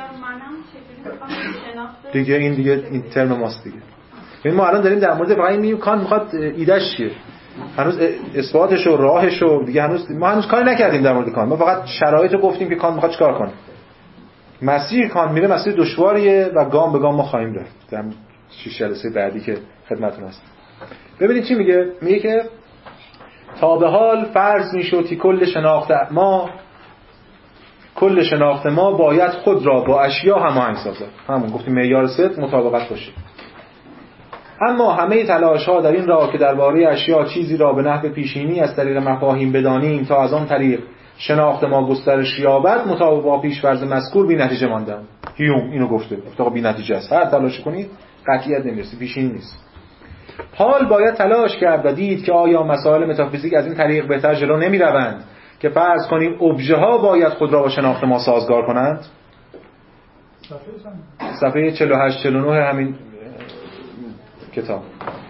دیگه این دیگه این ترم ماست دیگه. یعنی ما الان داریم در مورد فقط میگیم کانت میخواد ایدهش چیه، هنوز اثباتش و راهش و دیگه هنوز ما هنوز کاری نکردیم در مورد کانت. ما فقط شرایط رو گفتیم که کانت میخواد چیکار کنه. مسیر کانت میره مسیر دشواریه و گام به گام ما خواهیم رفت در شش جلسه بعدی که خدمتتون هست. ببینید چی میگه. میگه که تا به حال فرض میشد که کل شناخت ما کل شناخت ما باید خود را با اشیا هماهنگ سازد. همون گفتیم معیار صدق مطابقت باشه. اما همه تلاش ها در این راه که درباره اشیا چیزی را به نحو پیشینی از طریق مفاهیم بدانیم تا از آن طریق شناخت ما گسترش یابد مطابق با پیش‌فرض مذکور بی نتیجه ماندن. هیوم اینو گفته، گفته بی نتیجه است. هر تلاش کنید قطعیت نمیرسه، پیشینی نیست. حال باید تلاش کرد و دید که آیا مسائل متافیزیک از این طریق بهتر جلو نمیروند که فرض کنیم ابژه ها باید خود را با شناخت ما سازگار کنند. صفحه چهل و هشت چهل و نه همین کتاب.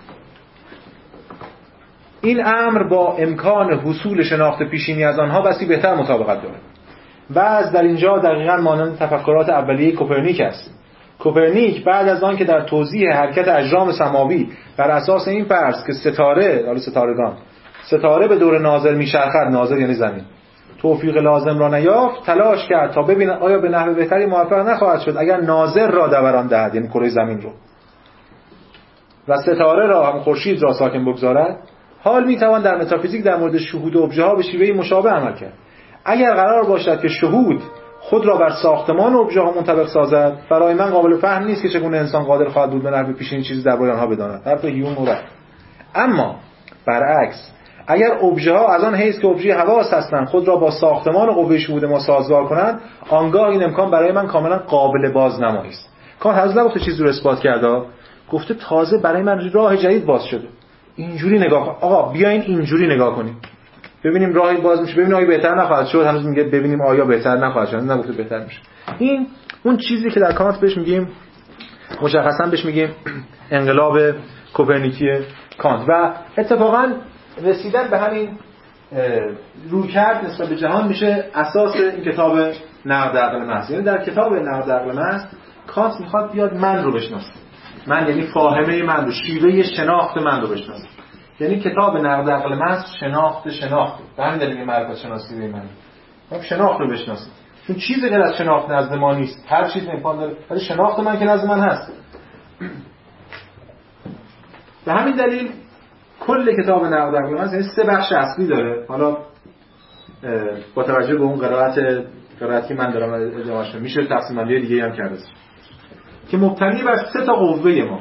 این امر با امکان حصول شناخت پیشینی از آنها بسی بهتر مطابقت دارد. بعض در اینجا دقیقاً مانند تفکرات اولیه کوپرنیک است. کوپرنیک بعد از آن که در توضیح حرکت اجرام سماوی بر اساس این فرض که ستاره، حالا ستارگان، ستاره به دور ناظر میچرخد، ناظر یعنی زمین، توفیق لازم را نیافت، تلاش کرد تا ببیند آیا به نحو بهتری موفق نخواهد شد اگر ناظر را دوران دهد، یعنی کره زمین رو، و ستاره را هم خورشید را ساکن بگذارد. حال میتوان در متافیزیک در مورد شهود و ابژه ها به شیوهی مشابه عمل کرد. اگر قرار باشد که شهود خود را بر ساختمان و ابژه ها منطبق سازد، برای من قابل فهم نیست که چگونه انسان قادر خواهد بود به نحو پیشین چیزی درباره آنها بداند. حرف هیوم مرد. اما برعکس اگر ابژه ها از آن حیث که ابژه حواس هستند خود را با ساختمان و قوه شهود ما سازگار کنند، آنگاه این امکان برای من کاملا قابل بازنمایی است. کانت هنوز نگفته چیزی رو اثبات کرده، گفته تازه برای من راه جدید باز شده. اینجوری نگاه کن آقا، بیاین اینجوری نگاه کنیم ببینیم راهی باز میشه، ببینیم آیا بهتر نخواهد شد. هنوز میگه ببینیم آیا بهتر نخواهد شد، نگفته بهتر میشه. این اون چیزی که در کانت بهش میگیم، مشخصا بهش میگیم انقلاب کوپرنیکی کانت. و اتفاقا رسیدن به همین رویکرد نسبت به جهان میشه اساس این کتاب نقد عقل محض. یعنی در کتاب نقد عقل محض کانت میخواد بیاد من رو بشناسه. من یعنی فاهمه من رو، شیوه شناخت من رو بشناسه. یعنی کتاب نقد عقل محض شناخت شناخت به همین دلیل معرفت شناسی به من ما شناخت رو بشناسیم، چون چیزی غیر از شناخت نزد ما نیست. هر چیز امکان داره، ولی شناخت من که نزد من هست. به همین دلیل کل کتاب نقد عقل محض یعنی سه بخش اصلی داره. حالا با توجه به اون قرائت قرائتی که من دارم ادامهش میشه تقسیم بندی دیگه هم کرده که مبتنی بر سه تا قوه ما،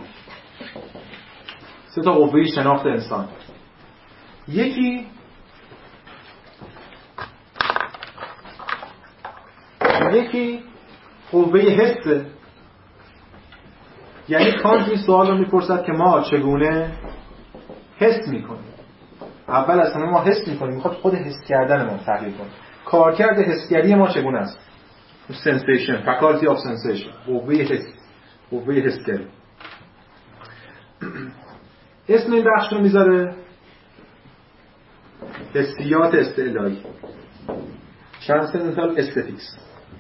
سه تا قوه شناخت انسان. یکی یکی قوه حسه، یعنی کانت این سوال رو میپرسد که ما چگونه حس میکنیم. اول از همه ما حس میکنیم، میخواد خود حس کردن ما تحلیل کنه. کارکرد حسگری ما چگونه است؟ sensation faculty of sensation، قوه حس، قوه حسگری. اسم این بخش رو میذاره حسیات استعلایی، transcendental aesthetics.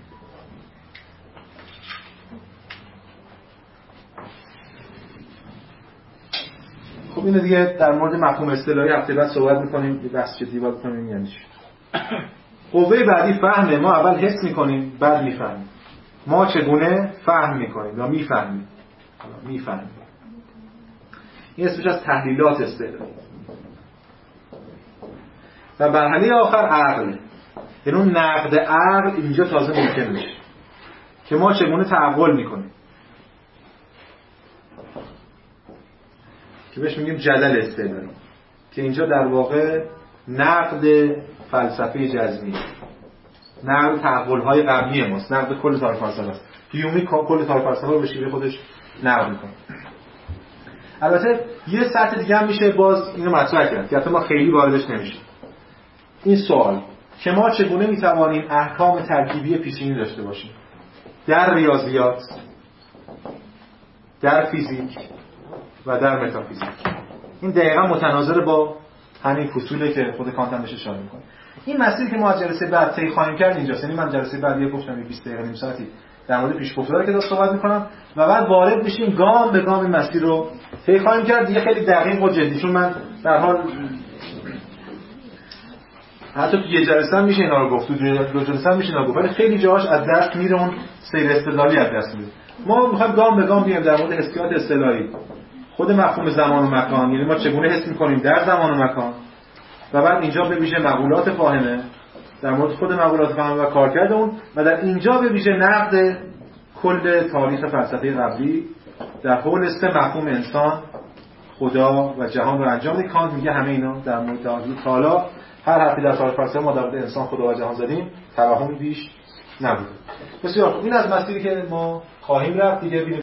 خب اینو دیگه در مورد مفهوم اصطلاحی هفته بعد صحبت می‌کنیم، یه بحث جدی باید کنیم یعنی چی. قوه بعدی فهمه. ما اول حس می‌کنیم بعد می‌فهمیم. ما چگونه فهم می‌کنیم یا می‌فهمیم؟ حالا می‌فهمیم. این اسمش از تحلیلات اصطلاحی. و مرحله آخر عقل. یعنی اون نقد عقل اینجا تازه ممکن میشه که ما چگونه تعقل می‌کنیم. که بهش میگیم جدل استدلالی، که اینجا در واقع نقد فلسفه جزمی، نقد تعقل‌های قبلی ماست، نقد کل تاریخ فلسفه است. هیومی کل تاریخ فلسفه رو به شیوه خودش نقد می‌کنه. البته یه سطح دیگه هم میشه باز اینو مطرح کرد که حتی ما خیلی واردش نمیشیم. این سوال که ما چگونه میتوانیم احکام ترکیبی پیشینی داشته باشیم در ریاضیات، در فیزیک و در متافیزیک. این دقیقاً متناظر با همین فصولی که خود کانت هم بهش اشاره می‌کنه. این مسئله که ما از جلسه بعد طی خواهیم کرد اینجاست. یعنی من جلسه بعد یه گفتم بیست دقیقه نیم ساعتی در مورد پیش‌گفتار که داشت صحبت می‌کنم و بعد وارد میشیم گام به گام این مسیر رو طی خواهیم کرد. دیگه خیلی دقیق و جدی، چون من در حال حتی تو یه جلسه هم میشه اینا رو گفت، تو دو جلسه هم میشه اینا رو گفت، ولی خیلی جاهاش از دست میره، اون سیر استدلالی از دست میره. ما می‌خوایم گام به گام بیایم در مورد حسیات اصطلاحی، خود مفهوم زمان و مکان، یعنی ما چگونه حس می‌کنیم در زمان و مکان، و بعد اینجا به ویژه مقولات فاهمه، در مورد خود مقولات فاهمه و کارکرد اون، و در اینجا به ویژه نقد کل تاریخ فلسفه قبلی در حول سه مفهوم انسان، خدا و جهان رو انجام میده. کانت میگه همه اینا در مورد تا حالا هر حرفی در تاریخ فلسفه ما در مورد انسان، خدا و جهان زدیم توهمی بیش نبود. بسیار خوب، این از مسیری که ما خواهیم رفت دیگه.